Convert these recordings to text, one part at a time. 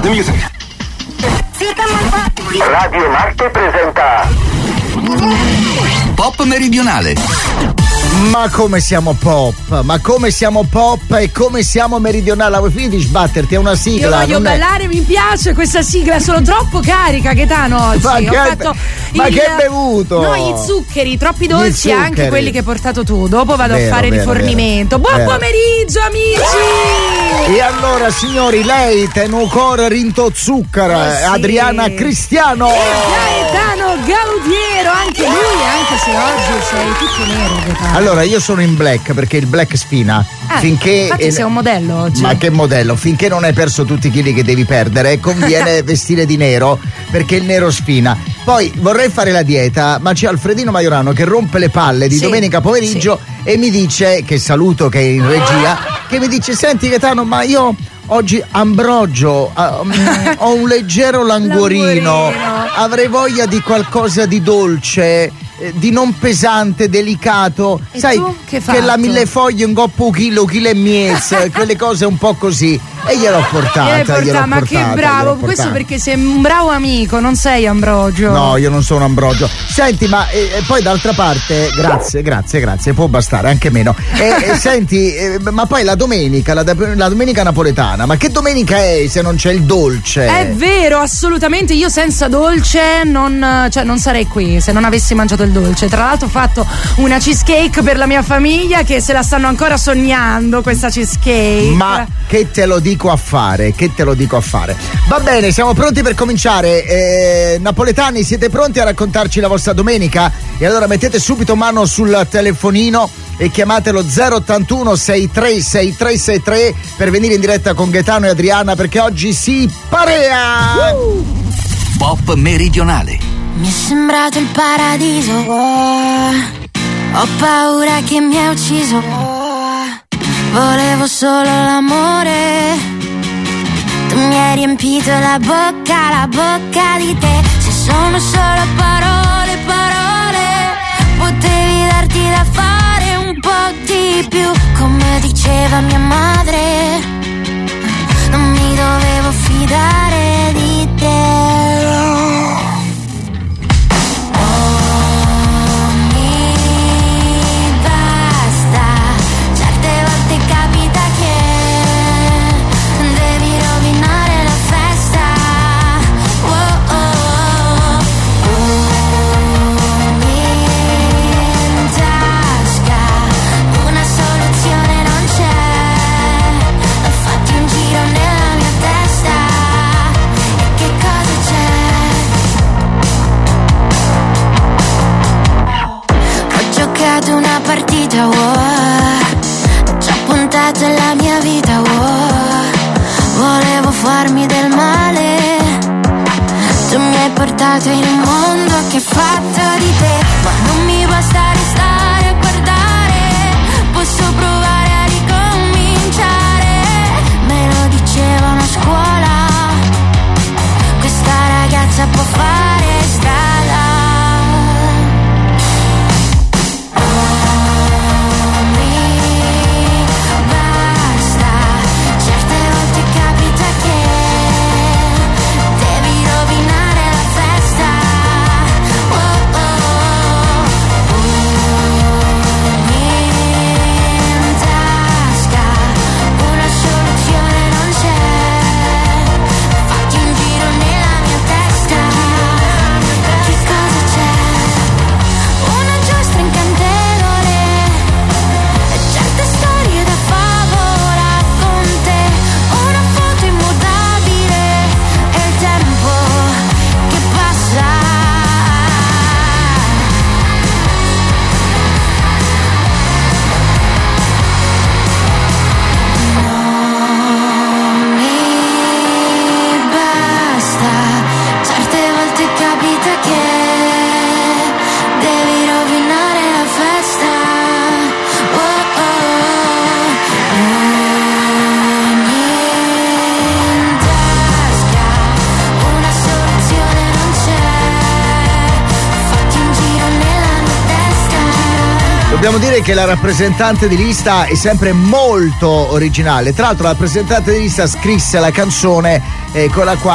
The music. Radio Marte presenta Pop meridionale. Ma come siamo pop, e come siamo meridionali. La vuoi finire di sbatterti? È una sigla. Io voglio ballare, mi piace questa sigla, sono troppo carica, Gaetano, oggi. Ma che hai bevuto? No, gli zuccheri, troppi dolci, anche quelli che hai portato tu. Dopo vado a fare rifornimento. Buon pomeriggio, amici! E allora, signori, lei tenucor rinto zucchero, sì. Adriana Cristiano. Gaetano Gaudiero, anche lui, anche se oggi sei tutto nero, Gaetano. Allora, io sono in black perché il black sfina. Finché infatti sei un modello oggi. Ma che modello? Finché non hai perso tutti i chili che devi perdere, conviene vestire di nero perché il nero sfina. Poi vorrei fare la dieta, ma c'è Alfredino Maiorano che rompe le palle di domenica pomeriggio e mi dice, che saluto che è in regia, che mi dice: senti Gaetano, ma io oggi ambrogio, ho un leggero languorino, avrei voglia di qualcosa di dolce, di non pesante, delicato. E sai tu che la millefoglie un coppo chilo e mezzo, quelle cose un po' così, e gliel'ho portata. Ma che bravo, questo perché sei un bravo amico, non sei Ambrogio. No, io non sono Ambrogio. Senti, ma poi d'altra parte, grazie, può bastare, anche meno. Senti, ma poi la domenica napoletana, ma che domenica è se non c'è il dolce? È vero, assolutamente, io senza dolce non sarei qui se non avessi mangiato il dolce. Tra l'altro ho fatto una cheesecake per la mia famiglia che se la stanno ancora sognando, questa cheesecake. Ma che te lo dico a fare? Va bene, siamo pronti per cominciare. Napoletani, siete pronti a raccontarci la vostra domenica? E allora mettete subito mano sul telefonino e chiamatelo 081 636363 per venire in diretta con Gaetano e Adriana, perché oggi si parea. Pop meridionale. Mi è sembrato il paradiso, ho paura che mi hai ucciso, volevo solo l'amore, tu mi hai riempito la bocca di te, se sono solo parole, potevi darti da fare un po' di più, come diceva mia madre, non mi dovevo fidare di te. Una partita, ci ho puntato la mia vita, volevo farmi del male, tu mi hai portato in un mondo che è fatto di te, ma non mi basta restare a guardare, posso provare a ricominciare, me lo dicevano a scuola, questa ragazza può fare strada. Dobbiamo dire che la rappresentante di lista è sempre molto originale. Tra l'altro la rappresentante di lista scrisse la canzone con la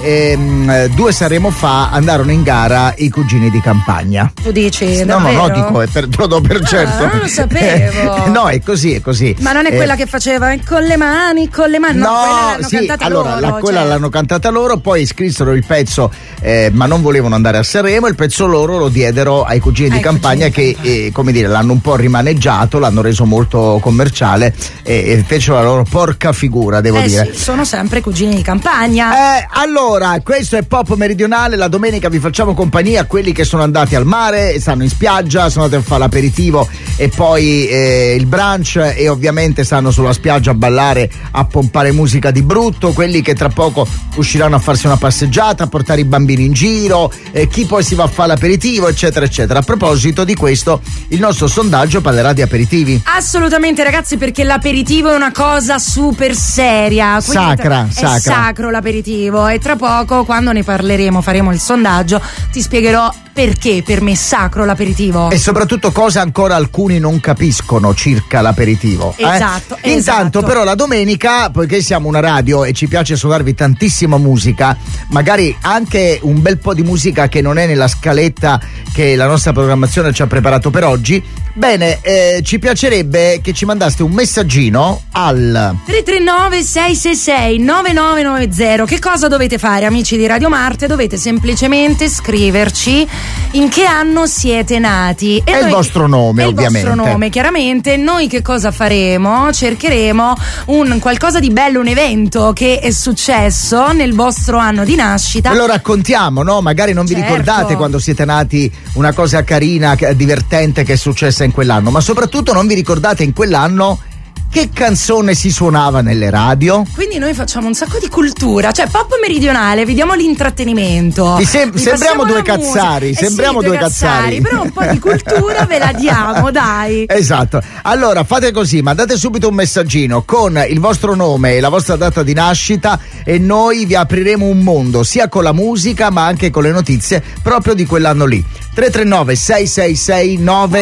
quale 2 Sanremo fa andarono in gara i Cugini di Campagna. Tu dici? No, davvero? no, dico, te lo do per certo. Non lo sapevo. No, è così, è così. Ma non è quella che faceva con le mani, con le mani. No, quella l'hanno cantata allora, loro. Quella l'hanno cantata loro, poi scrissero il pezzo, ma non volevano andare a Sanremo. Il pezzo loro lo diedero ai Cugini di Campagna che, come dire, l'hanno un po' rimaneggiato, l'hanno reso molto commerciale e fecero la loro porca figura, devo dire. Sì, sono sempre Cugini di Campagna. Allora, questo è Pop Meridionale. La domenica vi facciamo compagnia a quelli che sono andati al mare, stanno in spiaggia, sono andati a fare l'aperitivo e poi il brunch, e ovviamente stanno sulla spiaggia a ballare, a pompare musica di brutto, quelli che tra poco usciranno a farsi una passeggiata, a portare i bambini in giro, chi poi si va a fare l'aperitivo, eccetera eccetera. A proposito di questo, il nostro sondaggio parlerà di aperitivi. Assolutamente, ragazzi, perché l'aperitivo è una cosa super seria, sacra. È sacro l'aperitivo, e tra poco, quando ne parleremo, faremo il sondaggio, ti spiegherò perché per me è sacro l'aperitivo e soprattutto cosa ancora alcuni non capiscono circa l'aperitivo. Esatto. Intanto però la domenica, poiché siamo una radio e ci piace suonarvi tantissima musica, magari anche un bel po' di musica che non è nella scaletta che la nostra programmazione ci ha preparato per oggi, bene, ci piacerebbe che ci mandaste un messaggino al 339 666 9990. Che cosa dovete fare, amici di Radio Marte? Dovete semplicemente scriverci in che anno siete nati e il vostro nome, ovviamente. Il vostro nome, chiaramente. Noi che cosa faremo? Cercheremo un qualcosa di bello, un evento che è successo nel vostro anno di nascita. Ve lo raccontiamo, no? Magari non vi ricordate quando siete nati una cosa carina, divertente che è successa in quell'anno, ma soprattutto non vi ricordate in quell'anno che canzone si suonava nelle radio. Quindi noi facciamo un sacco di cultura, cioè Pop Meridionale, vi diamo l'intrattenimento. Sembriamo due cazzari, sembriamo due cazzari. Però un po' di cultura ve la diamo, dai. Esatto. Allora fate così, mandate subito un messaggino con il vostro nome e la vostra data di nascita e noi vi apriremo un mondo, sia con la musica ma anche con le notizie proprio di quell'anno lì. 339 666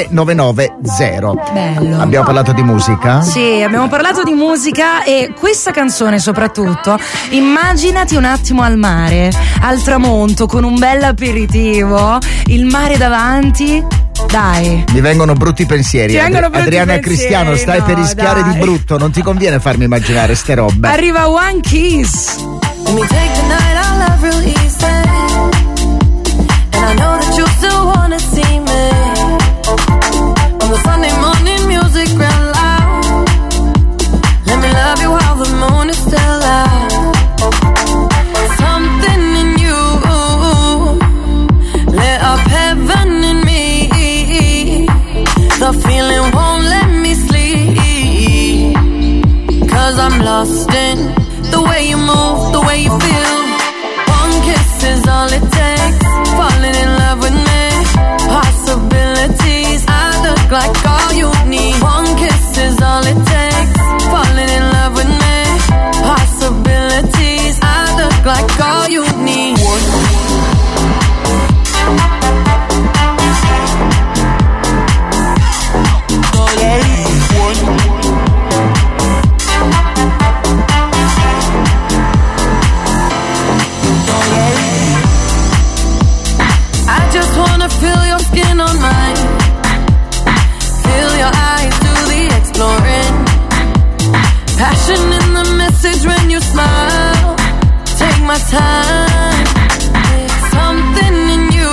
9990. Bello. Abbiamo parlato di musica? Sì, abbiamo parlato di musica e questa canzone soprattutto. Immaginati un attimo al mare, al tramonto, con un bel aperitivo, il mare davanti. Dai. Mi vengono brutti pensieri. Adriana Cristiano, stai per rischiare di brutto, non ti conviene farmi immaginare ste robe. Arriva One Kiss. Let me take the night out love real easy. And I know that you still wanna see me. On the Sunday morning music real loud. Let me love you while the moon is still out. Something in you lit up heaven in me. The feeling won't let me sleep. 'Cause I'm lost in the way you move, the way you feel. One kiss is all it takes. Falling in love with me. Possibilities, I look like all you need. One kiss is all it takes. Falling in love with me. Possibilities, I look like all you need. Feel your skin on mine. Feel your eyes do the exploring. Passion in the message when you smile. Take my time. Something in you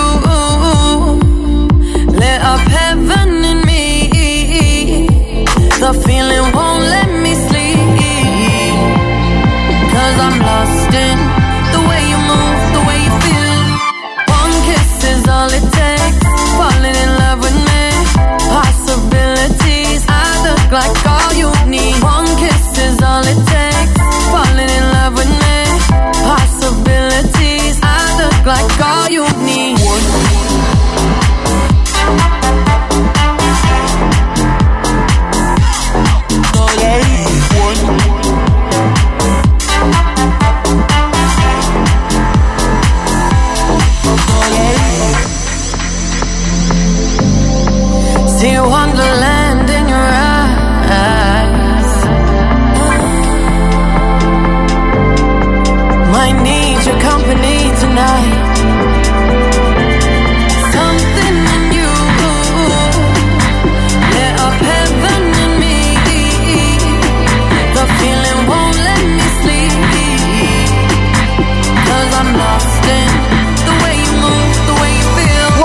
lit up heaven in me. The feeling won't let me sleep. 'Cause I'm lost in the way you move, the way you feel. One kiss is all it takes. Falling in love with me. Possibilities, I look like all you need. One kiss is all it takes. Falling in love with me. Possibilities.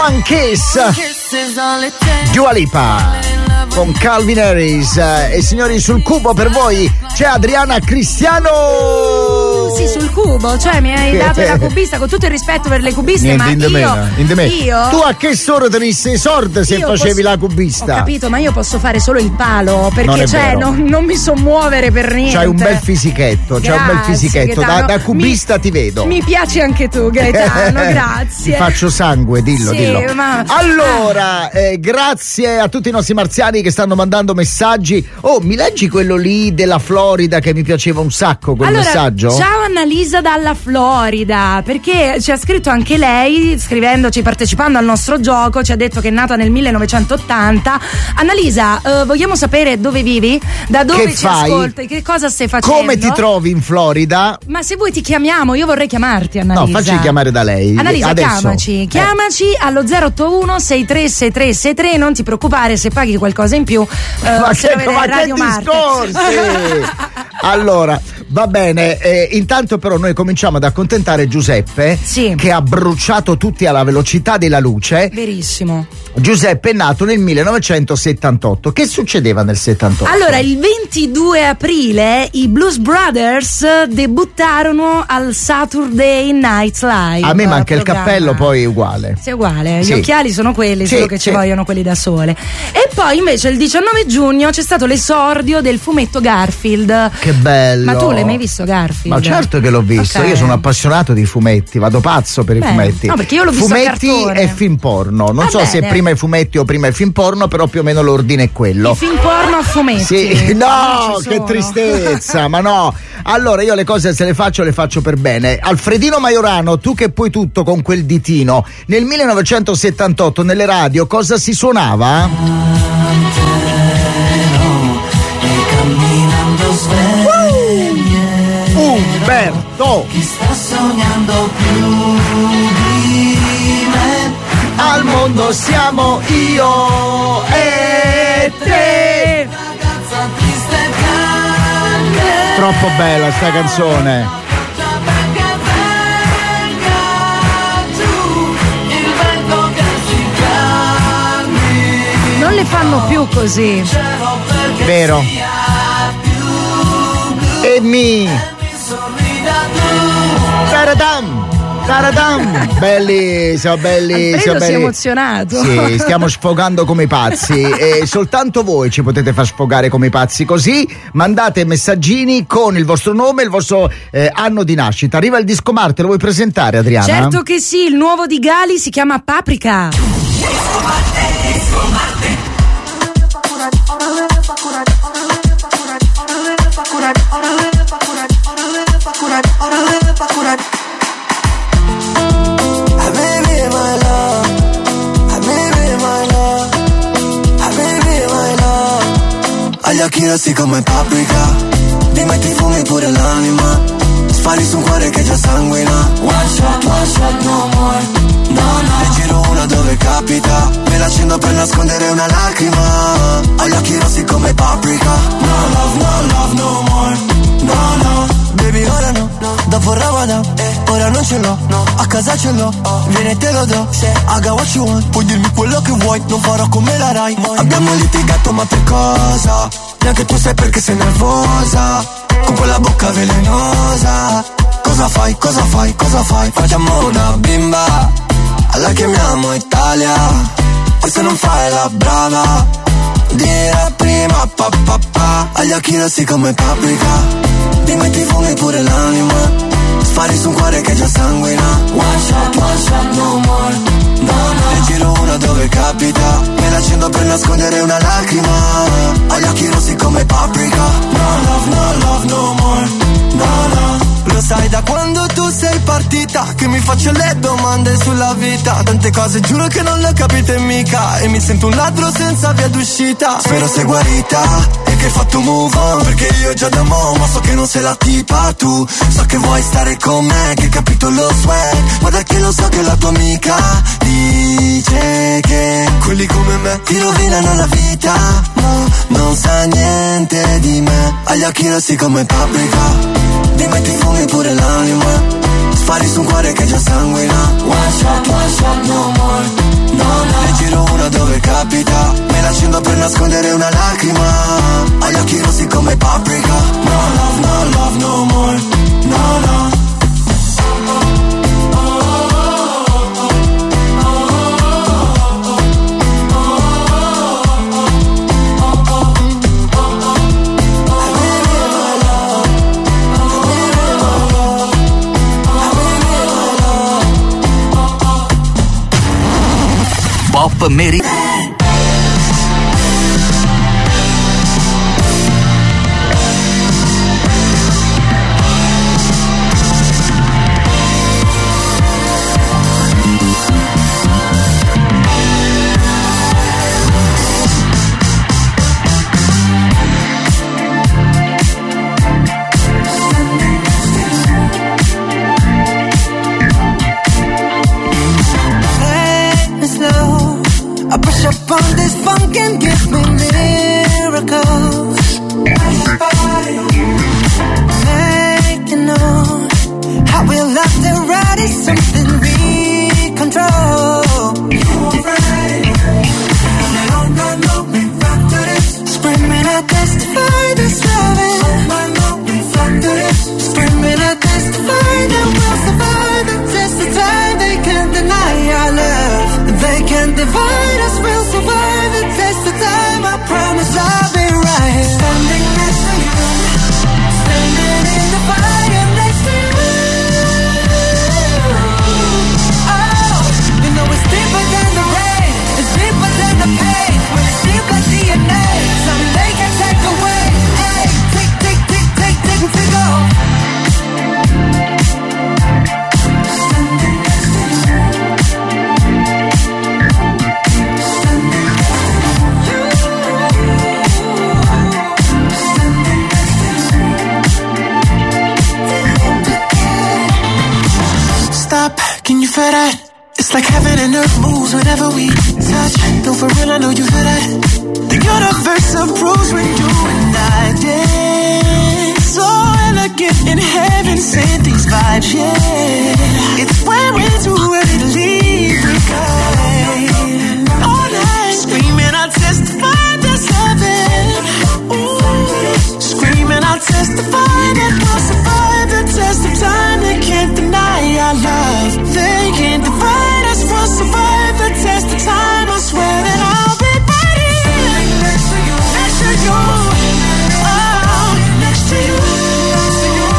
One Kiss, Dua Lipa con Calvin Harris. E signori, sul cubo per voi c'è Adriana Cristiano. Sì, sul cubo, cioè mi hai dato la cubista, con tutto il rispetto per le cubiste, niente ma io tu a che soro tenisse sorte se facevi la cubista? Ho capito, ma io posso fare solo il palo, perché non mi so muovere per niente. C'hai un bel fisichetto, da cubista ti vedo. Mi piaci anche tu, Gaetano, grazie. Ti faccio sangue, dillo. Ma... Allora, grazie a tutti i nostri marziani che stanno mandando messaggi. Oh, mi leggi quello lì della Florida che mi piaceva un sacco, quel messaggio? Ciao Annalisa dalla Florida, perché ci ha scritto anche lei, scrivendoci, partecipando al nostro gioco, ci ha detto che è nata nel 1980. Annalisa, vogliamo sapere dove vivi? Da dove che ci fai? Ascolti? Che cosa stai facendo? Come ti trovi in Florida? Ma se vuoi ti chiamiamo, io vorrei chiamarti, Annalisa. No, facci chiamare da lei. Annalisa, adesso. Chiamaci allo 081 636363, non ti preoccupare se paghi qualcosa in più. Ma che discorsi! Allora, va bene, intanto però noi cominciamo ad accontentare Giuseppe, che ha bruciato tutti alla velocità della luce. Verissimo. Giuseppe è nato nel 1978. Che succedeva nel 78? Allora, il 22 aprile i Blues Brothers debuttarono al Saturday Night Live. A me manca il cappello, poi è uguale. Sì, è uguale. Gli occhiali sono quelli, solo che ci vogliono quelli da sole. E poi invece il 19 giugno c'è stato l'esordio del fumetto Garfield. Che bello! Ma tu l'hai mai visto Garfield? Ma certo che l'ho visto, io sono appassionato di fumetti, vado pazzo per i fumetti. No, perché io l'ho visto fumetti e film porno. Non so se prima i fumetti o prima i film porno, però più o meno l'ordine è quello. I film porno a fumetti. Sì, no, che tristezza, ma no. Allora io le cose se le faccio per bene. Alfredino Majorano, tu che puoi tutto con quel ditino, nel 1978 nelle radio cosa si suonava? Umberto! Chi sta sognando più di me? Al mondo siamo io e te. Ragazza triste e grande. Troppo bella sta canzone. Perché venga giù il vento che si calmi. Non le fanno più così. Vero. E mi sorrida tu. Taradam! Taradam! Belli, siamo belli. Alfredo siamo belli. Si è emozionato. Sì, stiamo sfogando come i pazzi e soltanto voi ci potete far sfogare come i pazzi, così mandate messaggini con il vostro nome e il vostro anno di nascita. Arriva il disco Marte, lo vuoi presentare, Adriana? Certo che sì, il nuovo di Gali si chiama Paprika. Disco Marte. Agli occhi rossi come paprika, ti metti fumi pure l'anima, spari su un cuore che già sanguina. One shot, no more, no. Ne giro una dove capita, me l'accendo per nascondere una lacrima. Agli occhi rossi come paprika, no love, no more, no. Baby ora no, dopo Ramadan, ora non ce l'ho, a casa ce l'ho, vieni e te lo do, I got what you want, puoi dirmi quello che vuoi, non farò come la Rai. Abbiamo litigato ma per cosa? Neanche tu sai perché sei nervosa, con quella bocca velenosa. Cosa fai? Facciamo una bimba, la chiamiamo Italia, e se non fai la brava, dirà prima papà. Agli occhi rossi come paprika, ti metti fumi pure l'anima, spari su un cuore che già sanguina. One shot, no more, no. Ne giro una dove capita, me l'accendo per nascondere una lacrima. Agli occhi rossi come paprika, no love, no more, no. Lo sai da quando tu sei partita, che mi faccio le domande sulla vita. Tante cose giuro che non le ho capite mica, e mi sento un ladro senza via d'uscita. Spero sei guarita e che hai fatto move on, perché io già da mo', ma so che non sei la tipa tu. So che vuoi stare con me, che hai capito lo swag, guarda che lo so che la tua amica dice che quelli come me ti rovinano la vita. No, non sa niente di me. Agli occhi rossi come paprika, ti metti fumi pure l'anima, spari su un cuore che già sanguina. One shot, no more, no. rapida, me la accendo per nascondere una lacrima. Agli occhi rossi come paprika. No love, no love, no more. No, no. Pop Meri. Up on this funk and give me miracles. Make you know how we love to ride is something we control. Screaming I testify this loving. Screaming I testify that we'll survive the test of time. They can't deny our love. They can't divide us. We'll survive the test of time. I promise I'll be right here. Standing next to you. Standing in the fire next to you. Oh, you know it's deeper than the rain. It's deeper than the pain. When it's deep like DNA, something they can take away. Hey, tick, tick, tick, tick, tick, tick, go. Can you feel that? It's like heaven and earth moves whenever we touch. Though for real, I know you feel that. The universe approves when you and I dance. So elegant in heaven, send these vibes, yeah. It's when we're too ready to leave. We go all night, screaming, I'll testify there's heaven. Ooh, screaming, I'll testify that we'll survive the test of time. They can't deny our love. They can't divide us. We'll survive the test of time. I swear that I'll be right here next to you, next to you. Oh, next to you, next to you.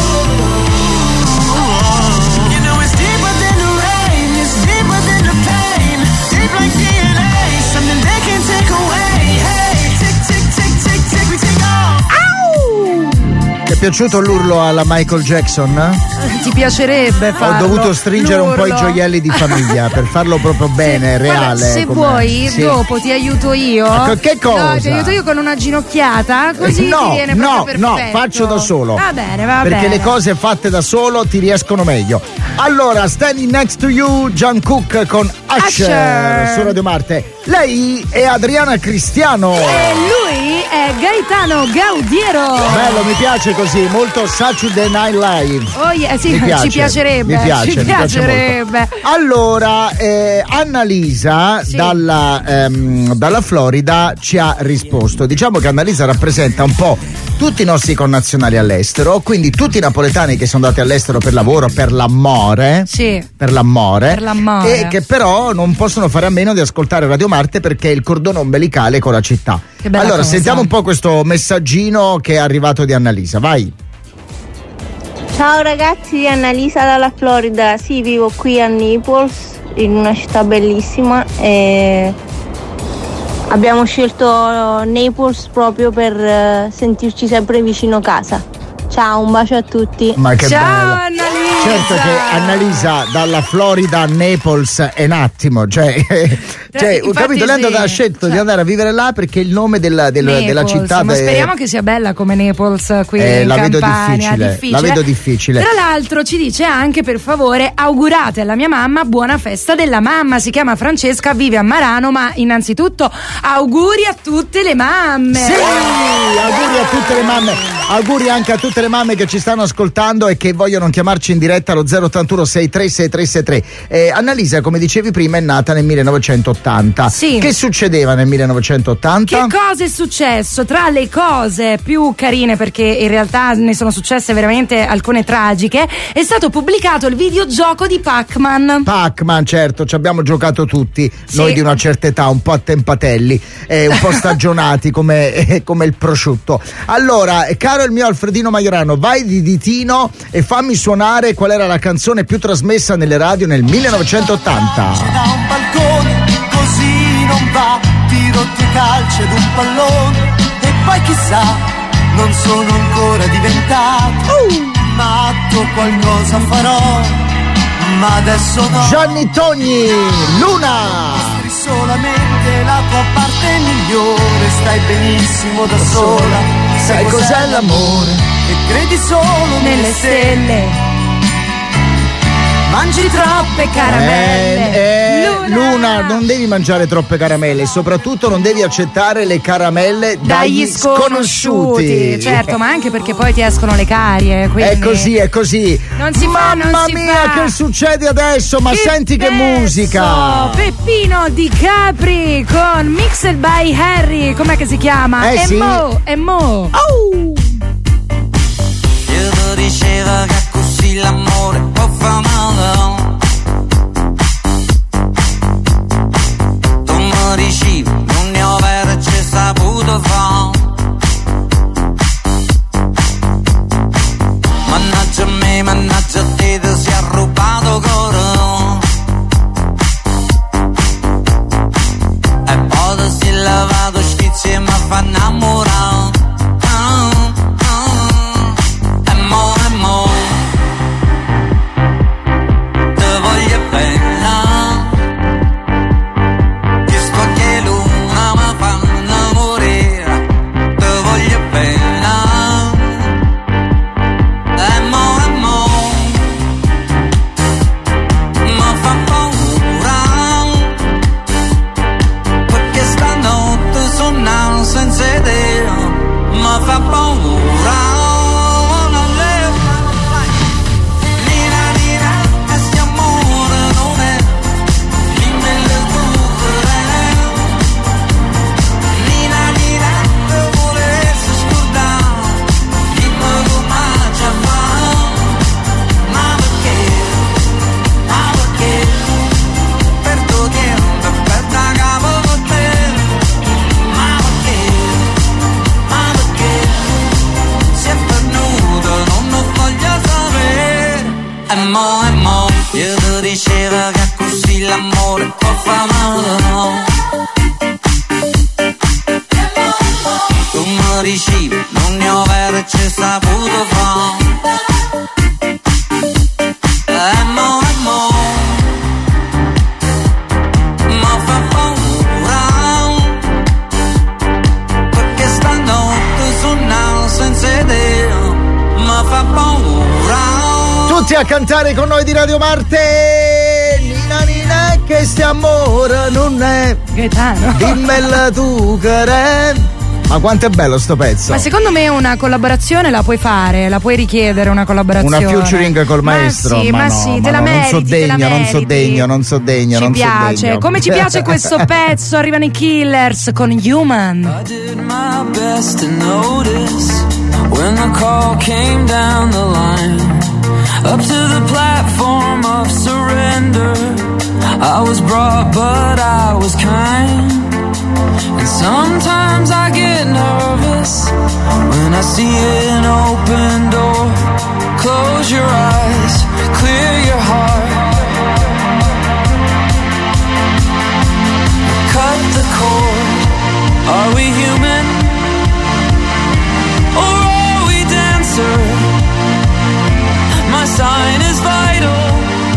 You know it's deeper than the rain. It's deeper than the pain. Deep like DNA. Something they can't take away. Hey, tick, tick, tick, tick, tick, we take off. Ti è piaciuto l'urlo alla Michael Jackson? Ti piacerebbe farlo? Ho dovuto stringere un po' i l'urlo. gioielli di famiglia per farlo proprio bene, reale. Guarda, se come- vuoi, sì. dopo ti aiuto io. Ma che cosa? No, ti aiuto io con una ginocchiata, così no, ti viene proprio no, perfetto. no, faccio da solo. Va bene, va Perché bene. le cose fatte da solo ti riescono meglio. Allora, Standing Next to You, Jungkook con Usher su Radio Marte. Lei è Adriana Cristiano. E lui è Gaetano Gaudiero. Bello, mi piace così, molto Saturday Night Live. Oh yeah, sì, Mi piace, ci piacerebbe. mi piace, ci mi piace piacerebbe. molto. Allora, Annalisa Sì. dalla Florida ci ha risposto. Diciamo che Annalisa rappresenta un po' tutti i nostri connazionali all'estero, quindi tutti i napoletani che sono andati all'estero per lavoro, per l'amore. Sì. Per l'amore. Per l'amore. E che però non possono fare a meno di ascoltare Radio Marte perché è il cordone ombelicale con la città. Che bella allora, cosa. sentiamo un po' questo messaggino che è arrivato di Annalisa, vai. Ciao ragazzi, Annalisa dalla Florida. Sì, vivo qui a Naples, in una città bellissima e abbiamo scelto Naples proprio per sentirci sempre vicino casa. Ciao, un bacio a tutti. Ma che Ciao, bella. Annalisa. Certo che Annalisa dalla Florida a Naples è un attimo, cioè Infatti capito? Lei sì. ha scelto di andare a vivere là perché il nome della Naples, città ma speriamo che sia bella come Naples qui in la vedo Campania. difficile, la vedo difficile. Tra l'altro ci dice anche, per favore, augurate alla mia mamma buona festa della mamma. Si chiama Francesca, vive a Marano, ma innanzitutto auguri a tutte le mamme. Sì, auguri a tutte le mamme. auguri anche a tutte le mamme che ci stanno ascoltando e che vogliono chiamarci in diretta allo 081 636363. Annalisa, come dicevi prima, è nata nel 1980. Sì. Che succedeva nel 1980? Che cosa è successo? Tra le cose più carine, perché in realtà ne sono successe veramente alcune tragiche, è stato pubblicato il videogioco di Pac-Man. Pac-Man, certo, ci abbiamo giocato tutti, Sì. noi di una certa età, un po' attempatelli, un po' stagionati come il prosciutto. Allora, caro il mio Alfredino Majorano, vai di ditino e fammi suonare qual era la canzone più trasmessa nelle radio nel 1980. Da un balcone, così non va, tirotti e calci ad un pallone, e poi chissà, non sono ancora diventato matto, qualcosa farò, ma adesso no. Gianni Togni, Luna. Solamente la tua parte migliore, stai benissimo da sola, sai cos'è l'amore e credi solo Nelle stelle mangi troppe caramelle. Luna, non devi mangiare troppe caramelle, soprattutto non devi accettare le caramelle dagli sconosciuti. Certo, ma anche perché poi ti escono le carie. È così, è così. Non si fa, non Mamma si mia, fa. che succede adesso? Ma senti che pezzo! musica! Peppino Di Capri con Mixed by Harry, com'è che si chiama? Sì. E mo. Oh! Io ti dicevo che così l'amore può far male. Tu mi dicevi non ne ho averci saputo fare. Mannaggia me, mannaggia a te, ti si è rubato cuore. E poi ti si è lavato schizzi e mi fa innamorare. Io ti dicevo che così l'amore può far male. Tu mi dicevi non ne ho averci saputo fare. Mo fa paura, perché stanotte sono senza idea. Ma fa paura. Tutti a cantare con noi di Radio Marte. Nina, che sti amore non è. Gaetano. Dimmela tu che re. Ma quanto è bello sto pezzo. Ma secondo me una collaborazione la puoi fare, la puoi richiedere una collaborazione. Una featuring col maestro. Ma sì, te la meriti, non so degno. Ci piace, come ci piace questo pezzo. Arrivano i Killers con Human. I did my best to notice when the call came down the line. Up to the platform of surrender, I was brought but I was kind. And sometimes I get nervous when I see an open door. Close your eyes, clear your heart. Cut the cord. Are we human? Or are we dancer? My sign is vital.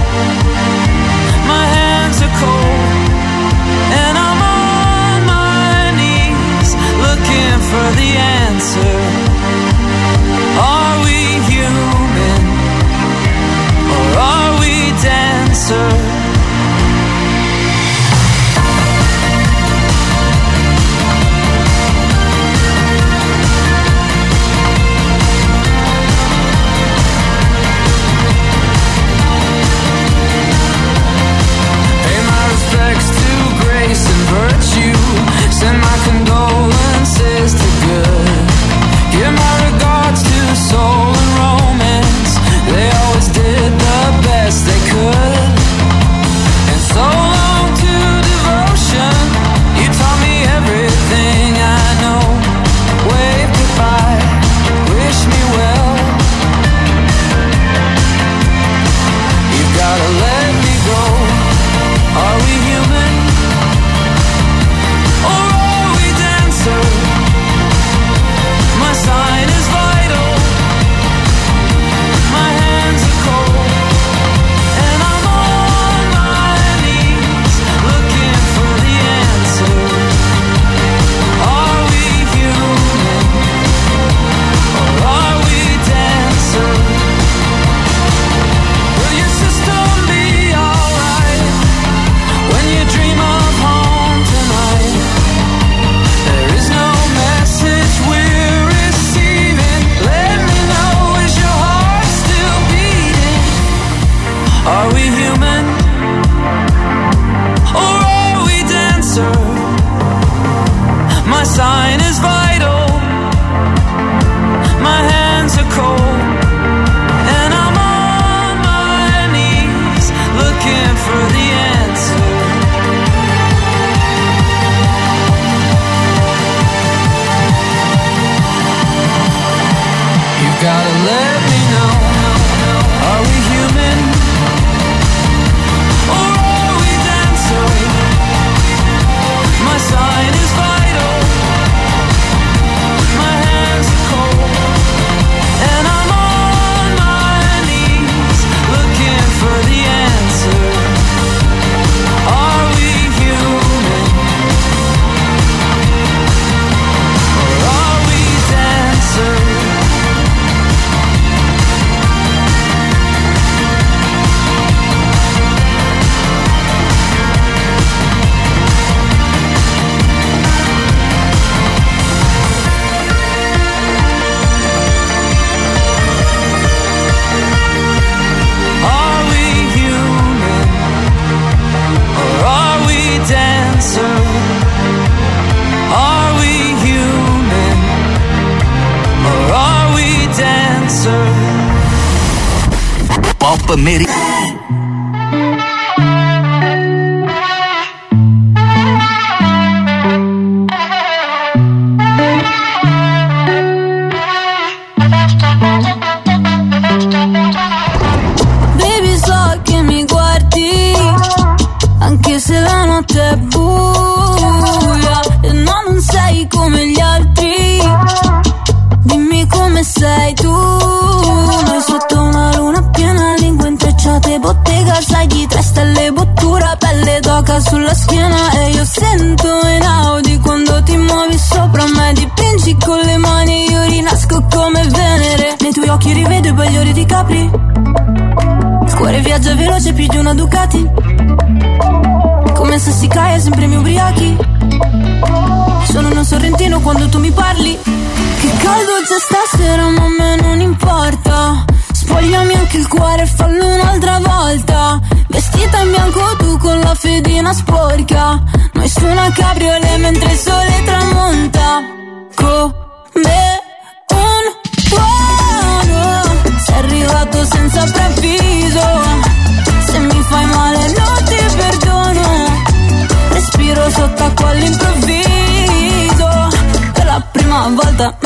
My hands are cold. And I'm on my knees looking for the answer. Are we human? gotta let me go. Are we human? Or are we dancer? My sign is vital. My hands are cold. And I'm on my knees looking for the answer. Are we human? Or are we dancer? Will your system be alright when you dream of home tonight? There is no message we're receiving. Let me know, is your heart still beating? Are we human? Or are we dancer? My sign is vital. My hands are cold. And I'm on my knees looking for the answer. You gotta let me know. Are we human? Or are we dancer? My sign is vital. My hands are cold. And I'm on my knees looking for the answer. Are we human? Or are we dancer? Are we human? Or are we dancer? Are we human? Or are we dancer? Pop Meri. Baby, so che mi guardi, anche se la notte è buia, e no, non sei come gli altri. Dimmi come sei tu, noi sotto una luna piena, lingue intrecciate, bottega, sai di 3 stelle, bottura, pelle d'oca sulla schiena. E io sento in Audi quando ti muovi sopra me, dipingi con le mani, io rinasco come Venere. Nei tuoi occhi rivedo i bagliori di Capri, il cuore viaggia veloce più di una Ducati, come se si cae sempre mi ubriachi. Sono uno sorrentino quando tu mi parli. Che caldo c'è stasera ma a me non importa. Spogliami anche il cuore, fallo un'altra volta. Vestita in bianco tu con la fedina sporca, noi su una cabriolet mentre il sole tramonta. Come un tuono sei arrivato senza preavviso. Se mi fai male non ti perdono. Respiro sott'acqua all'improvviso per la prima volta.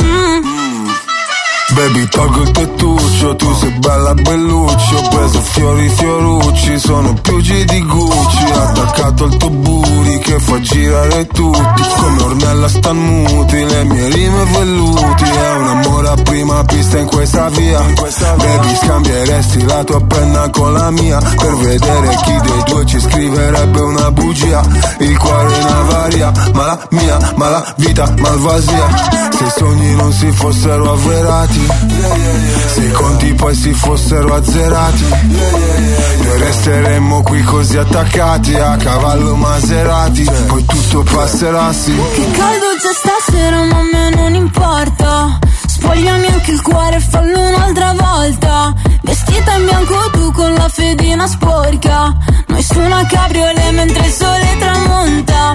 Baby, tolgo il tettuccio, tu sei bella bellucci. Ho preso fiori fiorucci, sono più G di Gucci. Attaccato al tuo booty che fa girare tutti, come Ornella Stanmuti, le mie rime velluti. È un amore a prima pista in questa via. Baby, scambieresti la tua penna con la mia, per vedere chi dei due ci scriverebbe una bugia. Il cuore in avaria, ma la mia, ma la vita malvasia. Se i sogni non si fossero avverati, se i conti poi si fossero azzerati, noi resteremmo qui così attaccati a cavallo Maserati. Poi tutto passerà, sì. Che caldo c'è stasera ma a me non importa. Spogliami anche il cuore, fallo un'altra volta. Vestita in bianco tu con la fedina sporca, noi su una cabriolet mentre il sole tramonta.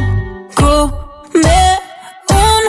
Come un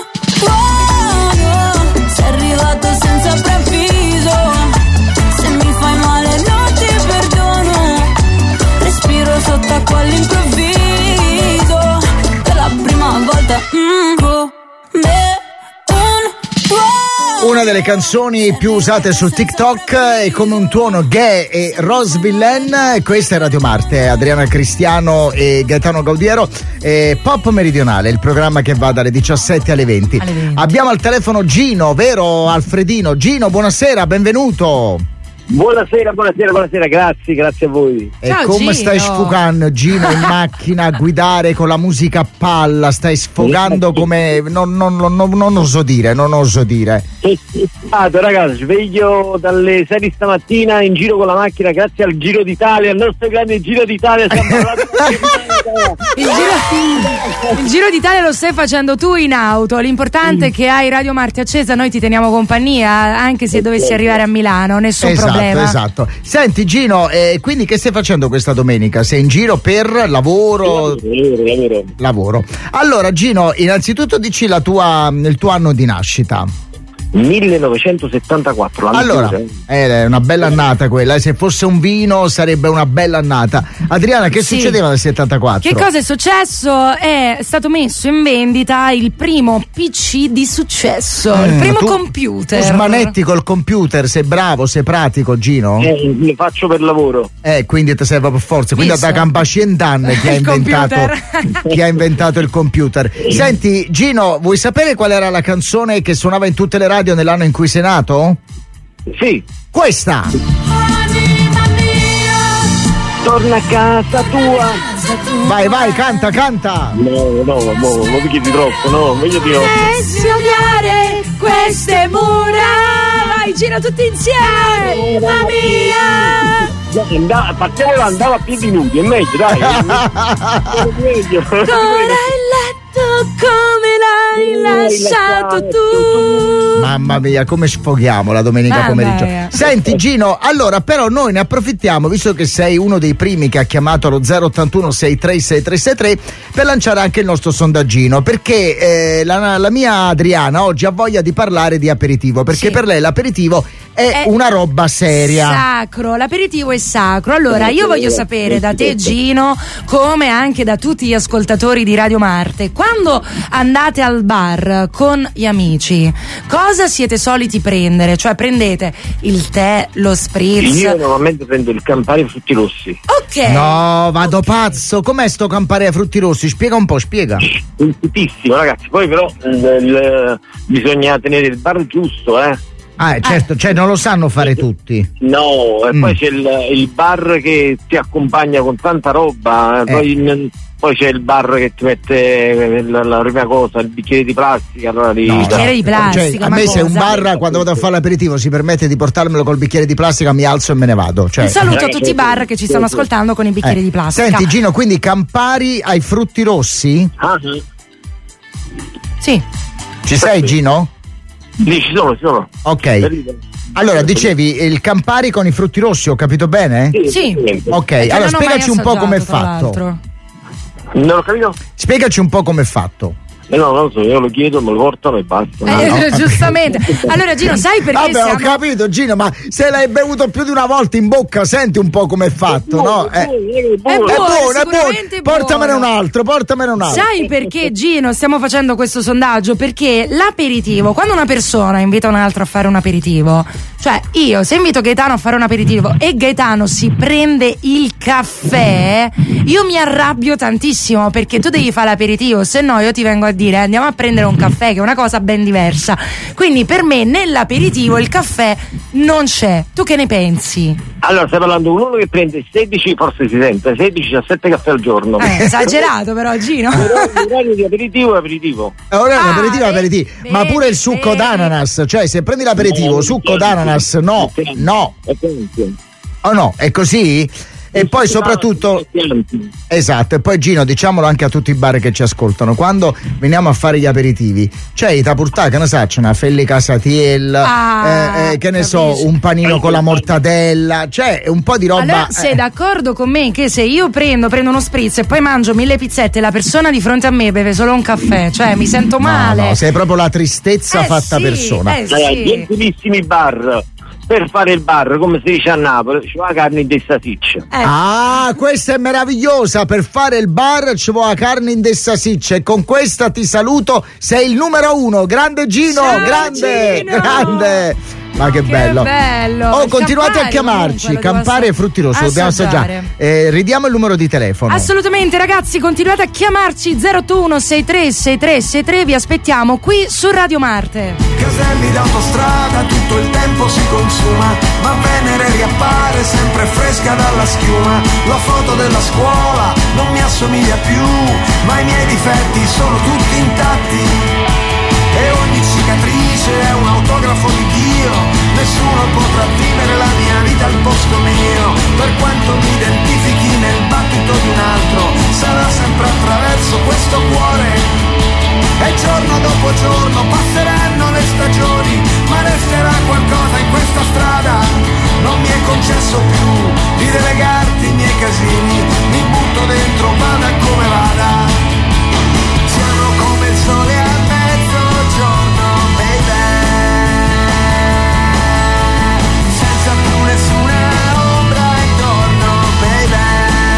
tuono sei arrivato senza preavviso. Se mi fai male non ti perdono. Respiro sott'acqua all'improvviso per la prima volta. Come un tuono. delle canzoni più usate su TikTok è come un tuono Ghe e Rose Villain. Questa è Radio Marte, Adriana Cristiano e Gaetano Gaudiero. Pop Meridionale, il programma che va dalle 17 alle 20. Abbiamo al telefono Gino, vero Alfredino? Gino, buonasera, benvenuto. Buonasera, grazie a voi. E ciao, come Gino. Stai sfogando, Gino, in macchina a guidare con la musica a palla? Stai sfogando come non oso dire. Ragazzi, sveglio dalle 6 di stamattina in giro con la macchina grazie al Giro d'Italia, il nostro grande Giro d'Italia. Il Giro d'Italia lo stai facendo tu in auto, l'importante è che hai Radio Marte accesa, noi ti teniamo compagnia anche se dovessi arrivare a Milano, nessun problema. Esatto. Senti Gino, quindi che stai facendo questa domenica? Sei in giro per lavoro? Lavoro. Allora Gino, innanzitutto dici il tuo anno di nascita. 1974. Allora, è una bella annata quella, se fosse un vino sarebbe una bella annata. Adriana, che succedeva nel 74? Che cosa è successo? È stato messo in vendita il primo PC di successo, il primo computer. Tu smanetti col computer, sei bravo, sei pratico, Gino? Lo faccio per lavoro. Quindi ti serve per forza, quindi da Campasciendan chi ha inventato il computer. Senti Gino, vuoi sapere qual era la canzone che suonava in tutte le radio nell'anno in cui sei nato? Sì. Questa. Torna a casa tua. Vai, canta. No, mi chiedi troppo, no, meglio di no. Odiare queste mura. Vai, Gino, tutti insieme. Mamma mia. Andava a piedi nudi, è meglio, dai. Meglio. Ancora il letto come l'hai lasciato tu. Mamma mia, come sfoghiamo la domenica pomeriggio. Senti Gino, allora però noi ne approfittiamo, visto che sei uno dei primi che ha chiamato allo 081 636363 per lanciare anche il nostro sondaggino, perché la mia Adriana oggi ha voglia di parlare di aperitivo, perché per lei l'aperitivo è una roba seria. Sacro, l'aperitivo è sacro. Allora io voglio sapere da te Gino, come anche da tutti gli ascoltatori di Radio Marte, quando andate al bar con gli amici, cosa siete soliti prendere? Cioè prendete il tè, lo spritz? Io normalmente prendo il Campari ai frutti rossi. Ok. No, vado pazzo. Com'è sto Campari ai frutti rossi? Spiega un po', spiega. Semplicissimo, ragazzi. Poi però bisogna tenere il bar giusto, certo, cioè non lo sanno fare tutti. No, e poi c'è il bar che ti accompagna con tanta roba, poi c'è il bar che ti mette la prima cosa, il bicchiere di plastica. Allora bicchiere di plastica. Cioè, a me se un bar quando vado a fare l'aperitivo si permette di portarmelo col bicchiere di plastica, mi alzo e me ne vado. Cioè. Un saluto a tutti i bar che ci stanno ascoltando con i bicchieri di plastica. Senti Gino, quindi Campari ai frutti rossi? Sì. Ci sei Gino? Sì, ci sono. Ok. Allora, dicevi il Campari con i frutti rossi, ho capito bene? Sì. Ok, allora spiegaci un po' come è fatto. Non ho capito? Spiegaci un po' come è fatto. No, non lo so, io lo chiedo, me lo portano e basta. Giustamente. Allora Gino, sai perché Vabbè, ho capito Gino, ma se l'hai bevuto più di una volta in bocca, senti un po' com'è fatto, no? È buono. Portamene un altro. Sai perché Gino stiamo facendo questo sondaggio? Perché l'aperitivo, quando una persona invita un altro a fare un aperitivo, cioè io se invito Gaetano a fare un aperitivo e Gaetano si prende il caffè, io mi arrabbio tantissimo, perché tu devi fare l'aperitivo, se no io ti vengo a dire andiamo a prendere un caffè, che è una cosa ben diversa. Quindi per me nell'aperitivo il caffè non c'è. Tu che ne pensi? Allora stai parlando di uno che prende 16, forse si sente 16-17 caffè al giorno. Esagerato però Gino. L'orario di aperitivo è aperitivo. Aperitivo. Ma pure il succo d'ananas, cioè se prendi l'aperitivo succo d'ananas no. Oh no, è così? E poi soprattutto esatto, e poi Gino, diciamolo anche a tutti i bar che ci ascoltano, quando veniamo a fare gli aperitivi c'è da portare, che ne sa, c'è una felli casatiel, che ne so, un panino con la mortadella, cioè un po' di roba. Allora sei d'accordo con me che se io prendo uno spritz e poi mangio 1000 pizzette e la persona di fronte a me beve solo un caffè, cioè mi sento male? No, sei proprio la tristezza fatta persona. Gentilissimi bar, per fare il bar, come si dice a Napoli, ci va la carne di salsiccia. Ah, questa è meravigliosa, per fare il bar ci vuole la carne in salsiccia, e con questa ti saluto, sei il numero 1, grande Gino. Ciao, grande Gino. Grande. Ma che bello. bello. Continuate Campari, a chiamarci, comunque, Campari e Frutti Rossi, dobbiamo assaggiare. Ridiamo il numero di telefono. Assolutamente, ragazzi, continuate a chiamarci 081 63 63 63, vi aspettiamo qui su Radio Marte. Caselli d'autostrada, tutto il tempo si consuma, ma Venere riappare sempre fresca dalla schiuma. La foto della scuola non mi assomiglia più, ma i miei difetti sono tutti intatti. E ogni cicatrice è un autografo di Dio, nessuno potrà vivere la mia vita al posto mio. Per quanto mi identifichi nel battito di un altro, sarà sempre attraverso questo cuore. E giorno dopo giorno passeranno le stagioni, ma resterà qualcosa in questa strada. Non mi è concesso più di delegarti i miei casini, mi butto dentro, vada come vada. Siamo come il sole a mezzogiorno, baby, senza più nessuna ombra intorno, baby.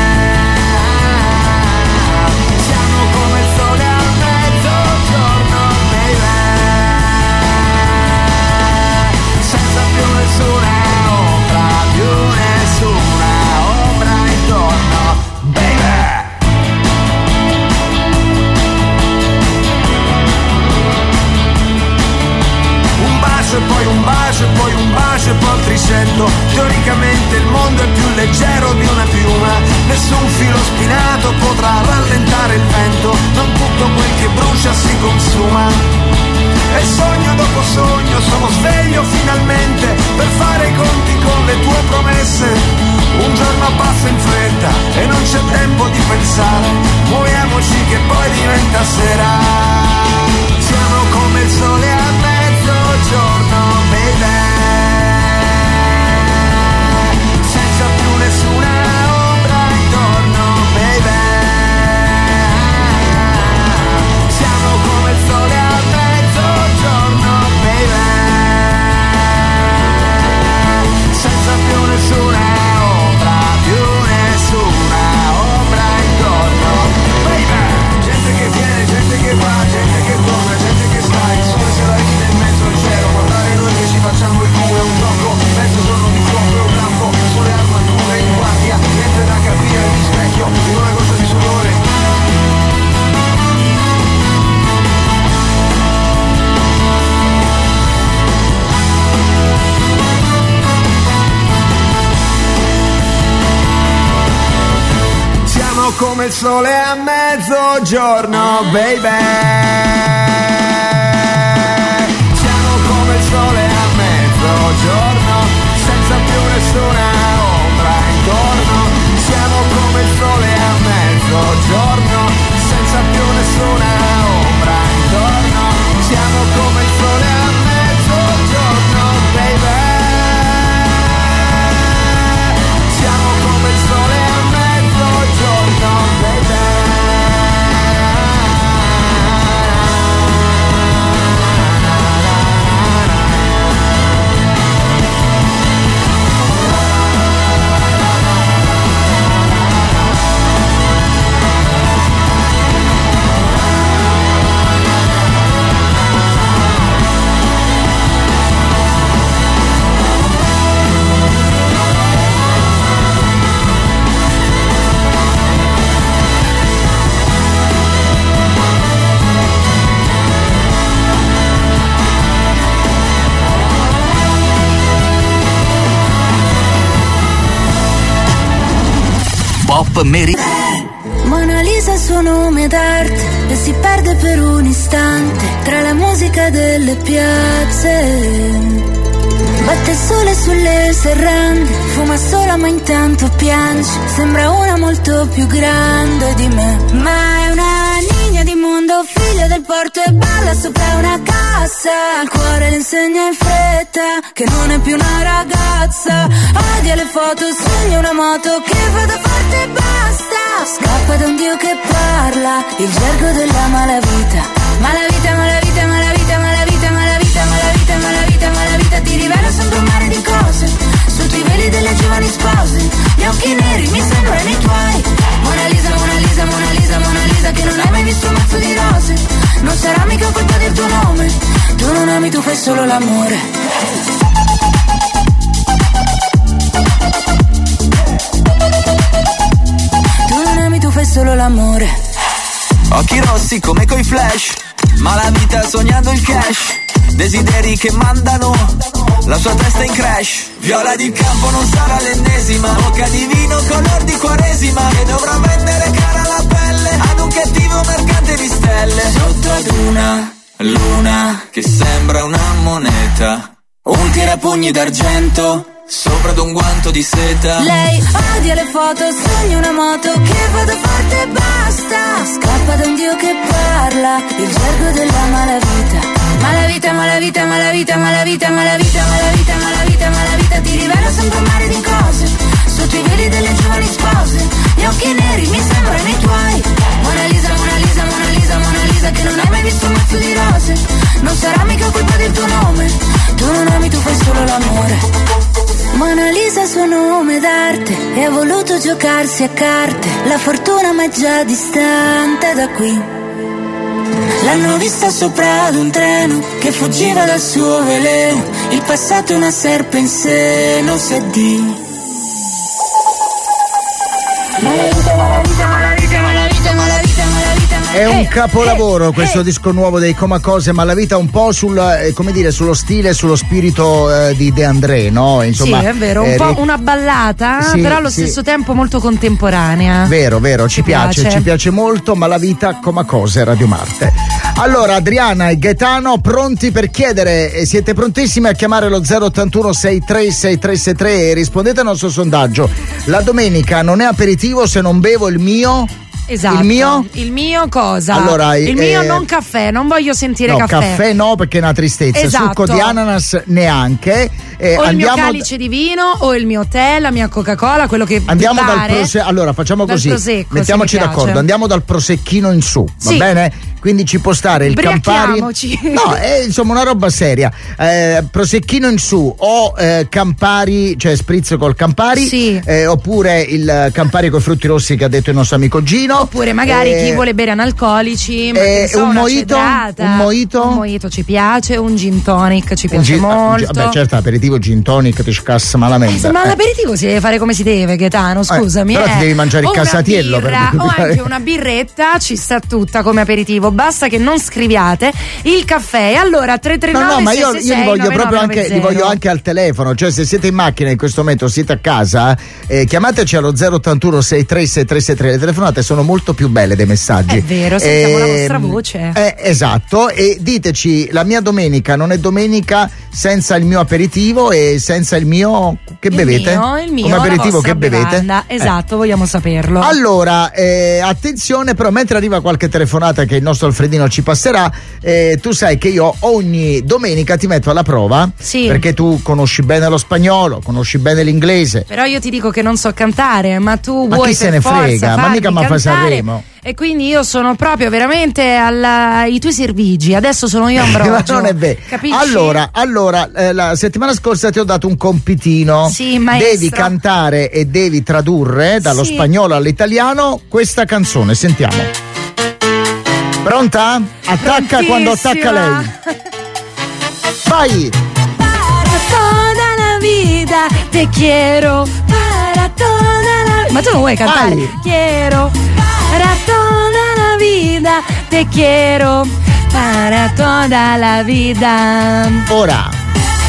Siamo come il sole a mezzogiorno, baby, senza più nessuna ombra, intorno, baby. E poi un bacio, e poi un bacio, e poi altri 100. Teoricamente il mondo è più leggero di una piuma, nessun filo spinato potrà rallentare il vento, non tutto quel che brucia si consuma. E sogno dopo sogno sono sveglio finalmente per fare i conti con le tue promesse. Un giorno passa in fretta e non c'è tempo di pensare, muoviamoci che poi diventa sera. Siamo come il sole a mezzogiorno, baby, senza più nessuna ombra intorno, baby. Siamo come il sole a mezzogiorno, baby, senza più nessuna ombra intorno, baby. Gente che viene, gente che va, gente che torna, gente che sta, il sole se la ride in mezzo al cielo, guardare noi che ci facciamo il culo è un gioco, mezzo giorno di fuoco e un lampo, sulle armature in guardia, niente da capire di specchio, in una goccia di sudore. Siamo come il sole a mezzogiorno, baby. Siamo come il sole a mezzogiorno, senza più nessuna ombra intorno. Siamo come il sole a mezzogiorno, senza più nessuna ombra intorno. Siamo come il sole a mezzogiorno, baby. Siamo come il sole a mezzogiorno, baby. Pop Mary. Mona Lisa il suo nome d'arte e si perde per un istante tra la musica delle piazze. Batte il sole sulle serrande, fuma sola ma intanto piange. Sembra una molto più grande di me, ma è una niña di mondo, figlia del porto e balla sopra una cassa. Al cuore le insegna in fretta che non è più una ragazza. Odia le foto, sogna una moto che va da parte e basta. Scappa da un dio che parla il gergo della malavita. Malavita, malavita, malavita, malavita, malavita, malavita, malavita, malavita. Ti rivela sempre un mare di cose. veli delle giovani spose, gli occhi neri mi sembrano i tuoi. Mona Lisa, Mona Lisa, Mona Lisa, Mona Lisa, che non hai mai visto un mazzo di rose. Non sarà mica colpa del tuo nome, tu non ami, tu fai solo l'amore. Tu non ami, tu fai solo l'amore. Occhi rossi come coi flash, ma la vita sognando il cash. Desideri che mandano la sua testa in crash. Viola di campo non sarà l'ennesima, bocca di vino color di quaresima, che dovrà vendere cara la pelle ad un cattivo mercante di stelle. Sotto ad una luna che sembra una moneta, un tirapugni d'argento sopra ad un guanto di seta. Lei odia le foto, sogna una moto che vada forte e basta. Scappa da un dio che parla il gergo della malavita. Malavita, malavita, malavita, malavita, malavita, malavita, malavita, malavita. Ti rivela sempre un mare di cose sotto i veli delle giovani spose. Gli occhi neri mi sembrano i tuoi. Mona Lisa, Mona Lisa, Mona Lisa, Mona Lisa, che non hai mai visto un mazzo di rose. Non sarà mica colpa del tuo nome, tu non ami, tu fai solo l'amore. Mona Lisa, suo nome d'arte, e ha voluto giocarsi a carte. La fortuna ma è già distante da qui. L'hanno vista sopra ad un treno che fuggiva dal suo veleno. Il passato è una serpe in seno, si addio. Malavita, malavita, malavita, malavita, malavita, malavita. È un capolavoro questo disco nuovo dei Comacose, ma la vita un po' sul, come dire, sullo stile, sullo spirito di De André, no? Insomma, sì, è vero, un po' una ballata, sì, però allo stesso tempo molto contemporanea. Vero, ci piace molto, ma la vita Comacose, Radio Marte. Allora, Adriana e Gaetano pronti per chiedere, siete prontissimi a chiamare lo 081 636363 e rispondete al nostro sondaggio. La domenica non è aperitivo se non bevo il mio. Esatto. Il mio cosa? Allora, il mio non caffè, non voglio sentire no, caffè. Caffè no, perché è una tristezza. Esatto. Succo di ananas neanche. O il mio calice di vino, o il mio tè, la mia Coca-Cola, quello che andiamo dal allora facciamo così. Prosecco, mettiamoci d'accordo, andiamo dal prosecchino in su, va bene? Quindi ci può stare il Campari. No, è insomma una roba seria. Prosecchino in su o Campari, cioè spritz col Campari, oppure il Campari con i frutti rossi che ha detto il nostro amico Gino. Oppure magari chi vuole bere analcolici, ma un mojito? Un mojito ci piace, un gin tonic ci piace molto. Vabbè, certo, aperitivo gin tonic ti scassa malamente. Ma l'aperitivo si deve fare come si deve, Gaetano, scusami. Però ti devi mangiare il casatiello. O anche una birretta ci sta tutta come aperitivo. Basta che non scriviate il caffè. Allora 339 no, ma io li voglio proprio li voglio anche al telefono. Cioè, se siete in macchina in questo momento, siete a casa, chiamateci allo 081 636363. Le telefonate sono molto più belle dei messaggi. È vero, sentiamo la vostra voce. Esatto, e diteci: la mia domenica non è domenica senza il mio aperitivo e senza il mio. Che bevete? Il mio come aperitivo che bevete? Esatto, vogliamo saperlo. Allora, attenzione, però, mentre arriva qualche telefonata che il nostro Alfredino ci passerà, tu sai che io ogni domenica ti metto alla prova, perché tu conosci bene lo spagnolo, conosci bene l'inglese. Però io ti dico che non so cantare, ma tu vuoi chi se ne frega, ma mica fa Sanremo. E quindi io sono proprio veramente ai tuoi servigi. Adesso sono io Ambrogio. Non è vero. Capisci? Allora, la settimana scorsa ti ho dato un compitino. Sì, maestro. Devi cantare e devi tradurre dallo spagnolo all'italiano questa canzone. Sentiamo. Pronta? Attacca quando attacca lei. Vai! Para toda la vida te quiero. Para toda la... Ma tu non vuoi cantare? Vai. Quiero. Para toda la vida te quiero. Para toda la vida. Ora.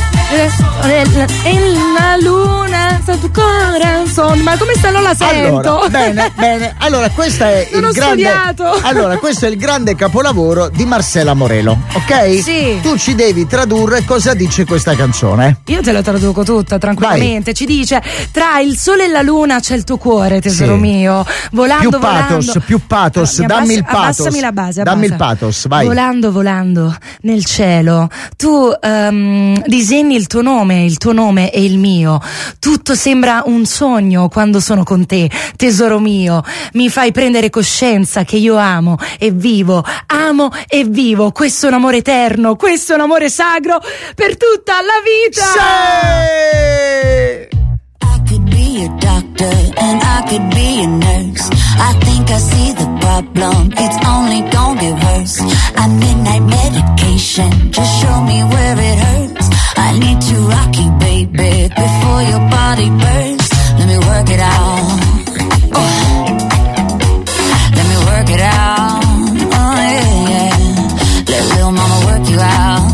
En la luna sta tu corazón. Ma come sta, non la sento. Allora, bene. Allora, questo è questo è il grande capolavoro di Marcela Morelo, ok? Sì. Tu ci devi tradurre cosa dice questa canzone. Io te la traduco tutta tranquillamente. Vai. Ci dice: tra il sole e la luna c'è il tuo cuore, tesoro mio. Volando, più pathos, dammi il pathos. Abbassami la base. Dammi il pathos, vai. Volando nel cielo, tu disegni il tuo nome e il mio. Tutto sembra un sogno quando sono con te, tesoro mio. Mi fai prendere coscienza che io amo e vivo. Questo è un amore eterno, questo è un amore sacro per tutta la vita. Sì! be a doctor and I could be a nurse. I think I see the problem, it's only gonna get worse. I midnight medication, just show me where it hurts. I need to rock you, baby, before your body bursts. Let me work it out. Let me work it out. Oh yeah, yeah. Let little mama work you out.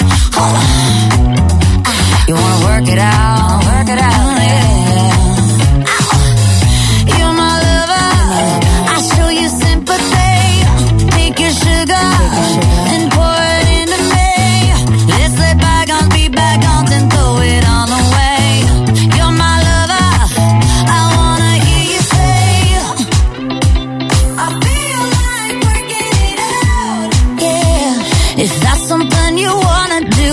You wanna work it out, work it out, yeah, yeah. You're my lover, I show you sympathy. Take your sugar and pour it into me. Let's let bygones be bygones and throw it all away. You're my lover, I wanna hear you say, I feel like working it out. Yeah, if that's something you wanna do.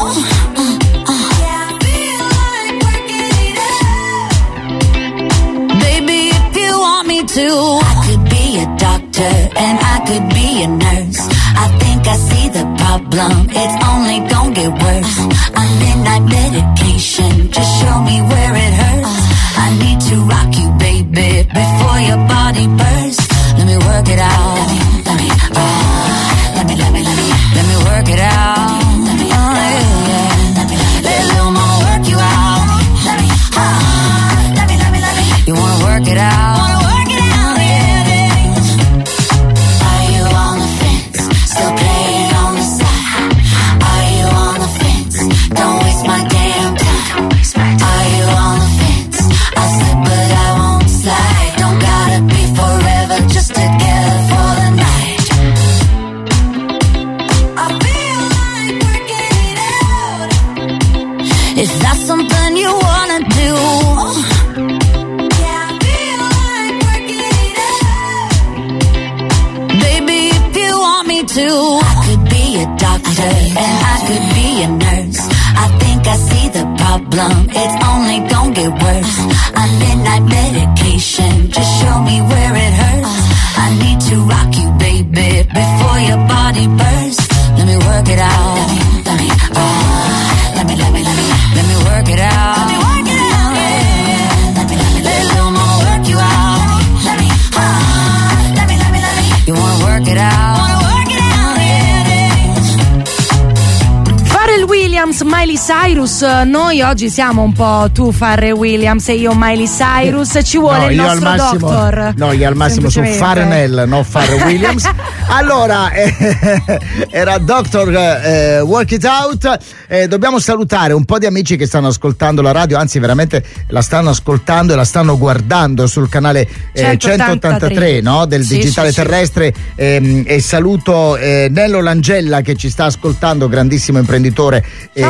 I could be a doctor and I could be a nurse. I think I see the problem, it's only gonna get worse. I'm midnight medication, just show me where it hurts. I need to rock you, baby, before your body bursts. Let me work it out. Let me work it out. Let little mama work you out. You wanna work it out? If that's something you wanna do, yeah, I feel like working it out. Baby, if you want me to, I could be a doctor and I could be a nurse. I think I see the problem, it's only gonna get worse. I'm midnight medication, just show me where it hurts. I need to rock you, baby, before your body bursts. Let me work it out. Let me work it out. Let me work it out. Yeah. Let little mama work you out. Let me. You wanna work it out? Wanna work it out. Yeah. Pharrell Williams, Miley Cyrus. Noi oggi siamo un po' tu Pharrell Williams e io Miley Cyrus. Ci vuole il nostro doctor. No, io al massimo su Farnell, no Pharrell Williams. Allora, era Doctor Work It Out. Dobbiamo salutare un po' di amici che stanno ascoltando la radio, anzi veramente la stanno ascoltando e la stanno guardando sul canale 183, no? Del sì, digitale terrestre. E saluto Nello Langella che ci sta ascoltando, grandissimo imprenditore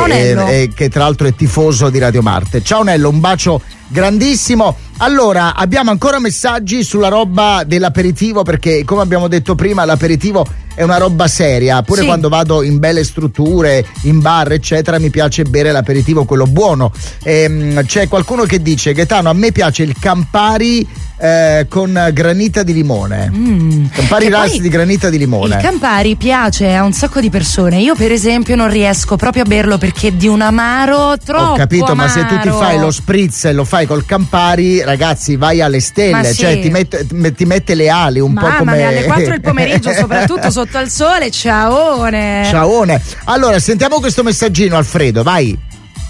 che tra l'altro è tifoso di Radio Marte. Ciao Nello, un bacio grandissimo. Allora, abbiamo ancora messaggi sulla roba dell'aperitivo, perché come abbiamo detto prima l'aperitivo è una roba seria, pure quando vado in belle strutture, in bar eccetera, mi piace bere l'aperitivo, quello buono. C'è qualcuno che dice: Gaetano, a me piace il Campari con granita di limone. Campari rassi di granita di limone. Il Campari piace a un sacco di persone. Io per esempio non riesco proprio a berlo perché è di un amaro troppo. Ho capito, amaro. Ma se tu ti fai lo spritz e lo fai col Campari, ragazzi, vai alle stelle, cioè ti mette le ali un po' come alle 4 del pomeriggio, soprattutto sotto al sole. Ciaone. Allora, sentiamo questo messaggino, Alfredo, vai.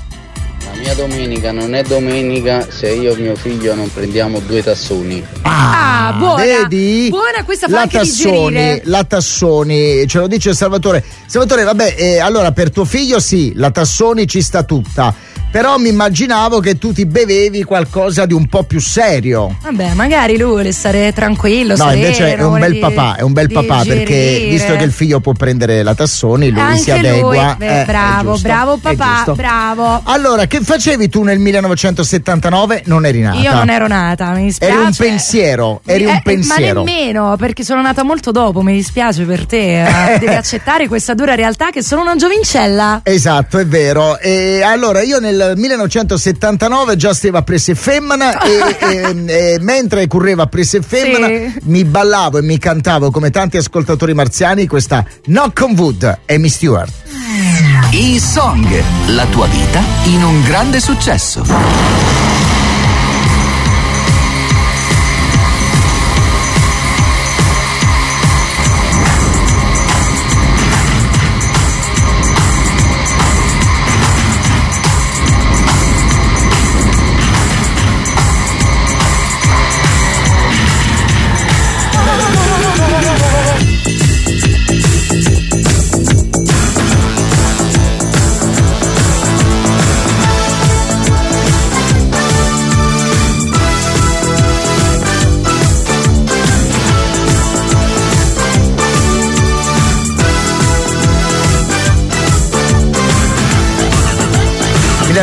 La mia domenica non è domenica se io e mio figlio non prendiamo 2 tassoni. Buona. Vedi? Buona, questa fa anche digerire. La Tassoni, ce lo dice Salvatore. Salvatore, vabbè, allora per tuo figlio sì, la Tassoni ci sta tutta. Però mi immaginavo che tu ti bevevi qualcosa di un po' più serio. Vabbè, magari lui vuole stare tranquillo, no, sereno, invece è un bel papà, perché visto che il figlio può prendere la Tassoni, lui anche si adegua. Bravo papà, bravo. Allora, che facevi tu nel 1979? Non eri nata. Io non ero nata, mi dispiace. Eri un pensiero. Ma nemmeno, perché sono nata molto dopo, mi dispiace per te. Devi accettare questa dura realtà che sono una giovincella. Esatto, è vero. E allora io nel 1979 già stavo a Prese Femmina e mentre correva a Prese Femmina mi ballavo e mi cantavo come tanti ascoltatori marziani questa Knock on Wood, Amy Stewart. I Song, la tua vita in un grande successo.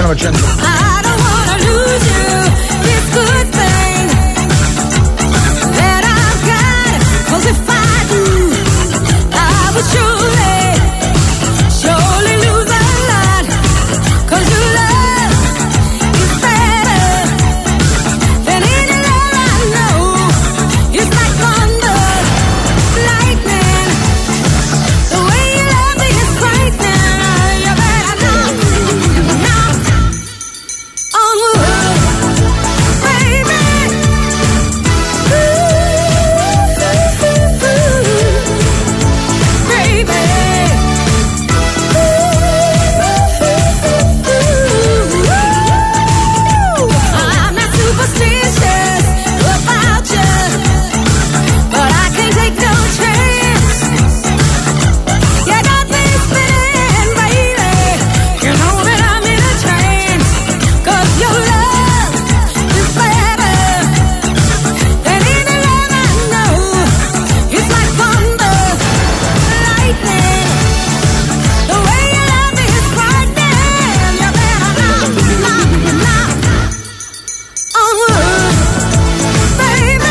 1900. I don't wanna lose you, this good thing that I've got. 'Cause if I do, I would surely lose a lot. 'Cause your love is better than any love I know. It's like thunder, lightning. The way you love me is frightening. You better knock on wood, baby. I'm not superstitious about you, but I can't take no chance. You got me spinning, baby. You know that I'm in a trance. 'Cause your love is better than any love I know. It's like thunder, lightning. The way you love me is frightening. You better knock on wood, baby.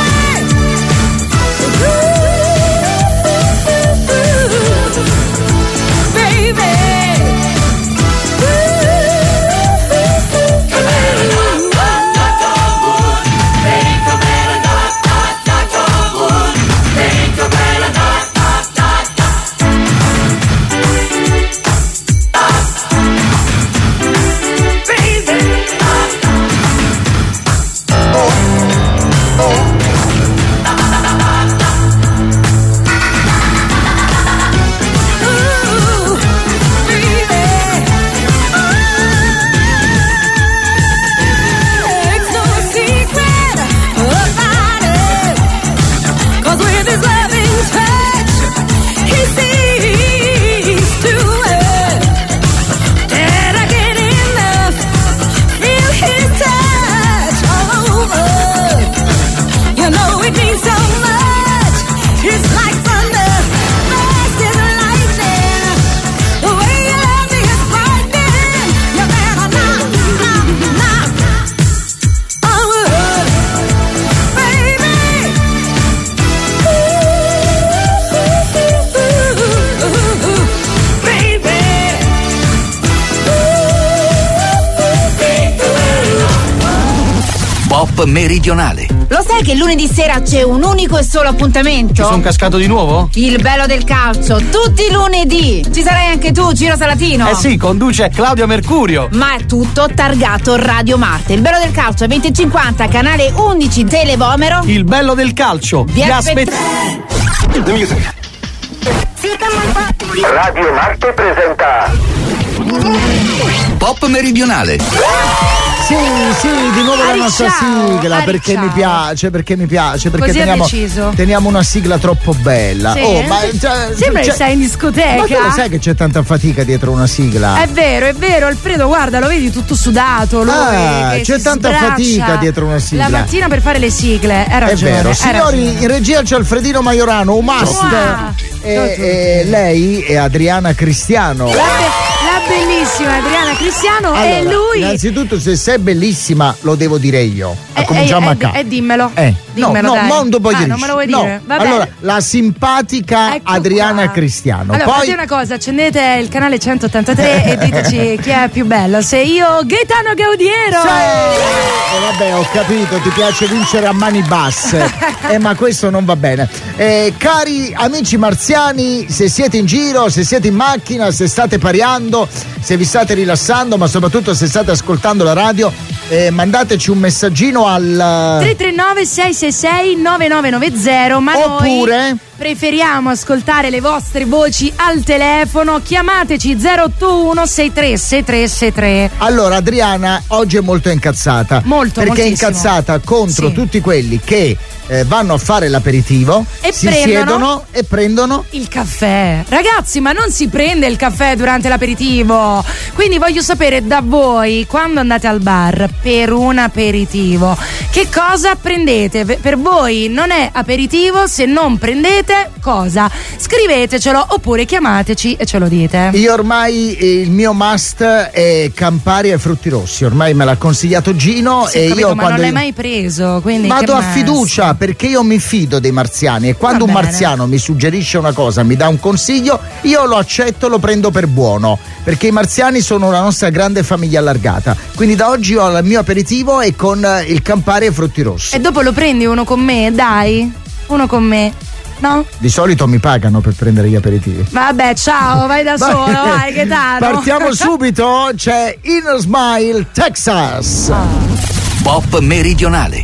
It's no secret about it. 'Cause with his loving touch, he sees to it that I get enough. Feel his touch all over. You know it means so much. It's like thunder, fast as lightning. The way you love me is frightening. You better knock on wood, baby. Pop meridionale. Lo sai che lunedì sera c'è un unico e solo appuntamento? Ci sono cascato di nuovo? Il bello del calcio, tutti i lunedì. Ci sarai anche tu, Ciro Salatino? Eh sì, conduce Claudio Mercurio. Ma è tutto targato Radio Marte. Il bello del calcio 2050, canale 11 Televomero. Il bello del calcio. Vi aspettiamo. Radio Marte presenta Pop meridionale. Sì, di nuovo la nostra sigla, perché mi piace, perché Così teniamo una sigla troppo bella. Sì. Oh, ma sembra che sei in discoteca. Ma tu lo sai che c'è tanta fatica dietro una sigla? È vero, Alfredo, guarda, lo vedi tutto sudato. Lui c'è tanta fatica dietro una sigla. La mattina per fare le sigle, hai ragione. È vero, signori, in regia c'è Alfredino Maiorano, un must. E lei è Adriana Cristiano. La bellissima Adriana Cristiano. Allora, e lui. Innanzitutto, se sei bellissima, lo devo dire io. Cominciamo a capo. Dimmelo. Dimmelo, dai. non dopo non me lo vuoi dire? Vabbè. Allora, la simpatica Adriana Cristiano. Allora, poi fate una cosa, accendete il canale 183 e diteci chi è più bello. Se io, Gaetano Gaudiero. Vabbè, ho capito, ti piace vincere a mani basse. Ma questo non va bene. Cari amici marziani, se siete in giro, se siete in macchina, se state pariando, se vi state rilassando, ma soprattutto se state ascoltando la radio, mandateci un messaggino al 339 666 9990. Ma oppure noi preferiamo ascoltare le vostre voci al telefono. Chiamateci 081 636363. Allora, Adriana oggi è molto incazzata. Molto, perché moltissimo. è incazzata contro tutti quelli che vanno a fare l'aperitivo e si siedono e prendono il caffè. Ragazzi, ma non si prende il caffè durante l'aperitivo. Quindi voglio sapere da voi, quando andate al bar per un aperitivo, che cosa prendete? Per voi non è aperitivo se non prendete cosa? Scrivetecelo oppure chiamateci e ce lo dite. Io ormai il mio must è Campari e frutti rossi, ormai me l'ha consigliato Gino. Sì, e capito, io ma quando non l'hai mai preso, quindi vado a fiducia, perché io mi fido dei marziani e quando un marziano mi suggerisce una cosa, mi dà un consiglio, io lo accetto, lo prendo per buono, perché i marziani sono la nostra grande famiglia allargata. Quindi da oggi ho il mio aperitivo e con il Campari e frutti rossi. E dopo lo prendi uno con me, dai? Uno con me. No? Di solito mi pagano per prendere gli aperitivi. Vabbè, ciao, vai da solo, vai, che tanto. Partiamo subito, c'è Inner Smile Texas. Pop meridionale.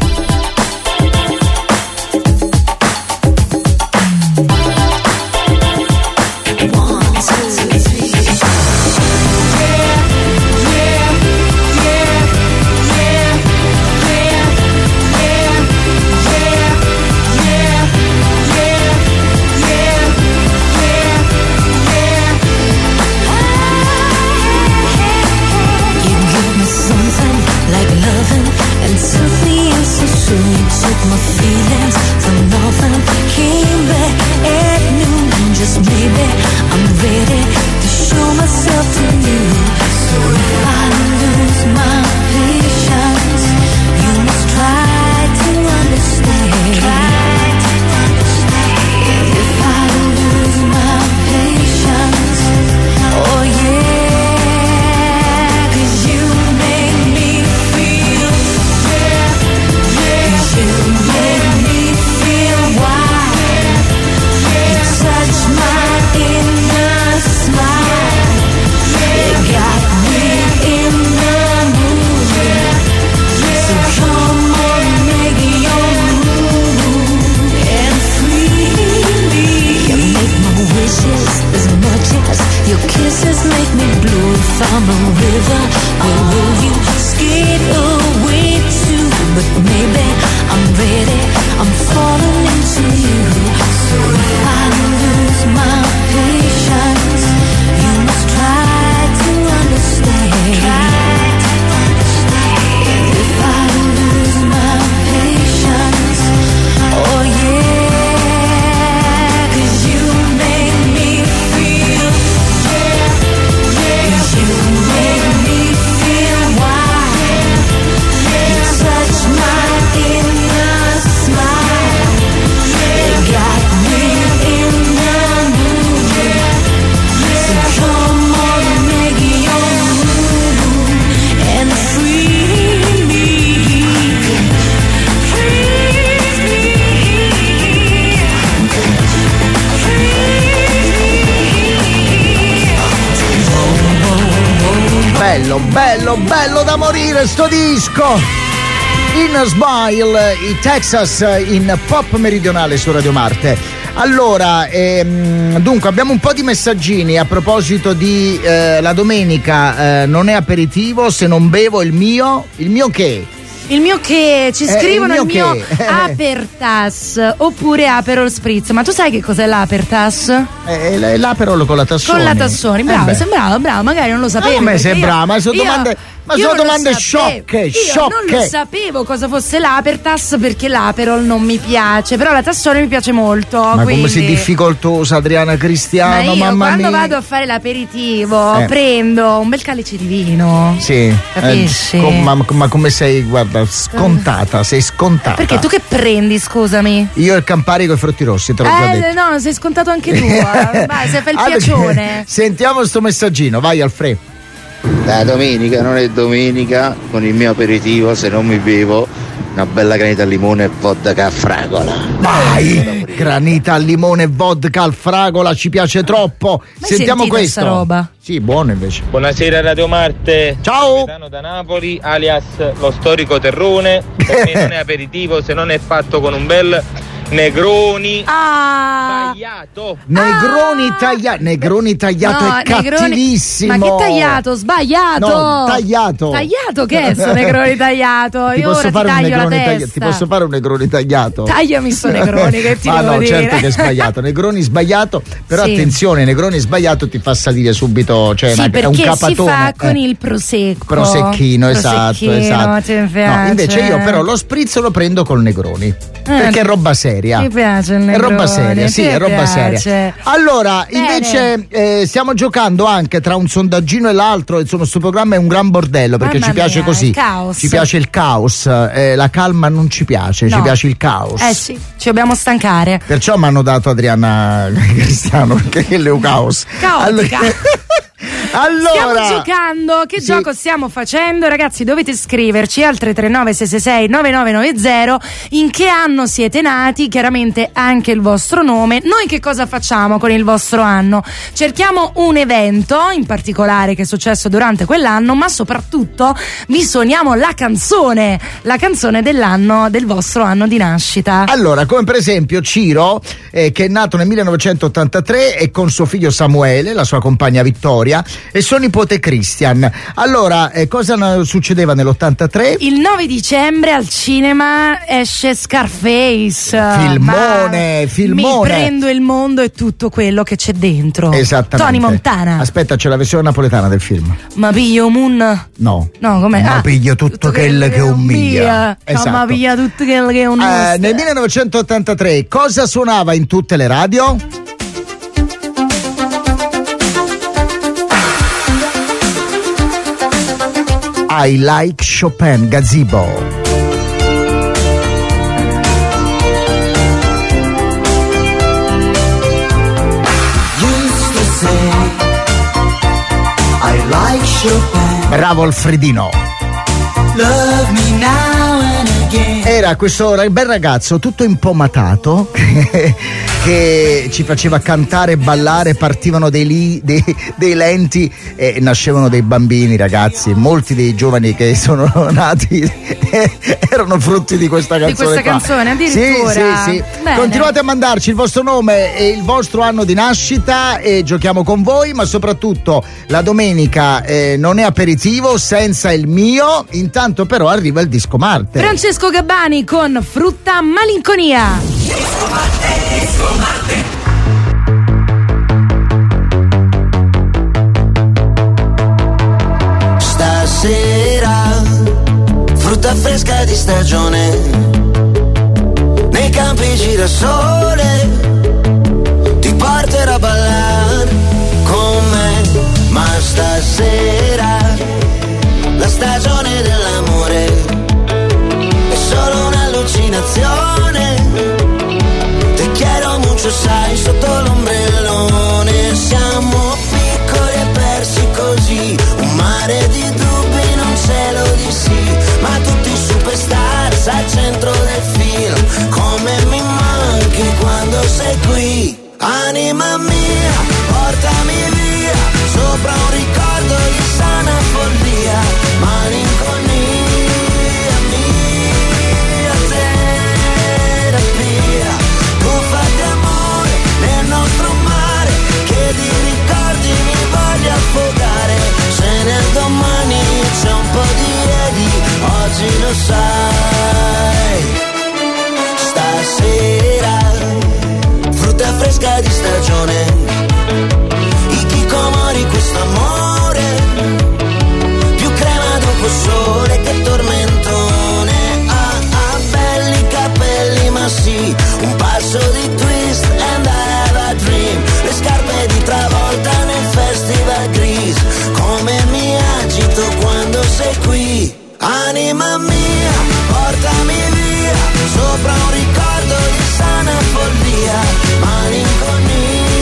Bello da morire sto disco. Inner Smile, i Texas in Pop meridionale su Radio Marte. Allora, dunque abbiamo un po' di messaggini a proposito di la domenica, non è aperitivo se non bevo il mio che? Il mio che ci scrivono il mio Apertas oppure Aperol Spritz. Ma tu sai che cos'è l'Apertas? L'Aperol con la Tassoni. Con la Tassoni, bravo, bravo, magari non lo sapevi. Come sei bravo? Ma sono domande sciocche. Io non lo sapevo cosa fosse l'Apertas perché l'Aperol non mi piace, però la Tassoni mi piace molto. Ma quindi... come sei difficoltosa, Adriana Cristiano, mamma mia. Quando vado a fare l'aperitivo prendo un bel calice di vino. Sì. Capisci? Ma come sei, guarda, scontata, sei scontata. Perché tu che prendi, scusami? Io il Campari con i frutti rossi, te l'ho già detto. No, sei scontato anche tu. Vai, se fai il piacione. Sentiamo sto messaggino, vai Alfredo. La domenica non è domenica, con il mio aperitivo se non mi bevo una bella granita al limone e vodka a fragola. Vai! Granita al limone e vodka al fragola, ci piace troppo. Sentiamo questo. Roba? Sì, buono invece. Buonasera Radio Marte. Ciao. Gaetano da Napoli, alias lo storico terrone. Per me non è aperitivo se non è fatto con un bel Negroni. Tagliato. Negroni tagliato No, è cattivissimo. Ma che tagliato? Sbagliato. No, tagliato. Tagliato che è sto Negroni tagliato? Io ora ti taglio la testa. Ti posso fare un Negroni tagliato? Tagliami sto Negroni che ti ma devo no, dire. certo che è sbagliato. Negroni sbagliato, però Sì. attenzione, Negroni sbagliato ti fa salire subito, cioè Sì, è un perché capatone. si fa con il prosecco. Prosecchino, esatto. Ti piace. No, invece io però lo spritz lo prendo col Negroni. Perché è roba seria. Mi piace il È Negroni. roba seria, sì, è roba piace. seria. Allora, Bene. invece stiamo giocando anche tra un sondaggino e l'altro, insomma, questo programma è un gran bordello perché Mamma ci piace mia, così. il caos. Ci piace il caos, la calma non ci piace, No. ci piace il caos. Sì, ci dobbiamo stancare. Perciò mi hanno dato Adriana Cristiano, perché è il caos. Caotica. Allora, stiamo giocando, che gioco stiamo facendo? Ragazzi, dovete scriverci al 339 666 9990 in che anno siete nati, chiaramente anche il vostro nome. Noi che cosa facciamo con il vostro anno? Cerchiamo un evento in particolare che è successo durante quell'anno, ma soprattutto vi suoniamo la canzone dell'anno, del vostro anno di nascita. Allora, come per esempio Ciro, che è nato nel 1983 e con suo figlio Samuele, la sua compagna Vittoria e suo nipote Christian. Allora, cosa succedeva nell'83? Il 9 al cinema esce Scarface. Filmone. Mi prendo il mondo e tutto quello che c'è dentro. Esattamente. Tony Montana. Aspetta, c'è la versione napoletana del film. Ma piglio Moon. No. No, com'è? Ma piglio tutto quello che ummia. Esatto. Ma piglia tutto quello che ummia. Nel 1983 cosa suonava in tutte le radio? I Like Chopin, Gazebo. Bravo Alfredino. Love me now and again. Era questo bel ragazzo tutto impomatato che ci faceva cantare e ballare, partivano dei lenti e nascevano dei bambini, ragazzi. Molti dei giovani che sono nati erano frutti di questa canzone. Di questa canzone, addirittura. Sì. Bene. Continuate a mandarci il vostro nome e il vostro anno di nascita e giochiamo con voi, ma soprattutto la domenica non è aperitivo senza il mio. Intanto però arriva il Disco Marte. Francesco Gabbani con Frutta Malinconia. Disco Marte. Stasera frutta fresca di stagione, nei campi girasole, ti porterò a ballare con me. Ma stasera la stagione dell'amore è solo un'allucinazione. Te quiero mucho, sai, sotto l'ombrellone. Siamo piccoli e persi così, un mare di dubbi, non cielo di sì. Ma tutti superstars al centro del film, come mi manchi quando sei qui. Anima mia, portami via, sopra un ricordo di sana follia. Malinconia mia, terapia, buffa di amore nel nostro mare, che di ricordi mi voglio affogare. Se nel domani c'è un po' di ieri, oggi lo sai. Stasera frutta fresca di stagione, i chicomori, questo amore, più crema dopo sole che tormentone. Belli capelli, ma sì, un passo di twist and I have a dream. Le scarpe di Travolta nel festival gris, come mi agito quando sei qui. Anima mia, portami via, sopra un ricordo di sana follia. Malinconia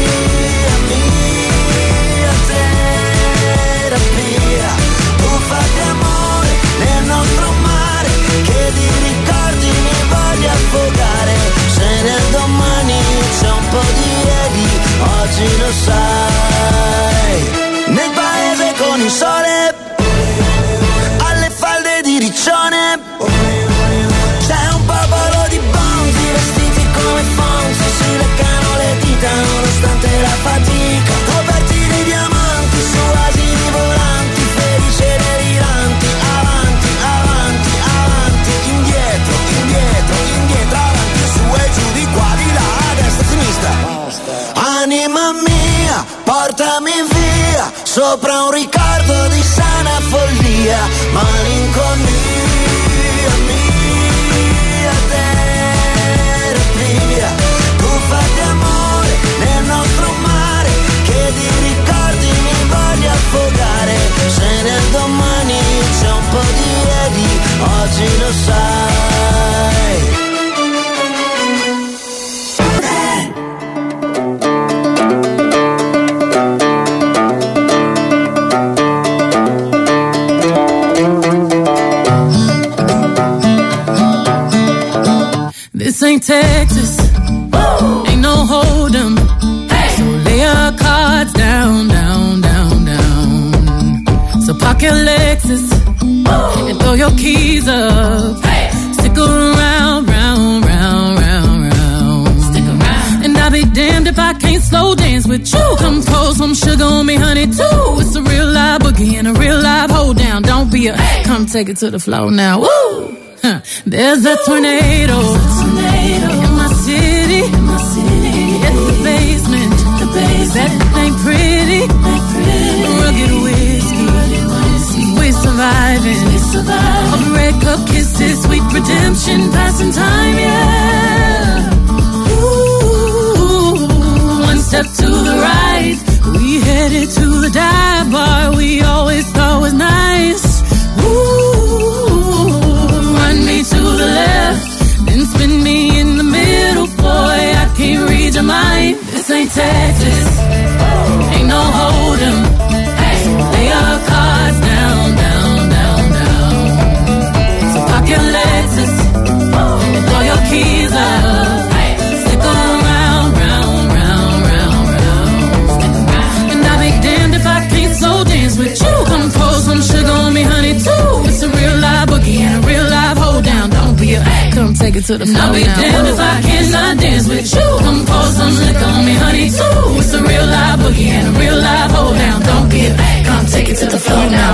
sopra un ricordo di sana follia, malinconia, mia terapia. Tuffati amore nel nostro mare, che di ricordi mi voglio affogare. Se nel domani c'è un po' di ieri, oggi lo sai. This ain't Texas, ain't no hold'em. So lay your cards down, down, down, down. So park your Lexus and throw your keys up. Stick around, round, round, round, round. Stick around. And I'll be damned if I can't slow dance with you. Come pour some sugar on me, honey, too. It's a real live boogie and a real live hold down. Don't be a come take it to the floor now. Woo! There's a tornado in my city. At the basement, that ain't pretty. Rugged whiskey, we surviving. Of red cup kisses, sweet redemption, passing time, yeah. Ooh, one step to the right, we headed to the dive bar we always thought was nice. Run me to the left, then spin me in the middle, boy, I can't read your mind. This ain't Texas, ain't no hold'em. Lay your cards down, down, down, down. So park your Lexus and throw your keys up. Stick around, round, round, round, round. And I'll be damned if I can't slow dance with you. Come pour some sugar on me, honey, too. It's a real live boogie and a real live hold down. Don't be a come take it to the floor. I'll be damned if I cannot dance with you. Come pour some liquor on me, honey, too. It's a real live boogie and a real live hold down. Don't be a come take it to the floor now.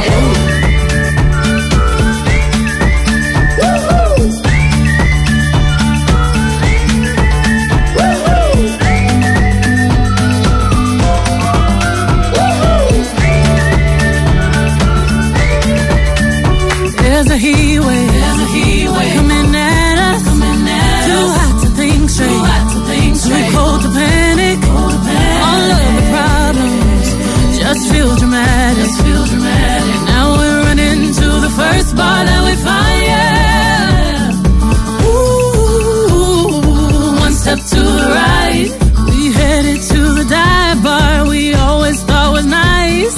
There's a heat wave coming at us. Too hot to think straight, too cold to panic. All of the problems just feel dramatic. Now we're running to the first bar that we find, yeah. Ooh, one step to the right, we headed to the dive bar we always thought was nice.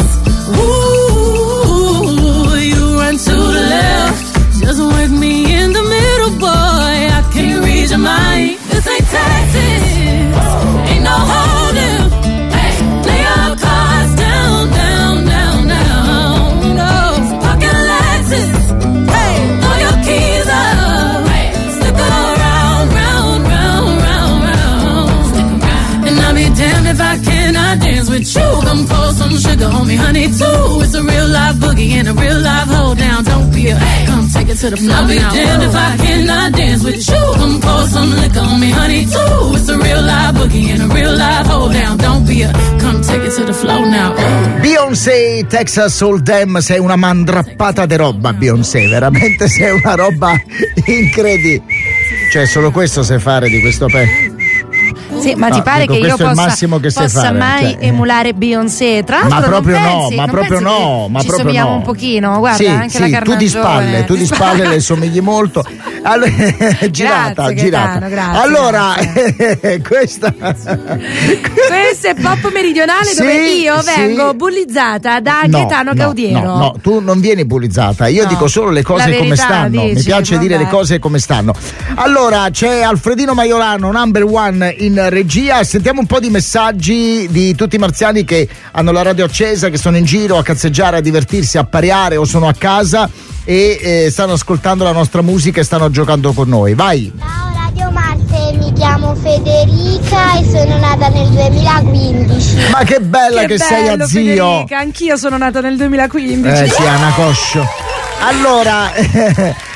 Ooh, you run to the left, just work me in the middle, boy, I can't read your mind. This ain't Texas, ain't no hold'em. Lay your cards down, down, down, down. No, pocket Lexus, throw your keys up. Stick around, round, round, round, round. And I'll be damned if I cannot dance with you. Come pour some sugar on me, honey, too. It's a real live boogie and a real live hold down. Don't be a come take it to the floor. I'll be damned if I cannot dance with you. Come pour some liquor on me, honey, too. It's a real live boogie and a real live hold down. Don't be a come take it to the floor now. Beyoncé, Texas Hold'em, sei una mandrappata di roba, Beyoncé, veramente sei una roba incredibile. Cioè, solo questo sai fare di questo pezzo. Sì, ma ti pare che io possa mai emulare Beyoncé? Tra l'altro, ma proprio non pensi, no, ma proprio no, ma ci proprio somigliamo no. un pochino, guarda, sì, anche la carnagione. tu di spalle le somigli molto. Allora, girata. Grazie. Allora, questa è Pop Meridionale, dove io vengo bullizzata da Gaetano Gaudiero. No, tu non vieni bullizzata, io dico solo le cose verità, come stanno. dici, mi piace dire le cose come stanno. Allora, c'è Alfredino Maiorano, number one in regia. Sentiamo un po' di messaggi di tutti i marziani che hanno la radio accesa, che sono in giro a cazzeggiare, a divertirsi, a pareare o sono a casa e stanno ascoltando la nostra musica e stanno giocando con noi. Vai! Ciao Radio Marte, mi chiamo Federica e sono nata nel 2015. Ma che bella che sei a zio! Federica, anch'io sono nata nel 2015. Sì, Anna Coscio. Allora,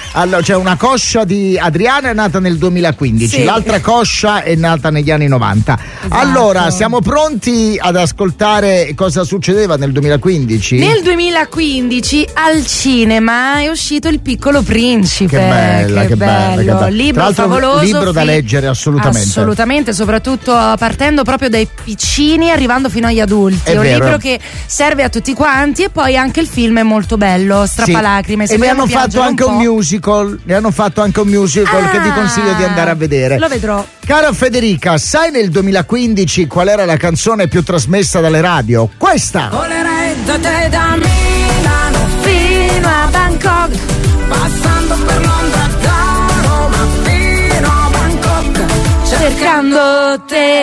Allora, c'è una coscia di Adriana è nata nel 2015, Sì. l'altra coscia è nata negli anni 90. Esatto. Allora, siamo pronti ad ascoltare cosa succedeva nel 2015? Nel 2015 al cinema è uscito Il Piccolo Principe. Che bella, che bello. bella. Libro Tra l'altro, favoloso. libro da leggere assolutamente. Assolutamente, soprattutto partendo proprio dai piccini e arrivando fino agli adulti. È È un vero. libro che serve a tutti quanti, e poi anche il film è molto bello, strappalacrime. Sì. E ne hanno fatto anche un musical. Ne hanno fatto anche un musical che ti consiglio di andare a vedere. Lo vedrò. Cara Federica, sai nel 2015 qual era la canzone più trasmessa dalle radio? Questa! Volerei da te da Milano fino a Bangkok, passando per Londra, da Roma fino a Bangkok, cercando te.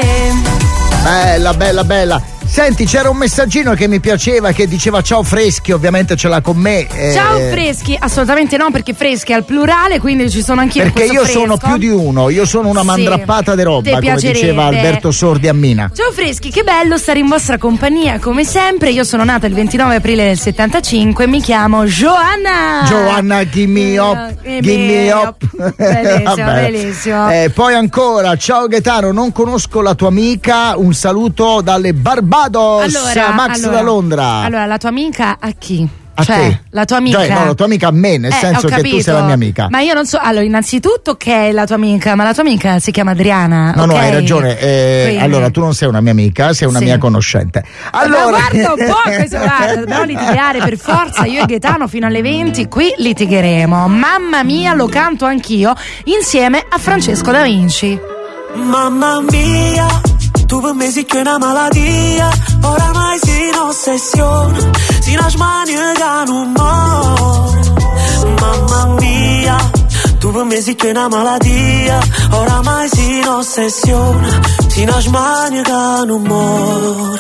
Bella, bella, bella. Senti, c'era un messaggino che mi piaceva che diceva ciao Freschi, ovviamente ce l'ha con me. Ciao Freschi, assolutamente no, perché Freschi è al plurale, quindi ci sono anch'io. Perché in io questo sono fresco. più di uno, io sono una Sì. mandrappata di roba, Ti come piacerebbe. diceva Alberto Sordi a Mina. Ciao Freschi, che bello stare in vostra compagnia come sempre. Io sono nata il 29 aprile del 75 e mi chiamo Joanna. Joanna, give me up, give me up. Bellissimo, Vabbè. bellissimo. Poi ancora, ciao Gaetano, non conosco la tua amica, un saluto dalle Barbados. Max da Londra. Allora, la tua amica a chi? A te. La tua amica. Cioè, no, la tua amica a me, nel senso ho che tu capito. sei la mia amica. Ma io non so. Allora, innanzitutto che è la tua amica, ma la tua amica si chiama Adriana. No, ok? no, hai ragione. Quindi. Allora, tu non sei una mia amica, sei una Sì. mia conoscente. Ma Allora... guarda un po' questo, guarda, dobbiamo litigare per forza. Io e Gaetano fino alle 20 qui litigheremo. Mamma mia, lo canto anch'io insieme a Francesco Da Vinci. Mamma mia, tu per me sei che una malattia, oramai si un'ossessione, si una smania che non muore. Mamma mia, tu per me sei che una malattia, oramai si un'ossessione, si una smania che non muore.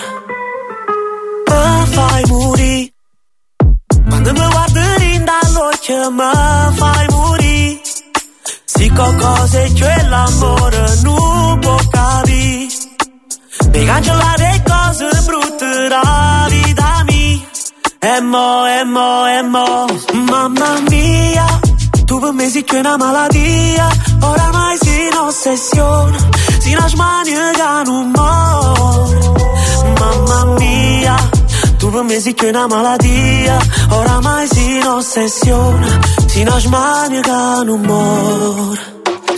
Mi fai morire, quando mi guardi in dall'occhio mi fai morire. Se qualcosa è l'amore non può capire, per cancellare le cose brutte della vita mia. E mo, mamma mia, tu per me sei che una malattia, oramai sei un'ossessione, sei una smania che non muore. Mamma mia, tu per me sei che una malattia, oramai sei un'ossessione, sei una smania che non muore.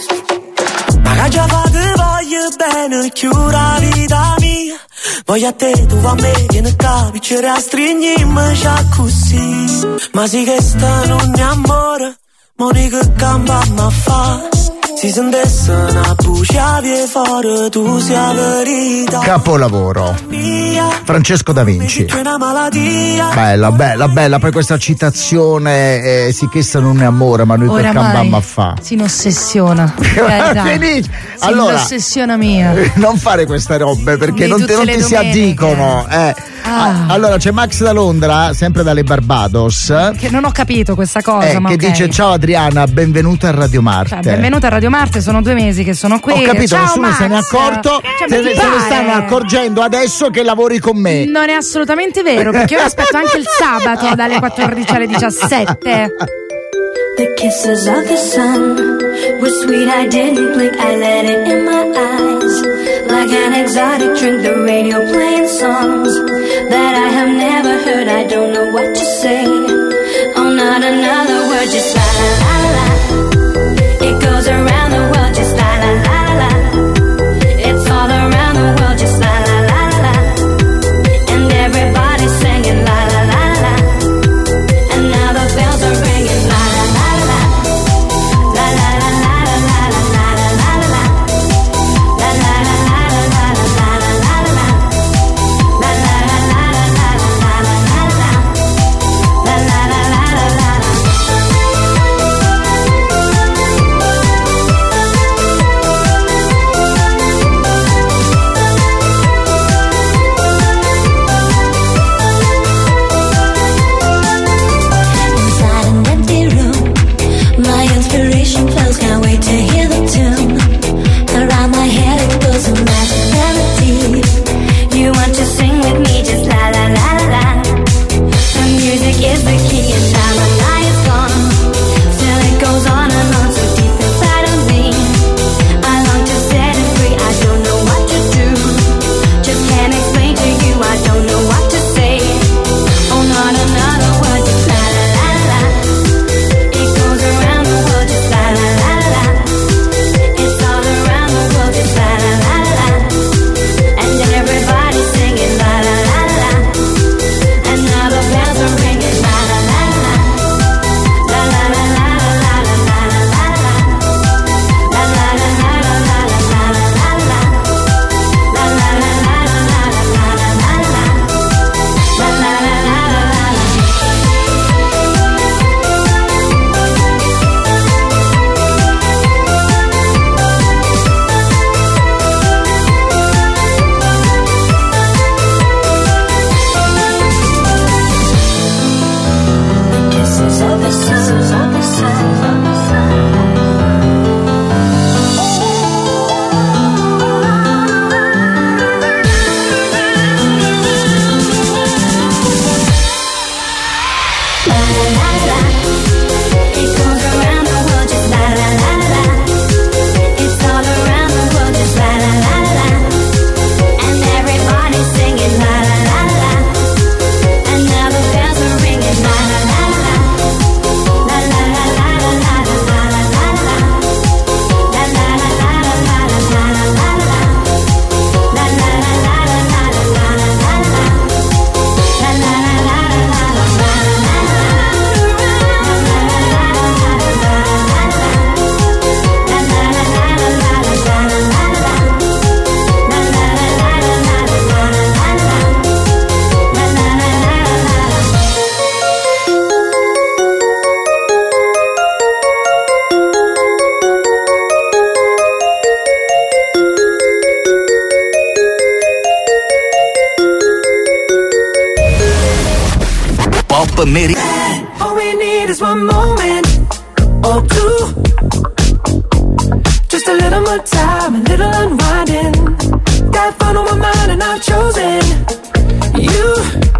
Ma che già fate voglio bene, chiudo la vita mia, voglio a te, tu a me, vieni qua, piccere a stringimmi già così. Ma sì che sta non è amore, Monica camba ma fa, si sentisse una buccia fuori, tu sia la verità. Capolavoro. Francesco Da Vinci. Una malattia. Bella, bella, bella. Poi questa citazione, sì che essa non è amore, ma noi per cambamma a fa. Si ossessiona. Felice. Allora, ossessiona mia. Non fare queste robe perché Di non tutte le ti si domeniche. addicono. Allora c'è Max da Londra, sempre dalle Barbados. Che non ho capito questa cosa, ma che ok. dice ciao Adriana, benvenuta a Radio Marte. Cioè, benvenuta a Radio Marte, sono 2 mesi che sono qui. Ho capito, Ciao, nessuno Max. se ne è accorto, Cioè, se ma ti ne pare? stanno accorgendo adesso che lavori con me. Non è assolutamente vero, perché io aspetto anche il sabato dalle 14 alle 17. The kisses of the sun were sweet, I didn't blink, I let it in my eyes. Like an exotic drink, the radio playing songs that I have never heard, I don't know what to say. Oh, not another word, just la la la la. It goes around the world, just la la la la. It's all around the world, just la la la la. And everybody's singing la la la la. And now the bells are ringing la la la. Pop Meri. All we need is one moment or two. Just a little more time, a little unwinding. Got fun on my mind and I've chosen you.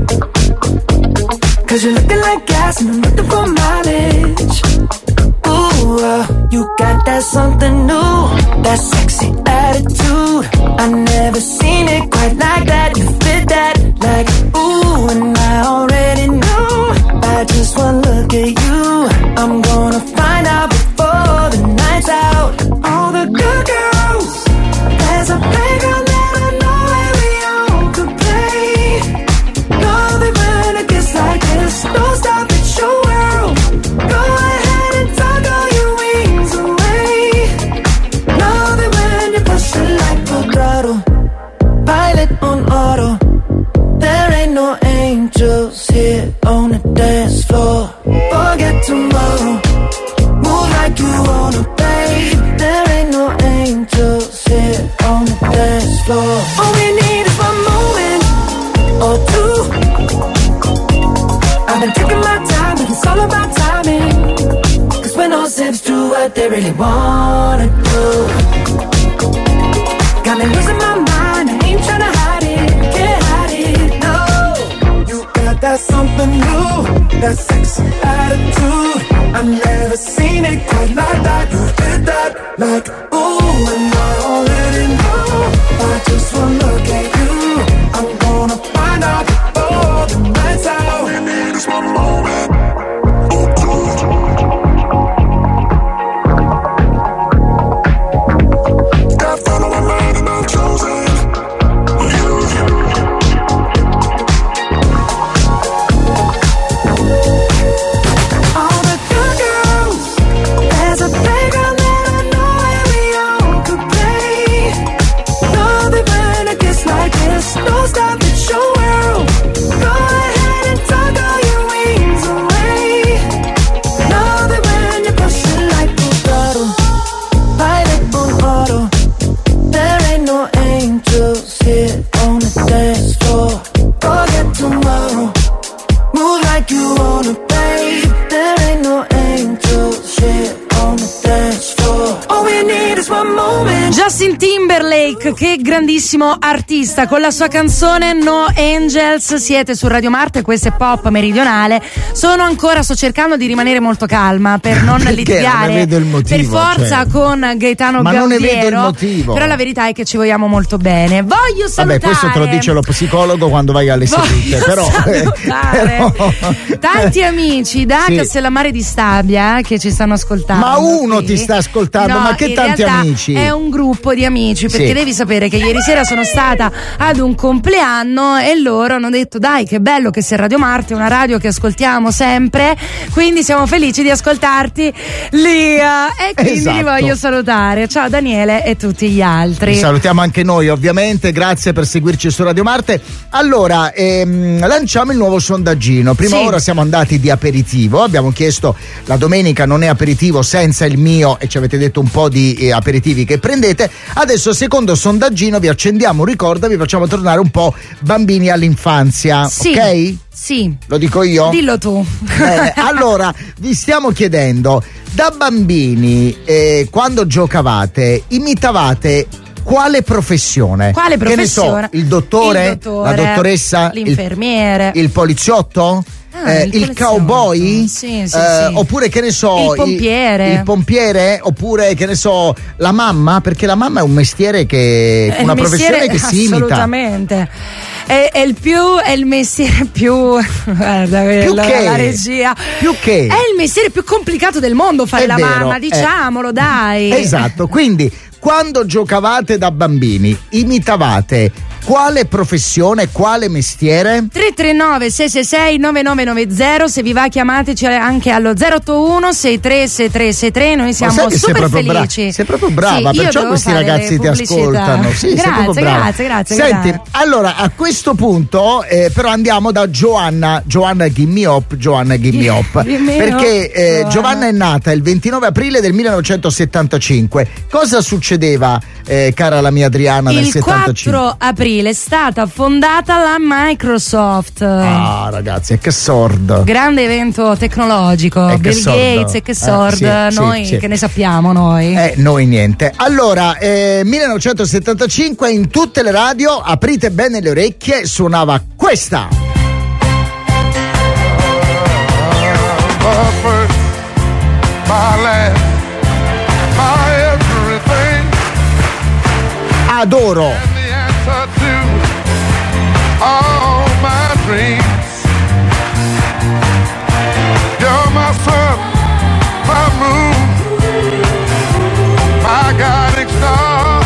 'Cause you're looking like gas and I'm looking for mileage. Ooh, you got that something new, that sexy attitude. I never seen it quite like that. You fit that like ooh, and I already knew. By just one look at you, I'm gonna find out before the night's out. All the good girls, there's a playground that I know where we all could play. Know that when it gets like this, don't stop, it's your world. Go ahead and tuck all your wings away. Know that when you push it like full throttle, pilot on auto. There ain't no angels here on the dance floor. Forget tomorrow, move like you wanna, babe. There ain't no angels here on the dance floor. All we need is one moment or two. I've been taking my time, but it's all about timing. 'Cause when those hips do what they really wanna do, got me losing my mind, I ain't tryna hide it, can't hide it, no. You got that something new, that sexy attitude. I've never seen it quite like that. You did that like ooh, and I already know. By just one look at you, I'm gonna find out before the night's out. All we need is one moment or two. Got fun on my mind and I've chosen you. All the good girls, there's a playground that I know where we all could play. Know that when it gets like this, don't stop, it's your world. Go ahead and tuck all your wings away. Know that when you push it like full throttle, pilot on auto. There ain't no angels here on the dance floor. Forget tomorrow, move like you wanna, babe. There ain't no angels here on the dance floor. All we need is one moment. Justin Timberlake, che grandissimo artista, con la sua canzone No Angels. Siete su Radio Marte, questo è Pop Meridionale. Sto cercando di rimanere molto calma per non litigare, non ne vedo il motivo, per forza, con Gaetano ma Gaudiero. non ne vedo il motivo. Però la verità è che ci vogliamo molto bene. Voglio salutare. Vabbè, questo te lo dice lo psicologo quando vai alle sedute. Però tanti amici da sì. Castellammare di Stabia che ci stanno ascoltando. Ma uno ti sta ascoltando, No, ma che in tanti realtà amici? È un gruppo di amici, perché Sì. devi sapere che ieri sera sono stata ad un compleanno e loro hanno detto dai che bello che sia Radio Marte, una radio che ascoltiamo sempre, quindi siamo felici di ascoltarti, Lia, e quindi li voglio salutare. Ciao Daniele e tutti gli altri. Vi salutiamo anche noi ovviamente, grazie per seguirci su Radio Marte. Allora lanciamo il nuovo sondaggino. Prima Sì. ora siamo andati di aperitivo, abbiamo chiesto la domenica non è aperitivo senza il mio e ci avete detto un po' di aperitivi che prendete. Adesso secondo sondaggino vi accendiamo un ricordo e vi facciamo tornare un po' bambini all'infanzia, Sì. ok? Sì. Lo dico io? Dillo tu. Allora, vi stiamo chiedendo, da bambini quando giocavate imitavate quale professione? Quale Che ne professione? so, il dottore, la dottoressa, l'infermiere, il poliziotto? Il cowboy? Sì, sì, sì. Oppure che ne so, il pompiere, oppure che ne so, la mamma, perché la mamma è un mestiere che una professione che si imita. Assolutamente. È il mestiere più guarda la regia più che è il mestiere più complicato del mondo fare la vero, mamma, diciamolo, dai. Esatto, quindi quando giocavate da bambini imitavate quale professione, quale mestiere? 339 666 9990. Se vi va chiamateci anche allo 081 636363. Noi siamo super felici. Sei proprio brava, sì, perciò questi ragazzi ti ascoltano. Sì, grazie. Senti, allora a questo punto però andiamo da Giovanna Gimme Up, perché Giovanna è nata il 29 aprile del 1975. Cosa succedeva cara la mia Adriana, nel Il 75. 4 aprile è stata fondata la Microsoft. Ah, ragazzi, e che sordo. Grande evento tecnologico. Bill Gates e che sordo. Noi sì. che ne sappiamo noi? Noi niente. Allora, 1975 in tutte le radio, aprite bene le orecchie, suonava questa. Adoro. You're my sun, my moon, my guiding star,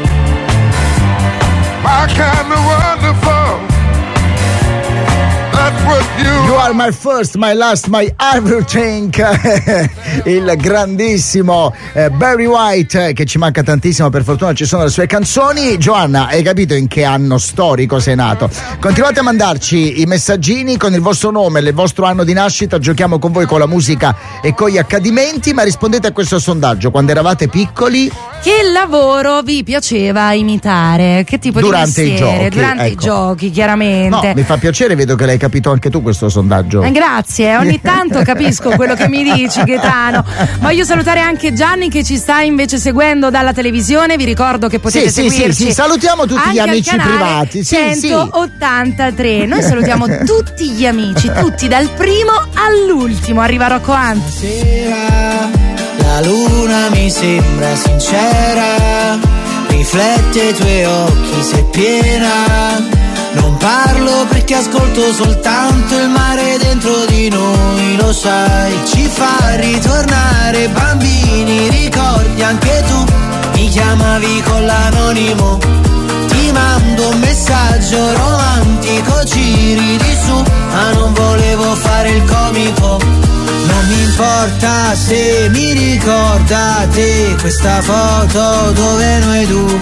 my kind of wonderful. That's what You are my first, my last, my everything. Il grandissimo Barry White, che ci manca tantissimo, per fortuna ci sono le sue canzoni. Giovanna, hai capito in che anno storico sei nato? Continuate a mandarci i messaggini con il vostro nome, il vostro anno di nascita, giochiamo con voi con la musica e con gli accadimenti, ma rispondete a questo sondaggio: quando eravate piccoli, che lavoro vi piaceva imitare? Che tipo durante di mestiere? i giochi, Durante i giochi, chiaramente. No, mi fa piacere, vedo che l'hai capito anche tu questo sondaggio. Grazie, ogni tanto capisco quello che mi dici, Gaetano. Voglio salutare anche Gianni che ci sta invece seguendo dalla televisione. Vi ricordo che potete seguirci. Sì, salutiamo tutti gli amici privati. 183. Noi salutiamo tutti gli amici, tutti dal primo all'ultimo. Arriva Rocco Hunt. Sera, la luna mi sembra sincera, riflette i tuoi occhi se piena. Non parlo perché ascolto soltanto il mare dentro di noi, lo sai, ci fa ritornare bambini, ricordi anche tu, mi chiamavi con l'anonimo, ti mando un messaggio romantico, ci ridi su, ma non volevo fare il comico, non mi importa se mi ricordate questa foto dove noi due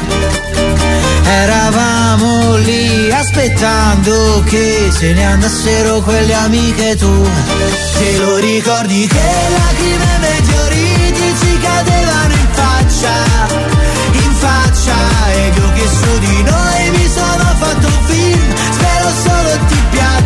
eravamo lì aspettando che se ne andassero quelle amiche tue. Te lo ricordi che lacrime e meteoriti ci cadevano in faccia ed io che su di noi mi sono fatto un film, spero solo ti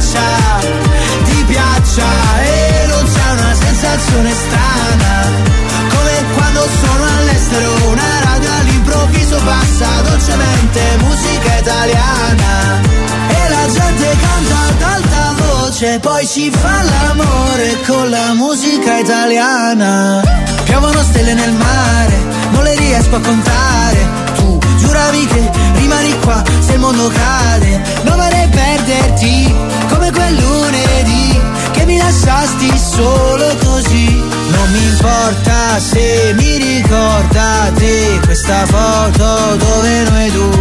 piaccia e non c'è una sensazione strana come quando sono all'estero, una radio all'improvviso passa dolcemente musica italiana e la gente canta ad alta voce, poi si fa l'amore con la musica italiana. Piovono stelle nel mare, non le riesco a contare, tu giuravi che rimani qua se il mondo cade, non vorrei perderti come quel lunedì che mi lasciasti solo così. Non mi importa se mi ricordate questa foto dove noi due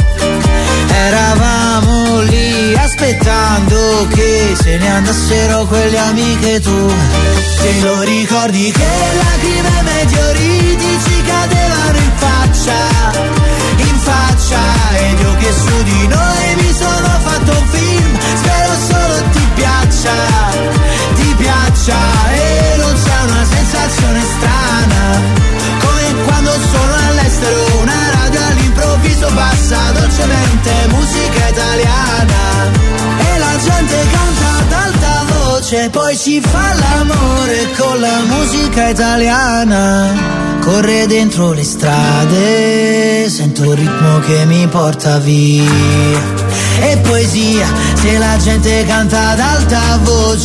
eravamo lì aspettando che se ne andassero quelle amiche tue. Te lo ricordi che lacrime e meteoriti ci cadevano in faccia ed io che su di noi mi sono fatto un film, spero solo ti piaccia e non c'è una sensazione strana come quando sono all'estero, una radio all'improvviso passa dolcemente musica italiana e la gente canta ad alta voce, poi si fa l'amore con la musica italiana. Corre dentro le strade, sento il ritmo che mi porta via. E poesia, se la gente canta ad alta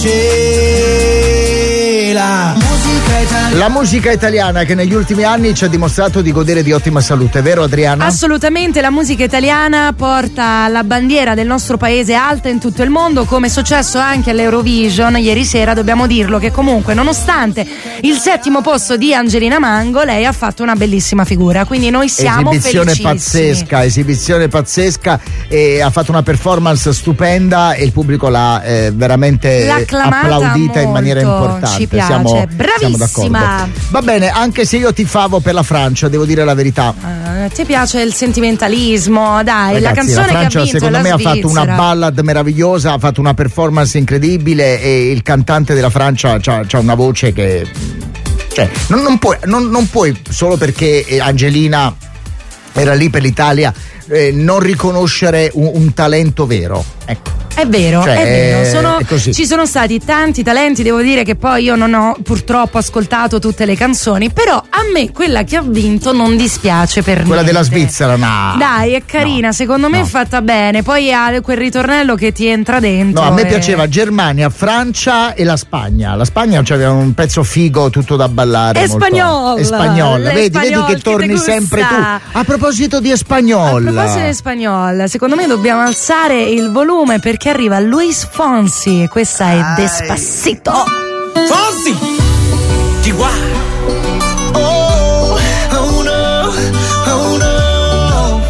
voce. La musica italiana che negli ultimi anni ci ha dimostrato di godere di ottima salute, vero Adriana? Assolutamente, la musica italiana porta la bandiera del nostro paese alta in tutto il mondo, come è successo anche all'Eurovision ieri sera. Dobbiamo dirlo che comunque, nonostante il 7° posto di Angelina Mango, lei ha fatto una bellissima figura, quindi noi siamo felicissimi. Esibizione pazzesca, e ha fatto una performance stupenda e il pubblico l'ha veramente applaudita molto, in maniera importante. Ci piace, bravissima. D'accordo. Va bene, anche se io tifavo per la Francia, devo dire la verità. Ti piace il sentimentalismo, dai. Ragazzi, la canzone la Francia, che ha vinto secondo è me la ha fatto una Svizzera. ballad meravigliosa, ha fatto una performance incredibile e il cantante della Francia c'ha una voce che, cioè, non puoi solo perché Angelina era lì per l'Italia, non riconoscere un talento vero, ecco. È vero, Cioè, è vero. è così. Ci sono stati tanti talenti, devo dire che poi io non ho purtroppo ascoltato tutte le canzoni, però a me quella che ha vinto non dispiace per Quella niente. della Svizzera, no. Dai, è carina, secondo me è fatta bene, poi ha quel ritornello che ti entra dentro. No, a me piaceva Germania, Francia e la Spagna. La Spagna c'aveva un pezzo figo tutto da ballare. Espagnola. Espagnola. Vedi Espagnol, che torni sempre tu. A proposito di Espagnola. A proposito di Spagnola, secondo me dobbiamo alzare il volume perché arriva Luis Fonsi e questa è Despacito. Fonsi! Chihuahua! Oh, oh no, oh no.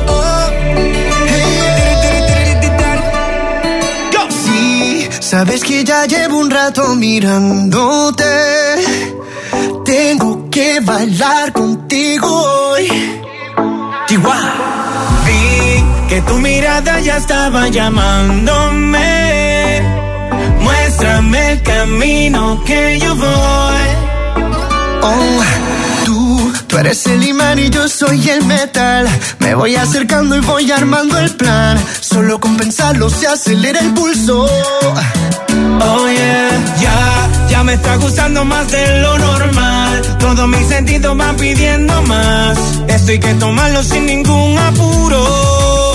Go. Sí, sabes que ya llevo un rato mirándote. Tengo que bailar contigo hoy. Chihuahua. Vi que tu mirada ya estaba llamándome. Muéstrame el camino que yo voy. Oh, tú eres el imán y yo soy el metal. Me voy acercando y voy armando el plan. Solo con pensarlo se acelera el pulso. Oh yeah, ya me está gustando más de lo normal. Todos mis sentidos van pidiendo más. Esto hay que tomarlo sin ningún apuro.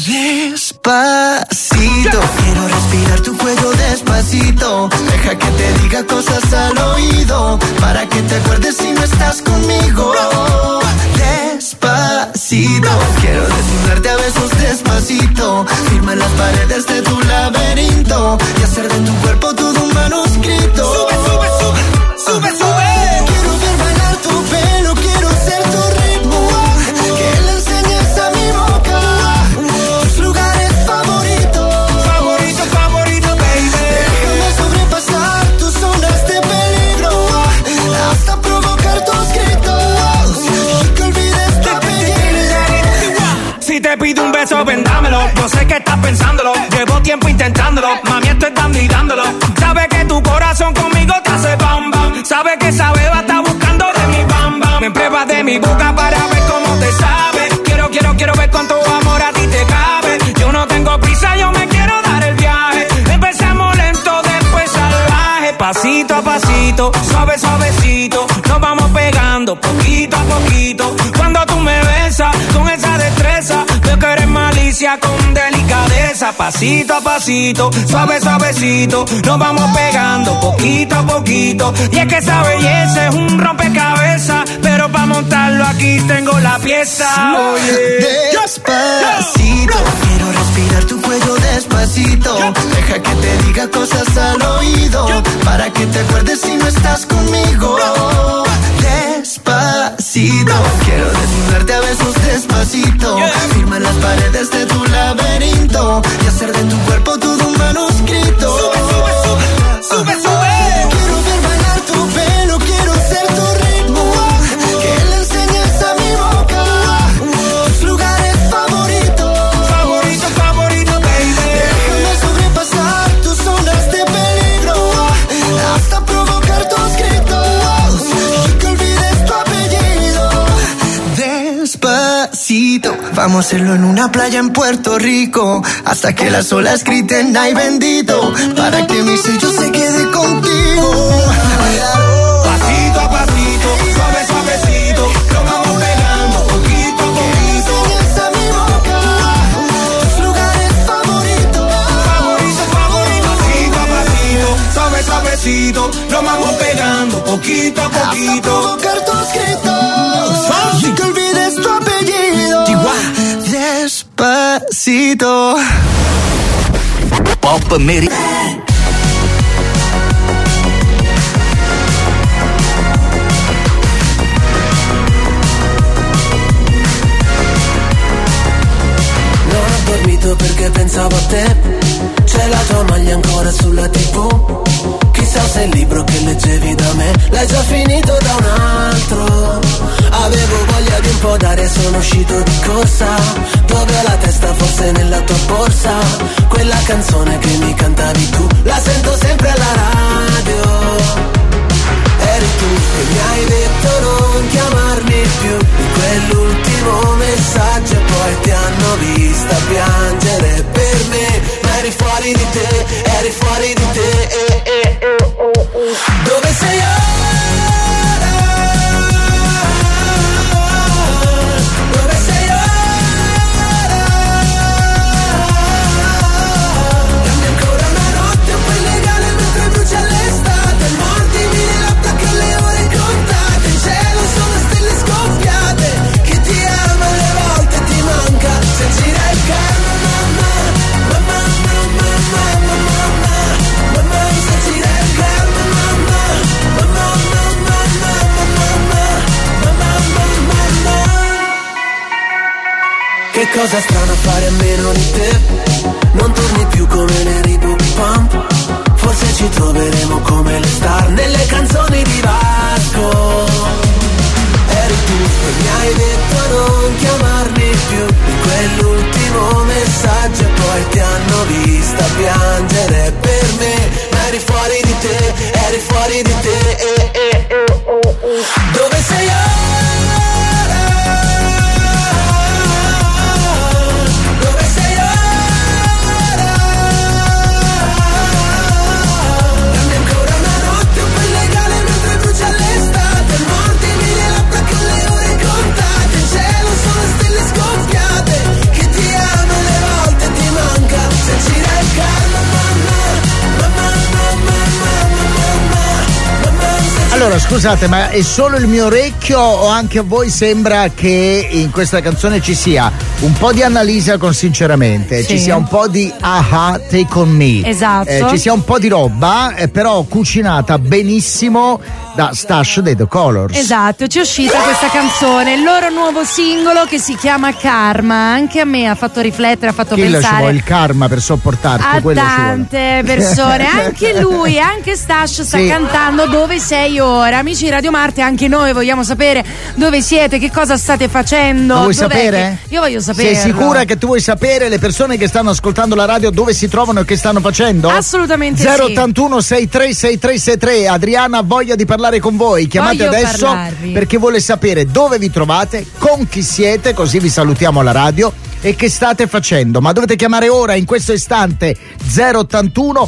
Despacito, quiero respirar tu cuello despacito. Deja que te diga cosas al oído, para que te acuerdes si no estás conmigo. Despacito, quiero desnudarte a besos despacito. Firma las paredes de tu laberinto y hacer de tu cuerpo todo un manuscrito. Sube, sube, sube, sube, sube. Quiero ver bailar tu pelo, quiero ser tu ritmo. Que le enseñes a mi boca tus lugares favoritos. Favorito, favorito, baby. Déjame sobrepasar tus zonas de peligro hasta provocar tus gritos y que olvides tu apellido. Si te pido un beso, vendámelo. Yo sé que estás pensándolo. Llevo tiempo intentándolo. Mami, estoy dando y dándolo. Sabe que tu corazón conmigo te hace bam bam. Sabe que esa beba está buscando de mi bam bam. Me pruebas de mi boca para ver cómo te sabe. Quiero ver cuánto amor a ti te cabe. Yo no tengo prisa, yo me quiero dar el viaje. Empezamos lento, después salvaje. Pasito a pasito, suave, suavecito. Nos vamos pegando poquito a poquito. Cuando tú me besas con esa destreza, veo que eres malicia con delicadeza. Pasito a pasito, suave, suavecito. Nos vamos pegando poquito a poquito. Y es que esa belleza es un rompecabezas, pero para montarlo aquí tengo la pieza. Oye, despacito, quiero respirar tu cuello despacito. Deja que te diga cosas al oído, para que te acuerdes si no estás conmigo. Despacito, quiero desnudarte a besos despacito. Firma las paredes de tu laberinto y hacer de tu cuerpo todo un manuscrito. Sube, sube, sube, sube, sube. Quiero ver bailar tu pelo, quiero ser tu ritmo. Que le enseñes a mi boca tus lugares favoritos. Favorito, favorito, baby. Déjame sobrepasar tus zonas de peligro hasta provocar tus gritos y que olvides tu apellido. Despacito, vamos a hacerlo en una playa en Puerto Rico, hasta que las olas griten ay bendito, para que mi sello se quede contigo. Pasito a pasito, suave, suavecito, lo vamos pegando poquito a poquito. Enseñas a mi boca tus lugares favoritos. Favorito, favorito. Pasito a pasito, suave, suavecito, lo vamos pegando poquito a poquito. Hasta provocar tus gritos y que olvides tu apellido. Despacito. Pop Meri. Non ho dormito perché pensavo a te. C'è la tua maglia ancora sulla TV. Chissà se il libro che leggevi da me l'hai già finito da un altro. Avevo voglia di un po' d'aria, sono uscito di corsa. Dove ho la testa, forse nella tua borsa. Quella canzone che mi cantavi tu, la sento sempre alla radio. Eri tu che mi hai detto non chiamarmi più, in quell'ultimo messaggio e poi ti hanno vista piangere per me, ma eri fuori di te, eri fuori di te. Dove sei ora? Dove sei ora? Dammi ancora una notte un po' illegale mentre brucia l'estate, mordimi le labbra che le ore contate, in cielo sono stelle scoppiate, chi ti ama alle volte ti manca, se gira il karma, mamma, mamma, mamma, mamma, mamma, mamma, se gira il karma, mamma, mamma, mamma, mamma, mamma, mamma, mamma. Che cosa strana fare a meno di te, non torni più come neri Booby Pump, forse ci troveremo come le star nelle canzoni di Vasco. Eri tu che mi hai detto non chiamarmi più, in quell'ultimo messaggio e poi ti hanno vista piangere per me, ma eri fuori di te, eri fuori di te. Dove sei ora? Dove sei ora? Dammi ancora una notte un po' illegale mentre brucia l'estate, mordimi le labbra che le ore contate, in cielo sono stelle scoppiate, chi ti ama alle volte ti manca, se gira il karma, mamma, mamma, mamma, mamma, mamma, se Allora, scusate, ma è solo il mio orecchio o anche a voi sembra che in questa canzone ci sia un po' di Annalisa con Sinceramente, Sì. ci sia un po' di Aha, Take On Me, Esatto. ci sia un po' di roba, però cucinata benissimo da Stash dei The Colors. Esatto, ci è uscita questa canzone, il loro nuovo singolo che si chiama Karma. Anche a me ha fatto riflettere, ha fatto Chi ci pensare vuole il karma per sopportarti, a quello ci vuole. tante persone. Anche lui, anche Stash sta Sì. cantando Dove sei ora. Amici di Radio Marte, anche noi vogliamo sapere dove siete, che cosa state facendo. Lo vuoi dov'è sapere? Io voglio sapere. Sei sicura che tu vuoi sapere le persone che stanno ascoltando la radio dove si trovano e che stanno facendo? Assolutamente sì. 081 636363. Adriana ha voglia di parlare con voi. Chiamate Voglio adesso parlarvi. perché vuole sapere dove vi trovate, con chi siete, così vi salutiamo alla radio e che state facendo. Ma dovete chiamare ora, in questo istante, 081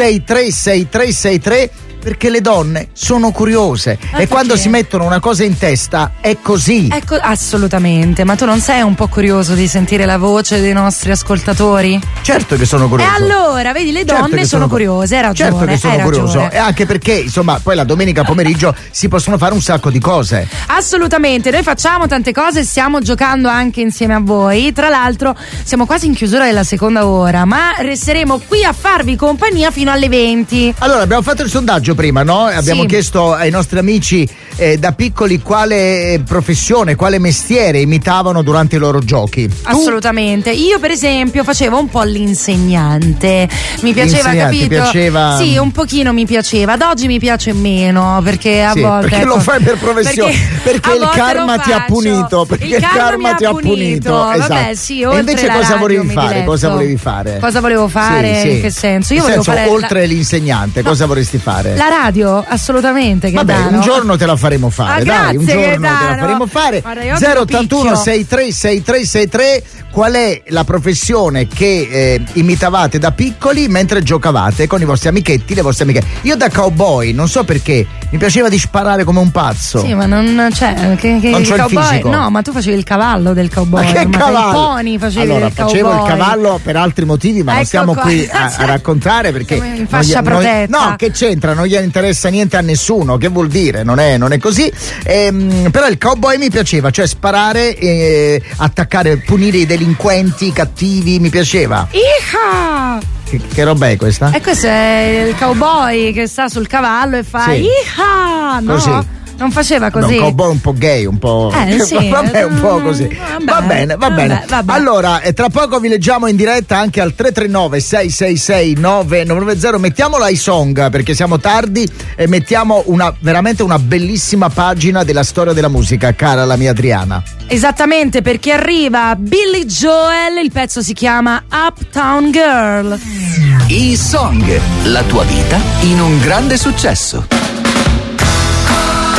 636363, perché le donne sono curiose e quando si mettono una cosa in testa è così. Ecco, assolutamente, ma tu non sei un po' curioso di sentire la voce dei nostri ascoltatori? Certo che sono curioso. E allora, vedi, le Certo donne che sono curiose, hai ragione. Certo che sono hai curioso, ragione. e anche perché insomma poi la domenica pomeriggio si possono fare un sacco di cose. Assolutamente, noi facciamo tante cose, stiamo giocando anche insieme a voi. Tra l'altro siamo quasi in chiusura della seconda ora, ma resteremo qui a farvi compagnia fino alle 20. Allora, abbiamo fatto il sondaggio prima, no? Abbiamo Sì. chiesto ai nostri amici da piccoli quale professione, quale mestiere imitavano durante i loro giochi. Assolutamente. Io per esempio facevo un po' l'insegnante. Mi piaceva, L'insegnante, capito? piaceva? Sì, un pochino mi piaceva. Ad oggi mi piace meno perché a Sì, volte perché ecco, lo fai per professione, perché a il volte karma lo ti ha faccio. punito, perché il karma ti ha punito. Vabbè, Esatto. sì, E oltre invece la cosa radio volevi mi fare? diletto. Cosa volevi fare? Cosa volevo fare? Sì, sì. In che senso? Io Nel volevo senso, fare oltre l'insegnante, cosa vorresti fare? la radio, assolutamente. Vabbè, Gaetano. un giorno te la faremo fare, Ah, dai, un grazie, giorno te la Gaetano. faremo fare. Guarda, io oggi lo 081 picchio. 636363. Qual è la professione che imitavate da piccoli mentre giocavate con i vostri amichetti, le vostre amiche? Io da cowboy, non so perché, mi piaceva di sparare come un pazzo. Sì, ma non c'è. Non c'ho il cowboy, fisico. no, ma tu facevi il cavallo del cowboy. Ma che ormai, cavallo? il pony facevi allora, il facevo cowboy. il cavallo per altri motivi, ma non Ecco stiamo qua. qui a raccontare perché Siamo in fascia non gli- protetta. no, che c'entra? Non gli interessa niente a nessuno. Che vuol dire? Non è così. Però il cowboy mi piaceva, cioè sparare, attaccare, punire i delinquenti, i cattivi, mi piaceva. Iha! Che roba è questa? E questo è il cowboy che sta sul cavallo e fa Sì. Iha! No? Così. Non faceva Vabbè, così. un cowboy un po' gay, un po'. Sì. Vabbè, un po' così. Va bene, va bene. vabbè. Allora, tra poco vi leggiamo in diretta anche al 339 666 9990. Mettiamo l'iSong perché siamo tardi e mettiamo veramente una bellissima pagina della storia della musica, cara la mia Adriana. Esattamente, perché arriva Billy Joel, il pezzo si chiama Uptown Girl. I Song, la tua vita in un grande successo.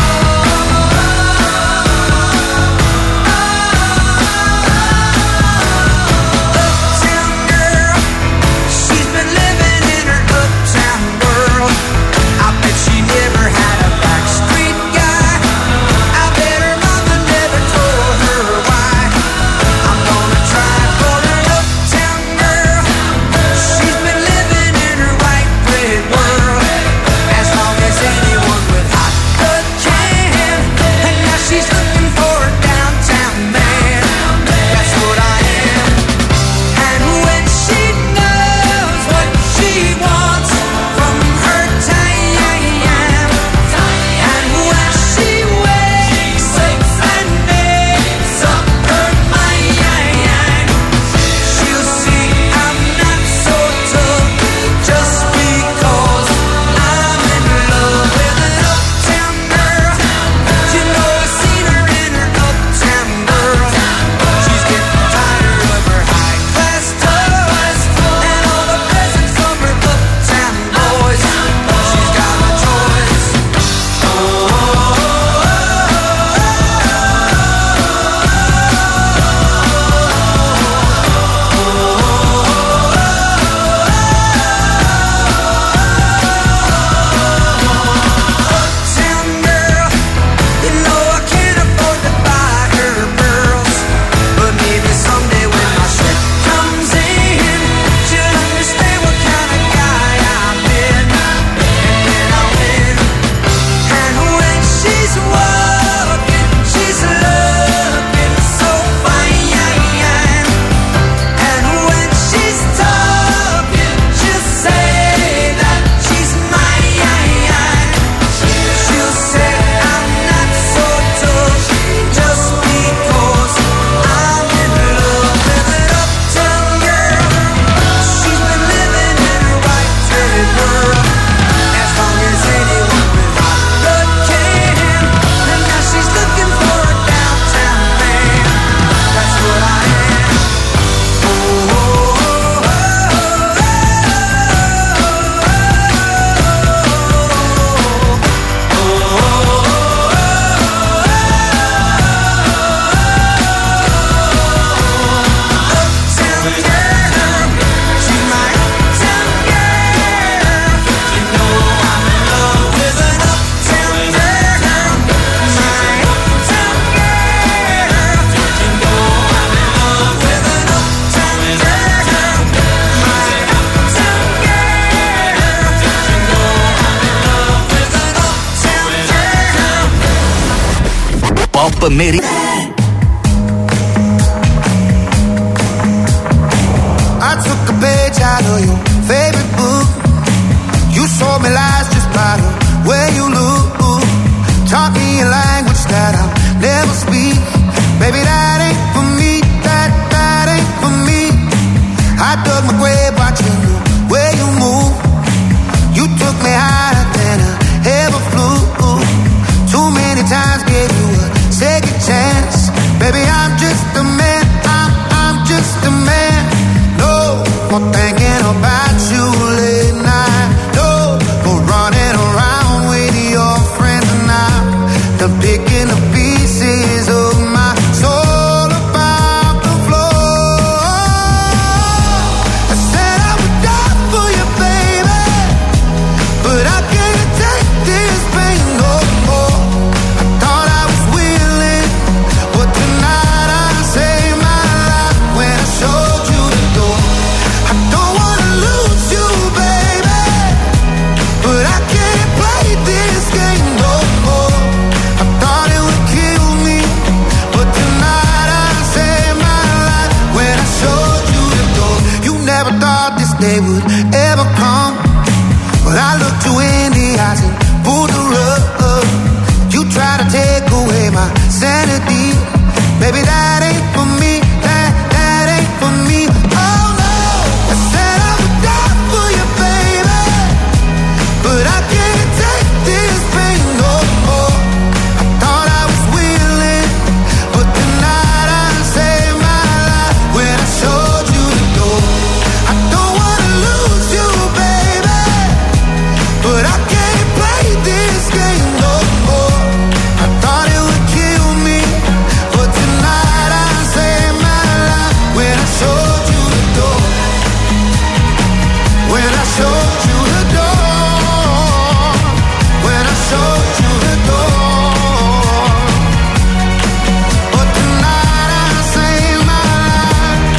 Pop Meridione. I took a page out of your favorite book. You sold me lies just by the way you look. Taught me a language that I'll never speak. Baby, that ain't for me. That ain't for me. I dug my grave watching the way you move. You took me higher than I ever flew. Too many times gave you a second chance. Baby, I'm just a man. I'm just a man. No more thinking about you late night. No more running around with your friends and I'm picking the pieces of my soul about the floor. I said I would die for you, baby, but I can't take this pain no more. I thought I was willing, but tonight I saved my life when I showed you the door. I don't wanna lose you, baby, but I can't play this game no more. I thought it would kill me, but tonight I saved my life when I showed you the door. You never thought this day would ever come, but I looked you in the eyes and pulled the rug. You tried to take away my sanity. Baby, that ain't for me. That ain't for me. Oh no, I said I would die for you, baby, but I can't take this pain no more. I thought I was willing, but tonight I saved my life when I showed you the door. I don't wanna lose you, baby, but I can't play this game no more. I thought it would kill me, but tonight I saved my life when I showed you the door. When I showed you the door. When I showed you the door. But tonight I saved my life.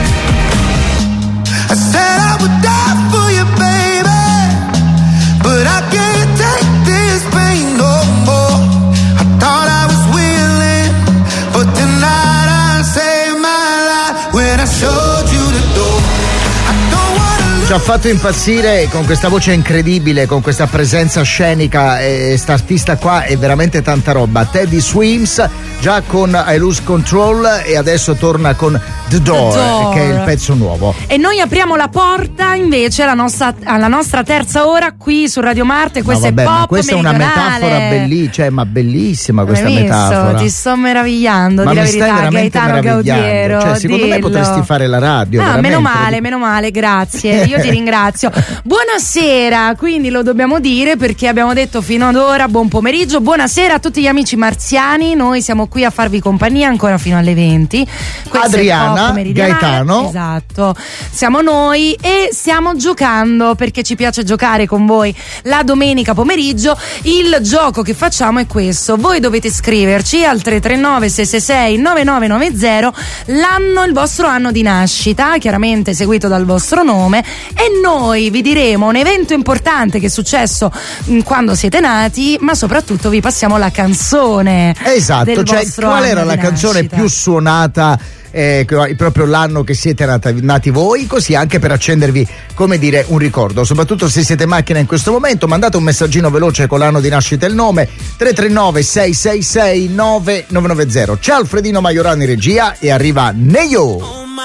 I said I would die for you, baby, but I can't take this pain no more. I thought I was willing, but tonight I saved my life when I showed you the door. I don't wanna Ci ha fatto impazzire con questa voce incredibile, con questa presenza scenica, e sta artista qua è veramente tanta roba. Teddy Swims, già con I Lose Control, e adesso torna con The Door, che è il pezzo nuovo. E noi apriamo la porta invece alla nostra terza ora qui su Radio Marte. Questa No, vabbè, è Pop ma questa Meridionale. è una metafora bellissima, ma bellissima questa Hai visto? metafora. Ti sto meravigliando, Ma di la mi stai verità, veramente Gaetano meravigliando. Gaudiero. Cioè, secondo me dillo. potresti fare la radio. Ah, veramente. meno male, grazie. Io ti ringrazio. Buonasera, quindi lo dobbiamo dire perché abbiamo detto fino ad ora buon pomeriggio. Buonasera a tutti gli amici marziani. Noi siamo qui a farvi compagnia ancora fino alle 20. Questo Adriana, è Pop Meridionale. Gaetano. Esatto. Siamo noi e stiamo giocando perché ci piace giocare con voi la domenica pomeriggio. Il gioco che facciamo è questo: voi dovete scriverci al 339 666 9990 l'anno, il vostro anno di nascita, chiaramente seguito dal vostro nome, e noi vi diremo un evento importante che è successo quando siete nati, ma soprattutto vi passiamo la canzone. Esatto, del cioè vostro qual anno era la di canzone nascita. più suonata proprio l'anno che siete nati voi, così anche per accendervi, come dire, un ricordo. Soprattutto se siete in macchina in questo momento, mandate un messaggino veloce con l'anno di nascita e il nome 339 666 9990. C'è Alfredino Majorano in regia e arriva Neyo.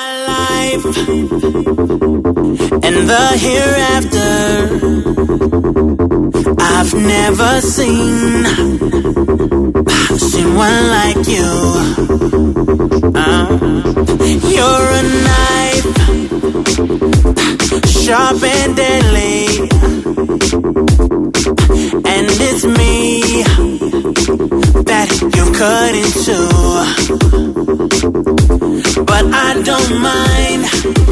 And the hereafter, I've never seen one like you. You're a knife, sharp and deadly, and it's me that you cut into. But I don't mind.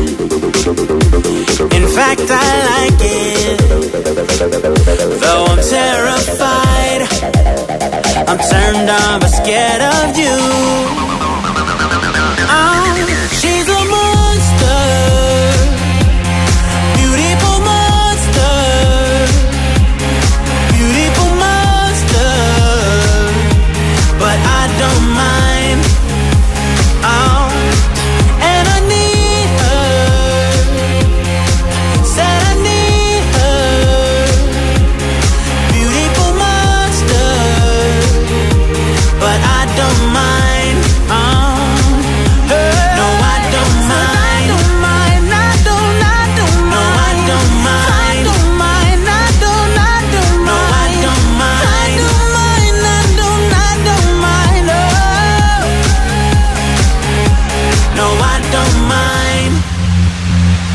In fact, I like it. Though I'm terrified, I'm turned on but scared of you. She's a monster, beautiful monster, beautiful monster. But I don't mind.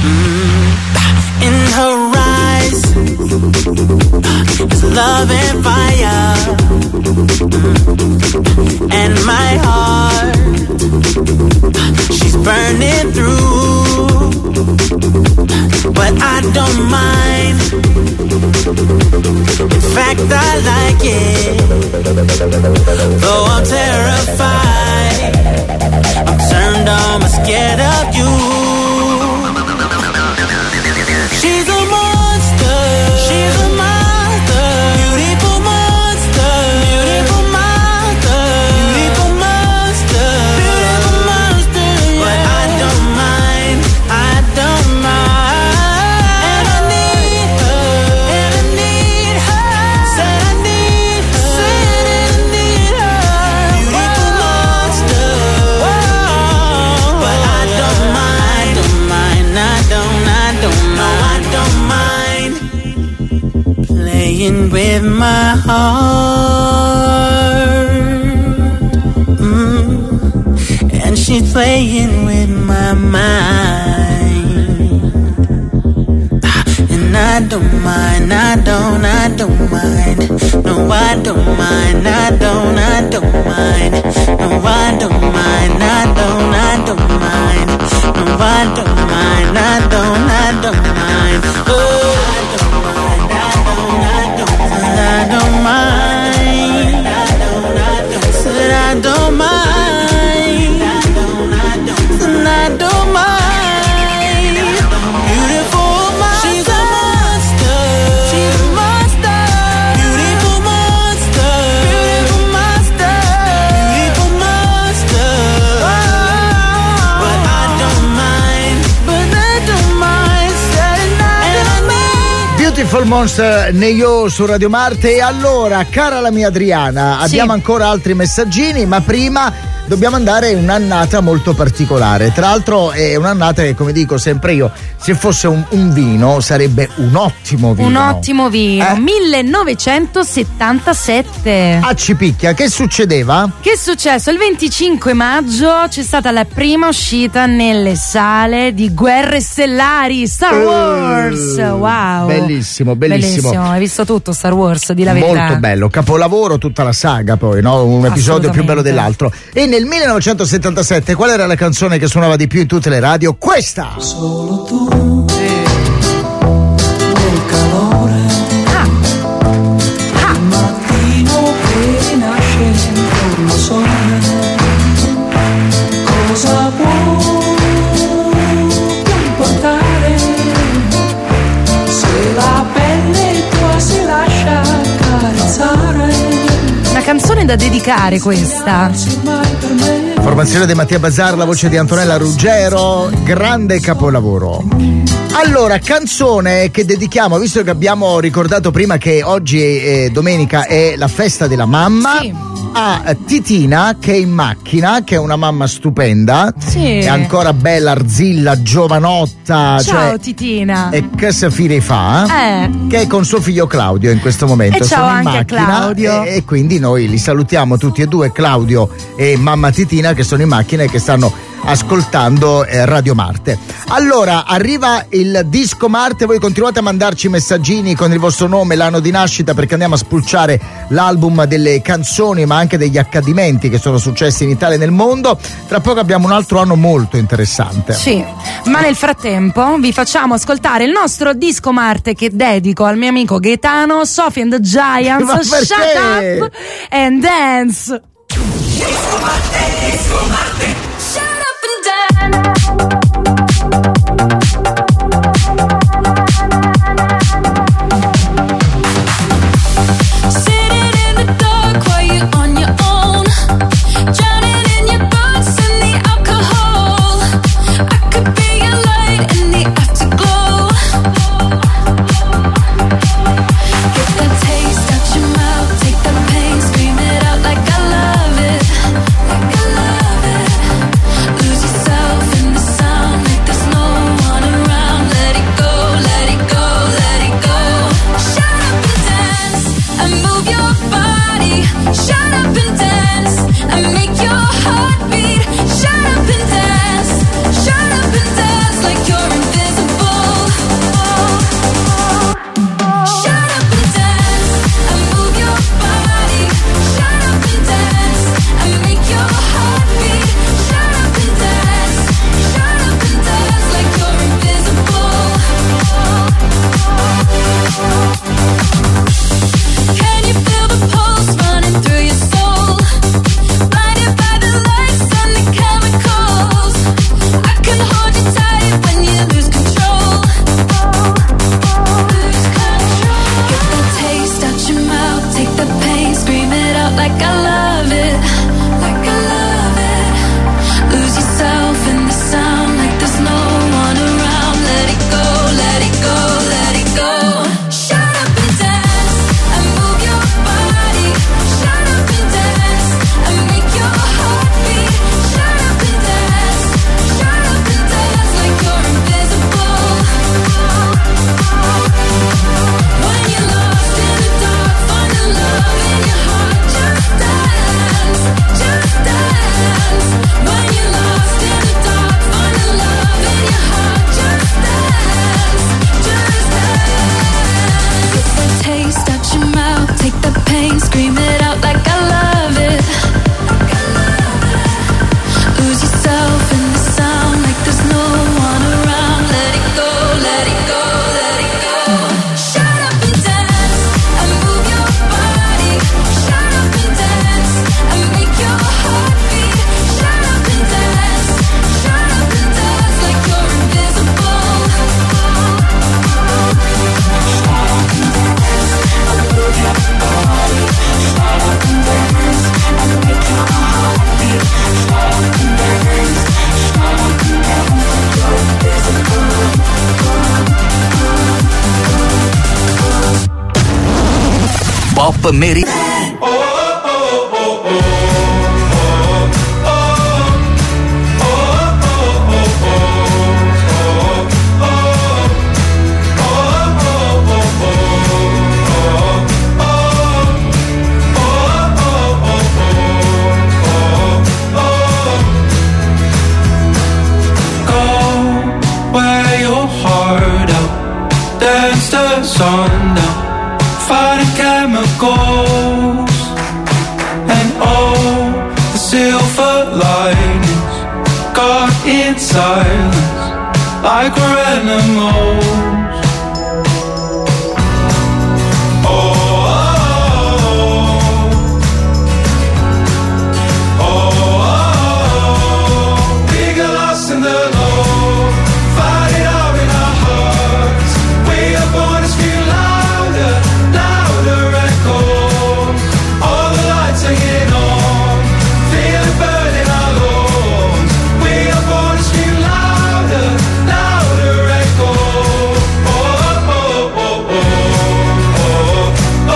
In her eyes is love and fire, and my heart, she's burning through, but I don't mind. In fact, I like it, though I'm terrified. I'm turned on, I'm scared of you. She's a monster. She's a monster. Beautiful monster. Beautiful monster. Beautiful monster. Beautiful monster. But I don't mind. I don't mind. And I need her. And I need her. Said I need her. Said I need her. Beautiful monster. Whoa. But I don't mind. Don't mind. I don't mind playing with my heart, and she's playing with my mind, and I don't mind, I don't mind, no I don't mind, I don't mind, no I don't mind, I don't mind, no I don't mind, I don't mind, oh I don't mind, said I don't mind, and I don't mind, beautiful monster, she's a monster, she's a monster, beautiful monster, beautiful monster, beautiful monster, but I don't mind, said I don't mind. Beautiful Monster, Neyo su Radio Marte. E allora, cara la mia Adriana, abbiamo ancora altri messaggini, ma prima dobbiamo andare in un'annata molto particolare. Tra l'altro è un'annata che, come dico sempre io, se fosse un vino sarebbe un ottimo vino. Un ottimo vino, 1977. A Cipicchia, che succedeva? Che è successo? Il 25 maggio c'è stata la prima uscita nelle sale di Guerre Stellari, Star Wars. Wow. Bellissimo, bellissimo. Hai visto tutto Star Wars, di la verità. Molto bello, capolavoro tutta la saga poi, no? Un episodio più bello dell'altro. E nel 1977 qual era la canzone che suonava di più in tutte le radio? Questa! Solo tu, nel calore, il mattino che nasce intorno sole, cosa può importare se la pelle tua si lascia accarezzare? Una canzone da dedicare questa. Formazione di Mattia Bazzar, la voce di Antonella Ruggero, grande capolavoro. Allora, canzone che dedichiamo, visto che abbiamo ricordato prima che oggi domenica è la festa della mamma, a Titina che è in macchina, che è una mamma stupenda, è ancora bella, arzilla, giovanotta. Ciao Titina. E che se fine fa? Che è con suo figlio Claudio in questo momento. E ciao sono in anche macchina, a Claudio. E quindi noi li salutiamo tutti e due, Claudio e mamma Titina, che sono in macchina e che stanno ascoltando Radio Marte. Allora, arriva il Disco Marte, voi continuate a mandarci messaggini con il vostro nome, l'anno di nascita, perché andiamo a spulciare l'album delle canzoni ma anche degli accadimenti che sono successi in Italia e nel mondo. Tra poco abbiamo un altro anno molto interessante. Sì, ma nel frattempo vi facciamo ascoltare il nostro Disco Marte che dedico al mio amico Gaetano, Sophie and the Giants. Ma perché? Shut up and dance. Disco Marte, Disco Marte. Lose yourself in the sun. Pop Meridianale. Dance the sun down, fighting chemicals, and all the silver linings got in silence like we're animals. We got lost in the low, fight it out in our hearts. We are born to scream louder, louder echo. All the lights hanging on, feel it burn in our lungs. We are born to scream louder, louder echo. Oh, oh, oh, oh, oh, oh, oh,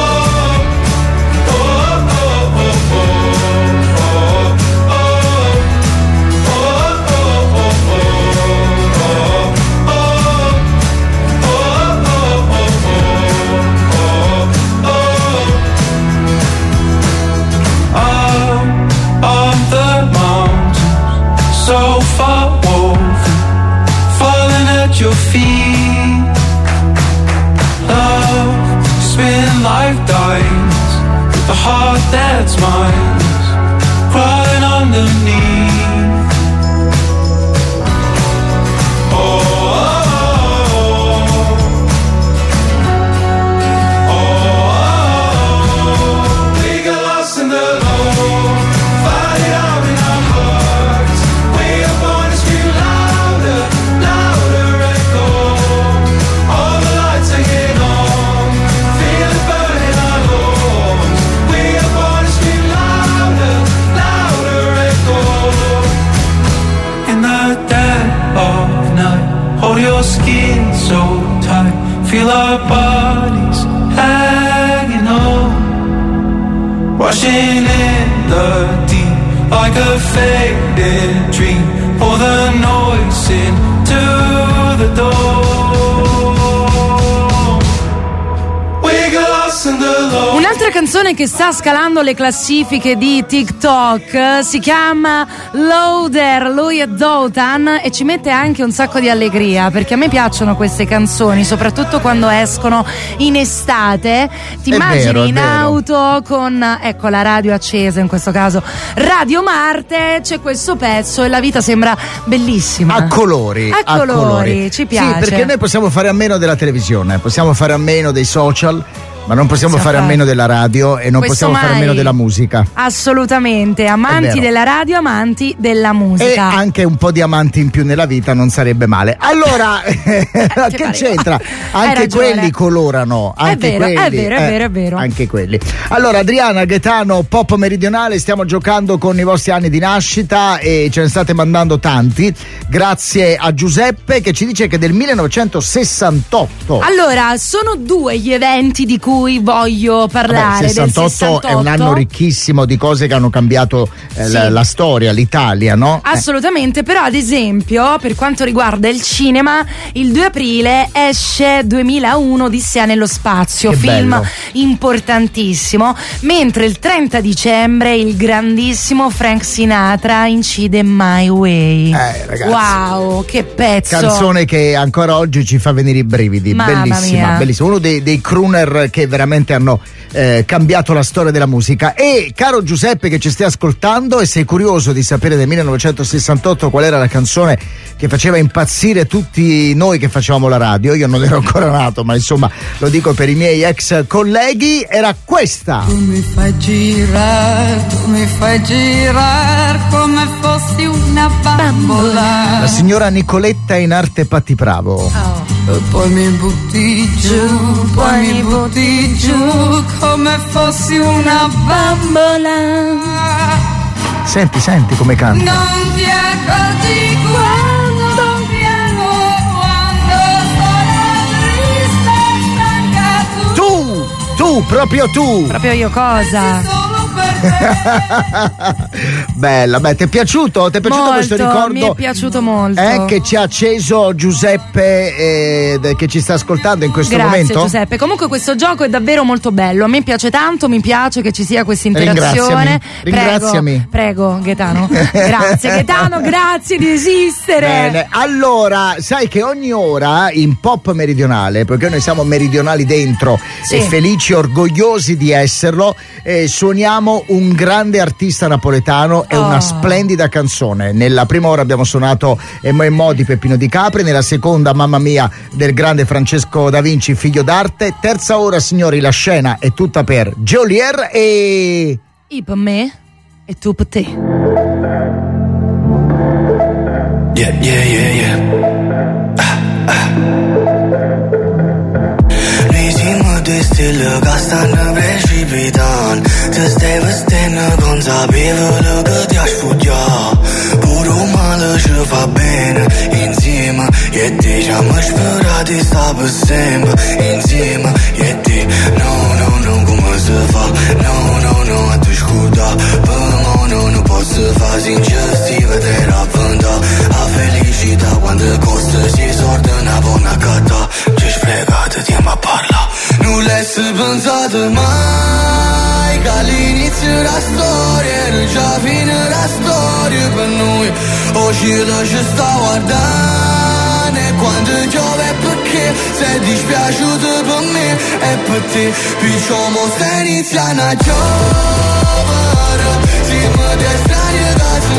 on the mountains, so far woven, falling at your feet. Love, spin like diamonds, with a heart that's mindless, crawling underneath. Oh, we got lost in the low, fight it out in our hearts. We are born to scream louder, louder echo. All the lights hanging on, feel it burn in our lungs. We are born to scream louder, louder echo. In the dead of night, hold your skin so tight, feel our bodies hanging on, rushing in the deep like a faded dream. Pour the noise into the door. We got lost in the low. Un'altra canzone che sta scalando le classifiche di TikTok si chiama Loader, lui è Doughtan, e ci mette anche un sacco di allegria, perché a me piacciono queste canzoni, soprattutto quando escono in estate. Ti immagini in auto con, ecco, la radio accesa, in questo caso Radio Marte, c'è questo pezzo e la vita sembra bellissima. A colori. A colori, ci piace. Sì, perché noi possiamo fare a meno della televisione, possiamo fare a meno dei social, ma non possiamo fare a meno della radio e non Questo possiamo fare a mai. meno della musica. Assolutamente, amanti della radio, amanti della musica. E anche un po' di amanti in più nella vita non sarebbe male. Allora, che c'entra? Anche ragione. quelli colorano. Anche È vero, quelli, è vero. Anche quelli. Allora, Adriana, Gaetano, Pop Meridionale, stiamo giocando con i vostri anni di nascita e ce ne state mandando tanti. Grazie a Giuseppe che ci dice che del 1968. Allora, sono due gli eventi di cui voglio parlare. Vabbè, 68 del 68 è un anno ricchissimo di cose che hanno cambiato la storia, l'Italia, no? Assolutamente, però ad esempio per quanto riguarda il cinema, il 2 aprile esce 2001 Odissea nello spazio, Che film bello. importantissimo, mentre il 30 dicembre il grandissimo Frank Sinatra incide My Way. Ragazzi. Wow, che pezzo. Canzone che ancora oggi ci fa venire i brividi. Mamma Bellissima, mia. bellissima. Uno dei crooner che veramente hanno cambiato la storia della musica. E caro Giuseppe che ci stai ascoltando e sei curioso di sapere del 1968 qual era la canzone che faceva impazzire tutti noi che facevamo la radio, io non ero ancora nato, ma insomma lo dico per i miei ex colleghi, era questa. Tu mi fai girare come fossi una bambola. La signora Nicoletta in arte Patti Bravo. E poi mi butti giù, come fossi una bambola. Senti come canta. Non ti accorgi quando piango, quando sono triste e stanca. Tu proprio tu. Proprio io cosa? Bella, beh, ti è piaciuto? Ti è piaciuto molto, questo ricordo? Mi è piaciuto molto. Che ci ha acceso Giuseppe, che ci sta ascoltando in questo Grazie, momento. Giuseppe. Comunque questo gioco è davvero molto bello. A me piace tanto, mi piace che ci sia questa interazione. Ringraziami. Prego, Gaetano. Grazie, Gaetano, grazie di esistere. Bene, allora, sai che ogni ora in Pop Meridionale, perché noi siamo meridionali dentro Sì. e felici, orgogliosi di esserlo, suoniamo un grande artista napoletano e una splendida canzone. Nella prima ora abbiamo suonato Mo di Peppino Di Capri, nella seconda Mamma Mia del grande Francesco Da Vinci, figlio d'arte. Terza ora, signori, la scena è tutta per Geolier e... Io per me e tu per te. Yeah, yeah, yeah, yeah. Nisima de stille ca stanno precipitando. Te stai vestendo consapevole che ti asciuglia. Pure un male ci fa bene insieme. E te ci abbiamo sperato di stare per sempre insieme. E te no, come si fa? No, a te scuda. Per me non posso fare sincero, vedere avventa. A felicità quando costa si sorda una buona catta. Ci spregate, stiamo a parlare. Non l'hai pensato mai che all'inizio della storia era già fine la storia per noi. Oggi ci sta guardando e quando piove perché sei dispiaciuto per me e per te. Perciò mo stai iniziando a giovere. Siamo dei strani che si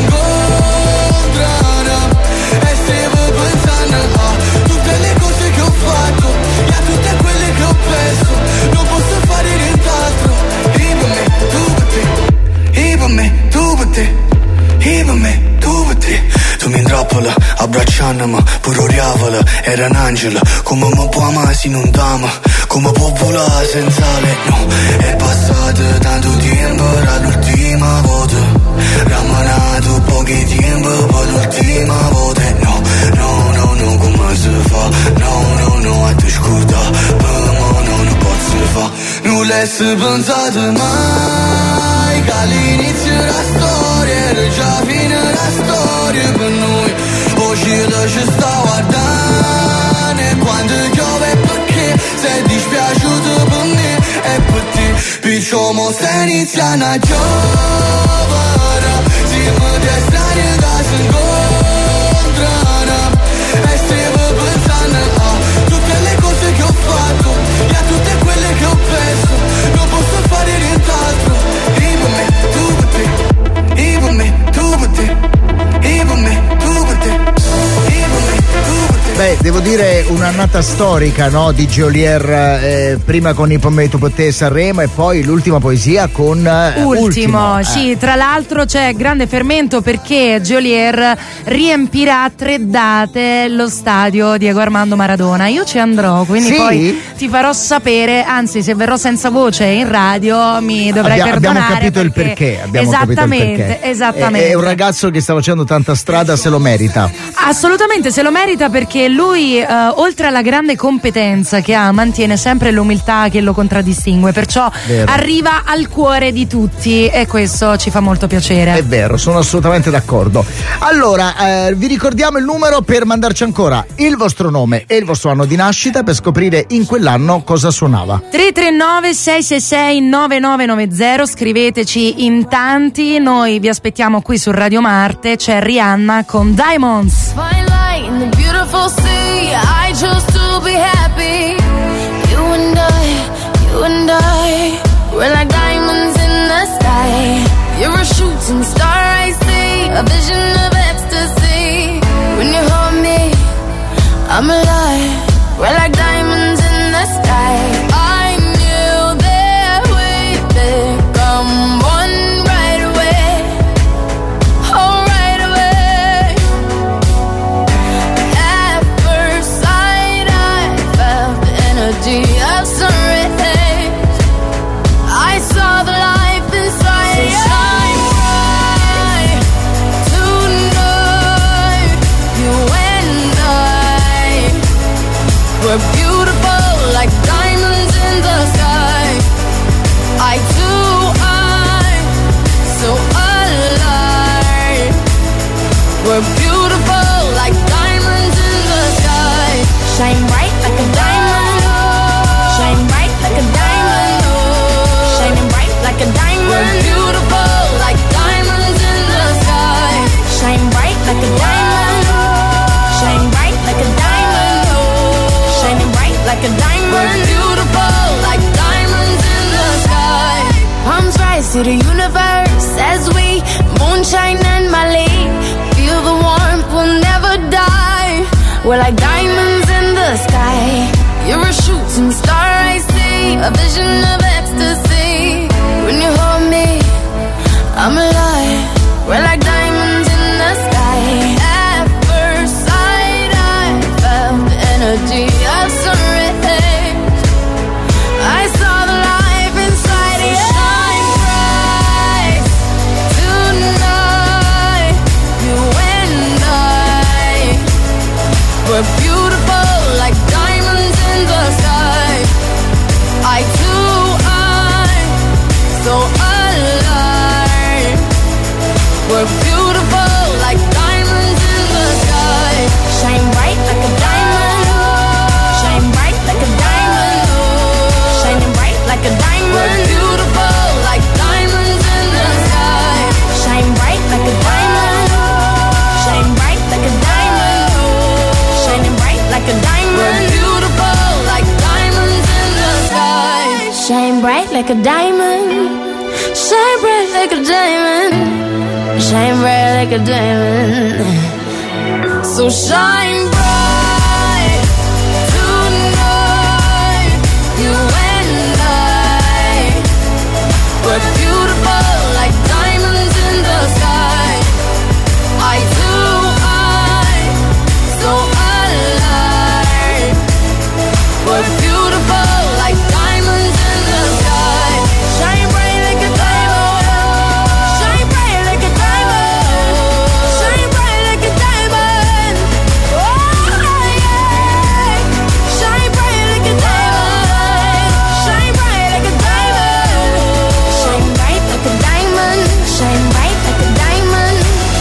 incontrano e stiamo pensando a tutte le cose che ho fatto e a tutte quelle che ho perso. Non posso fare nient'altro. Io per me, tu per te. Io per me, tu per te. Io per me, tu per te. Tu mi intrappola, abbracciandomi, pure oriavola, era un angelo. Come mi può amare se non t'ama? Come può volare senza lei? No, è passato tanto tempo dall'ultima volta. Rammanato pochi tempo per l'ultima volta. No, come si fa? No, a te scuda. Per me non posso fa. Non l'hai pensato mai che all'inizio della storia era già fine la storia per noi. Oggi ci sta guardando e quando piove perché sei dispiaciuto per me e per te. Perciò mo stai iniziando a giovere. Siamo dei strani che si incontrano e stiamo pensando a tutte le cose che ho fatto e a tutte quelle che ho perso. Non posso fare nient'altro. Io per me, tu per te. Io per me, tu per te. Io per me, tu per te. Io per me, tu per te. Beh, devo dire un'annata storica, no? Di Geolier, prima con I Pomme Tu per te Sanremo e poi l'ultima poesia con Ultimo. Sì, tra l'altro c'è grande fermento perché Geolier riempirà 3 date lo stadio Diego Armando Maradona. Io ci andrò, quindi Sì? poi ti farò sapere, anzi se verrò senza voce in radio mi dovrai perdonare. Abbiamo capito il perché. Esattamente. È un ragazzo che sta facendo tanta strada, se lo merita. Assolutamente se lo merita perché lui oltre alla grande competenza che ha mantiene sempre l'umiltà che lo contraddistingue, perciò Vero. arriva al cuore di tutti e questo ci fa molto piacere. È vero, sono assolutamente d'accordo. Allora, vi ricordiamo il numero per mandarci ancora il vostro nome e il vostro anno di nascita per scoprire in quell'anno cosa suonava. 339 666 9990, scriveteci in tanti, noi vi aspettiamo qui su Radio Marte. C'è Rihanna con Diamonds. Fine light in the beautiful sea. I chose to be happy. You and I, we're like diamonds in the sky. You're a shooting star, I see, a vision of ecstasy. When you hold me, I'm alive. We're like diamonds in the sky. I knew that we'd become one right away. Oh, right away. At first sight, I felt the energy of sun rays. I saw the life inside you. Shine bright tonight. You and I, we're beautiful like diamonds in the sky. Shine bright like a diamond. Shine bright like a diamond. Shining bright like a diamond. We're beautiful like diamonds in the sky. Shine bright like a diamond. Shine bright like a diamond. Shining bright like a diamond. We're beautiful like diamonds in the sky. Palms rise to the universe as we moonshine and Mali. Feel the warmth, we'll never die. We're like diamonds in the sky. You're a shooting star, I see. A vision of ecstasy. When you hold me, I'm alive. We're like diamonds in the sky. At first sight, I felt the energy of sun rays. I saw the life inside you. Shine bright tonight. You and I, we're beautiful like diamonds in the sky. Eye to eye, so alive. We're beautiful like diamonds in the sky. Shine bright like a diamond. Shine bright like a diamond. Shining bright like a diamond. We're beautiful like diamonds in the sky. Shine bright like a diamond. Shine bright like a diamond. Shining bright like a diamond. We're beautiful like diamonds in the sky. Shine bright like a diamond. Shine bright like a diamond. Shine bright like a diamond. So shine bright tonight. You and I, we're beautiful like diamonds in the sky. Eye to eye, so alive. We're beautiful like diamonds in the sky. Shine bright like a diamond. Shine bright like a diamond. Shine bright like a diamond. Oh yeah. Shine bright like a diamond. Shine bright like a diamond. Shine bright like a diamond. Shine bright like a diamond.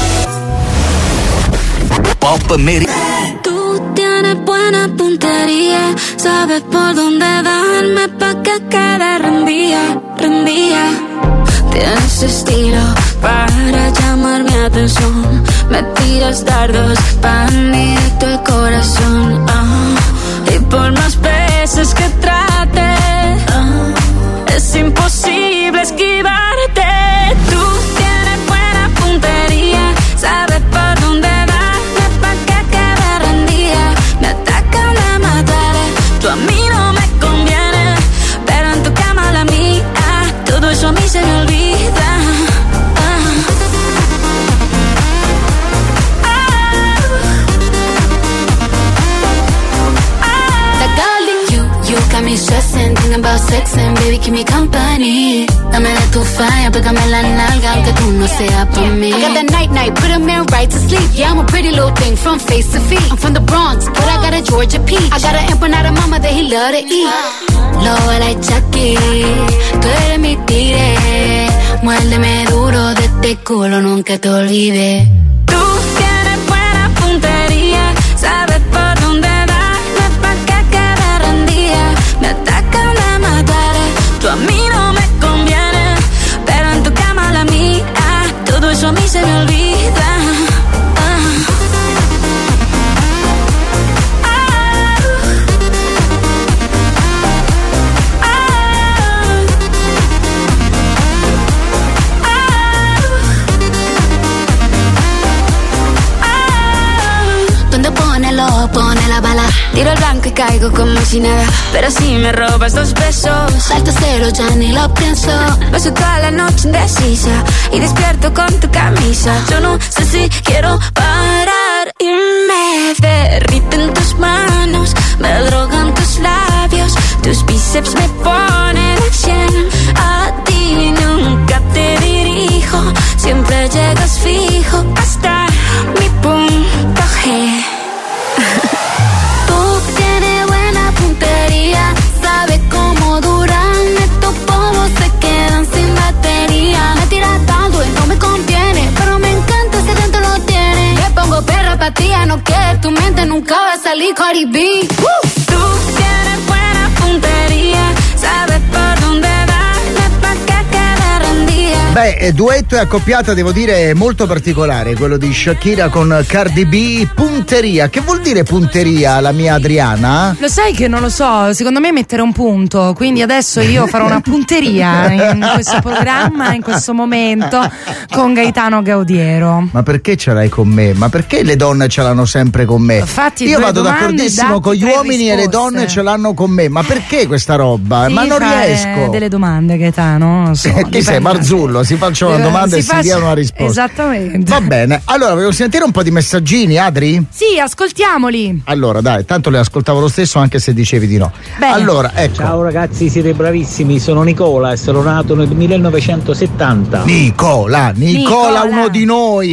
Pop Meri. Tú tienes buena puntería, sabes por dónde darme pa' que quede rendida, rendida. Tienes estilo para llamar mi atención, me tiras dardos pa' directo el corazón. Y por más veces que trate, es imposible esquivarte. Tú tienes buena puntería, sabes por dónde darme pa' que quede rendida. Me atacan a matar, tú a mí no me conviene, pero en tu cama la mía, todo eso a mí se me olvida. Got me stressing, thinking about sex and baby keep me company. Dame de tu fire, pégame la nalga aunque tú no seas por mí. I got that night, put a man right to sleep. Yeah, I'm a pretty little thing from face to feet. I'm from the Bronx, but I got a Georgia peach. I got an empanada mama that he love to eat. Low like Chucky, tú eres mi tigre. Muérdeme duro de este culo, nunca te olvides. Tú tienes buena puntería, sabes por dónde darme pa' que quede rendida. Me atacan a matar, tú a mí no me conviene, pero en tu cama la mía, todo eso a mí se me olvida. Pone la bala, tiro el blanco y caigo como si nada. Pero si me robas 2 besos, salto cero, ya ni lo pienso. Paso toda la noche indecisa y despierto con tu camisa. Yo no sé si quiero parar y me derriten tus manos, me drogan tus labios, tus bíceps me ponen al 100. A ti nunca te dirijo, siempre llegas fijo hasta mi punto G. Tú tienes buena puntería, sabes cómo duran estos polvos, se quedan sin batería. Me tiras tanto y no me conviene, pero me encanta si dentro lo tienes. Me pongo perra pa' ti, no que tu mente nunca va a salir. Lali, Cardi B. Tú tienes buena puntería, sabes por dónde darle pa' que quede rendida. Beh, duetto e accoppiata, devo dire, molto particolare, quello di Shakira con Cardi B. Punteria, che vuol dire punteria, la mia Adriana? Lo sai che non lo so, secondo me mettere un punto, quindi adesso io farò una punteria in questo programma, in questo momento, con Gaetano Gaudiero. Ma perché ce l'hai con me? Ma perché le donne ce l'hanno sempre con me? Fatti io due vado domande, d'accordissimo con gli uomini e le donne ce l'hanno con me, ma perché questa roba? Ma non riesco. Delle domande, Gaetano, non so. Chi sei, Marzullo? Si faccia una domanda e si dia una risposta. Esattamente. Va bene, allora volevo sentire un po' di messaggini, Adri? Sì, ascoltiamoli. Allora dai, tanto le ascoltavo lo stesso anche se dicevi di no. Bene. Allora, ecco. Ciao ragazzi, siete bravissimi, sono Nicola e sono nato nel 1970. Nicola, uno di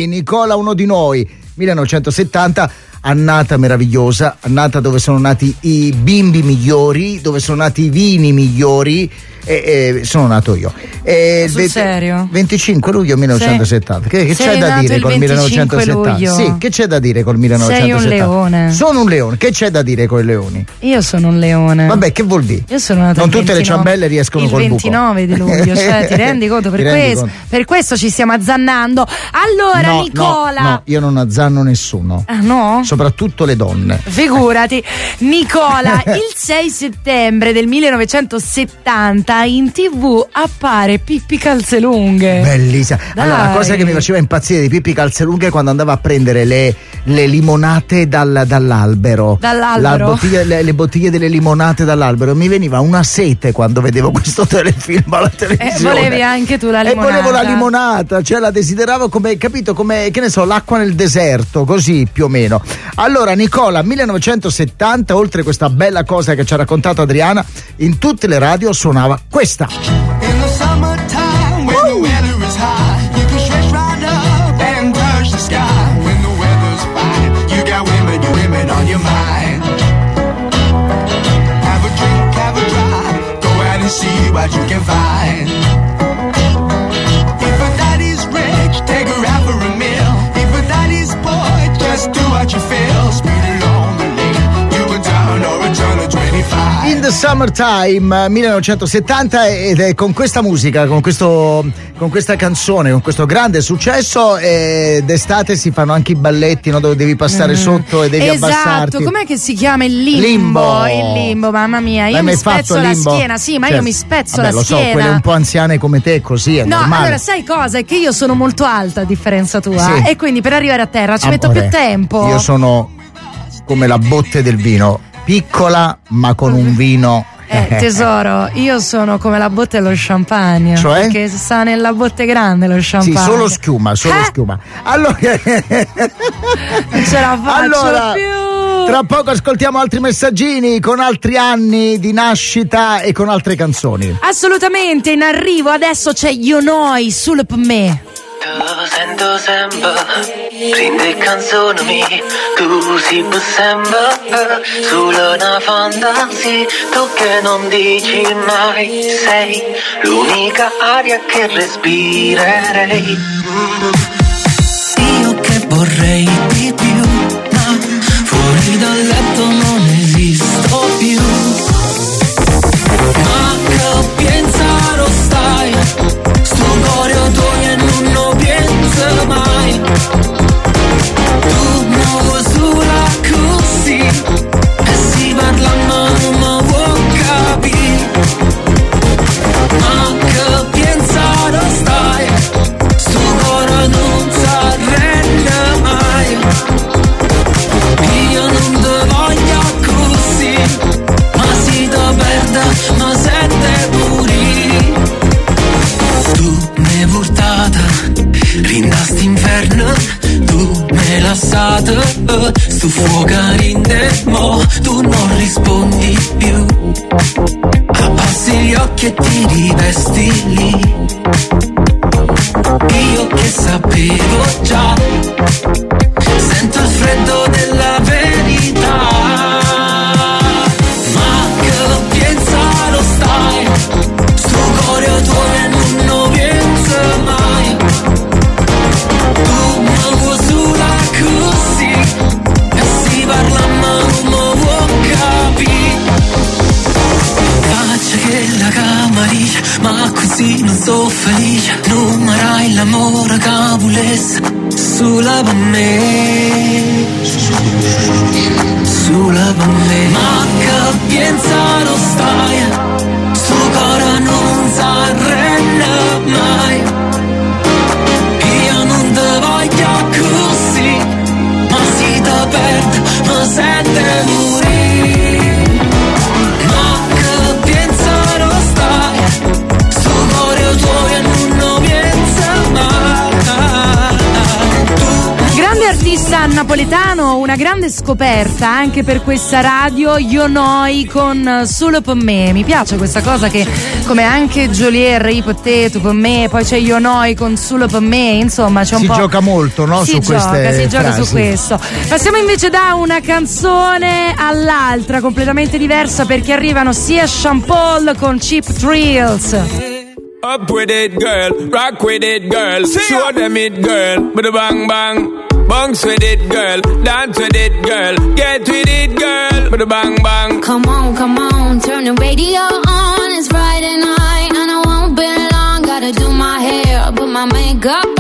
noi, 1970, annata meravigliosa, annata dove sono nati i bimbi migliori, dove sono nati i vini migliori. Sono nato io. Sul serio? 25 luglio 1970. Sì. Che c'è da dire col 1970? Luglio. Sì, che c'è da dire col 1970? Sei un leone. Sono un leone. Che c'è da dire con i leoni? Io sono un leone. Vabbè, che vuol dire? Io sono nata non il tutte 29, le ciambelle riescono col buco. Il 29 di luglio, cioè ti rendi conto? Per questo ci stiamo azzannando. Allora, no, Nicola. No, io non azzanno nessuno. Ah, no? Soprattutto le donne. Figurati. Nicola, il 6 settembre del 1970 in TV appare Pippi Calzelunghe. Bellissima. Dai. Allora, la cosa che mi faceva impazzire di Pippi Calzelunghe è quando andava a prendere le limonate dall'albero. Le bottiglie delle limonate dall'albero. Mi veniva una sete quando vedevo questo telefilm alla televisione. Volevi anche tu la limonata. E volevo la limonata, cioè la desideravo come, capito, come, che ne so, l'acqua nel deserto, così più o meno. Allora, Nicola, 1970, oltre questa bella cosa che ci ha raccontato Adriana, in tutte le radio suonava questa. In the summertime, when the weather is high, you can stretch right up and touch the sky. When the weather's fine, you got women on your mind. Have a drink, have a drive, go out and see what you can find. If a daddy's rich, take her out for a meal. If a daddy's poor, just do what you feel. Speed along the lane, you can turn or return to 25. In the Summertime 1970, ed è con questa musica, con questa canzone, con questo grande successo, d'estate si fanno anche i balletti, no? Dove devi passare sotto e devi abbassarti. Esatto, com'è che si chiama il limbo? Il limbo, mamma mia, io mi spezzo la schiena, sì, ma io mi spezzo la lo schiena. So, quelle un po' anziane come te, così è normale. No, allora sai cosa? È che io sono molto alta a differenza tua, sì. E quindi per arrivare a terra ci metto più tempo. Io sono come la botte del vino, piccola ma con un vino. Tesoro, io sono come la botte dello champagne. Cioè? Perché sta nella botte grande lo champagne. Sì, solo schiuma. Allora, non ce la faccio più. Tra poco ascoltiamo altri messaggini con altri anni di nascita e con altre canzoni. Assolutamente, in arrivo adesso c'è Yonoi sul per me. Lo sento sempre, prende canzoni, tu si può sempre, solo una fantasia, tu che non dici mai, sei l'unica aria che respirerei. Io che vorrei di più, ma fuori dal letto non esisto più. Ma che pensare stai, sto cuore tuo e non lo penso mai. Tu muovo sulla così e si parla ma non vuoi capire. Ma che pensare stai, sto cuore non si arrende mai. Io non ti voglio così, ma si ti perde, ma sente morire. Tu m'hai portata, rindasti inferno, tu m'hai lasciato, sto fuoco rinde, mo tu non rispondi più. Abbassi gli occhi e ti rivesti lì. Io che sapevo già, sento il freddo della verità. Ma che pensare stai, sto cuore tuo e non lo penso mai. Tu muovo sulla così e si parla ma non così non so felice, non marai l'amore che volesse sulla per me, sulla per me. Ma che pensa lo stai, sto cuore non si arrende mai. Io non te voglio così, ma si te perde, mi sente morire. Ma che pensa lo stai, sto cuore tuo e non lo pensa mai. Grande artista napoletano, una grande scoperta anche per questa radio, Io Noi con Solo per me. Mi piace questa cosa che, come anche Jolier, Io per te, tu per me, poi c'è Io Noi con Solo per me, insomma c'è un po'. Si gioca molto, no? Si gioca su questo. Passiamo invece da una canzone all'altra, completamente diversa, perché arrivano sia Sean Paul con Cheap Thrills. Up with it, girl. Rock with it, girl. Show them it, girl. With a bang bang. Bounce with it, girl. Dance with it, girl. Get with it, girl. With a bang bang. Come on, turn the radio on. It's Friday night and I won't be long. Gotta do my hair, put my makeup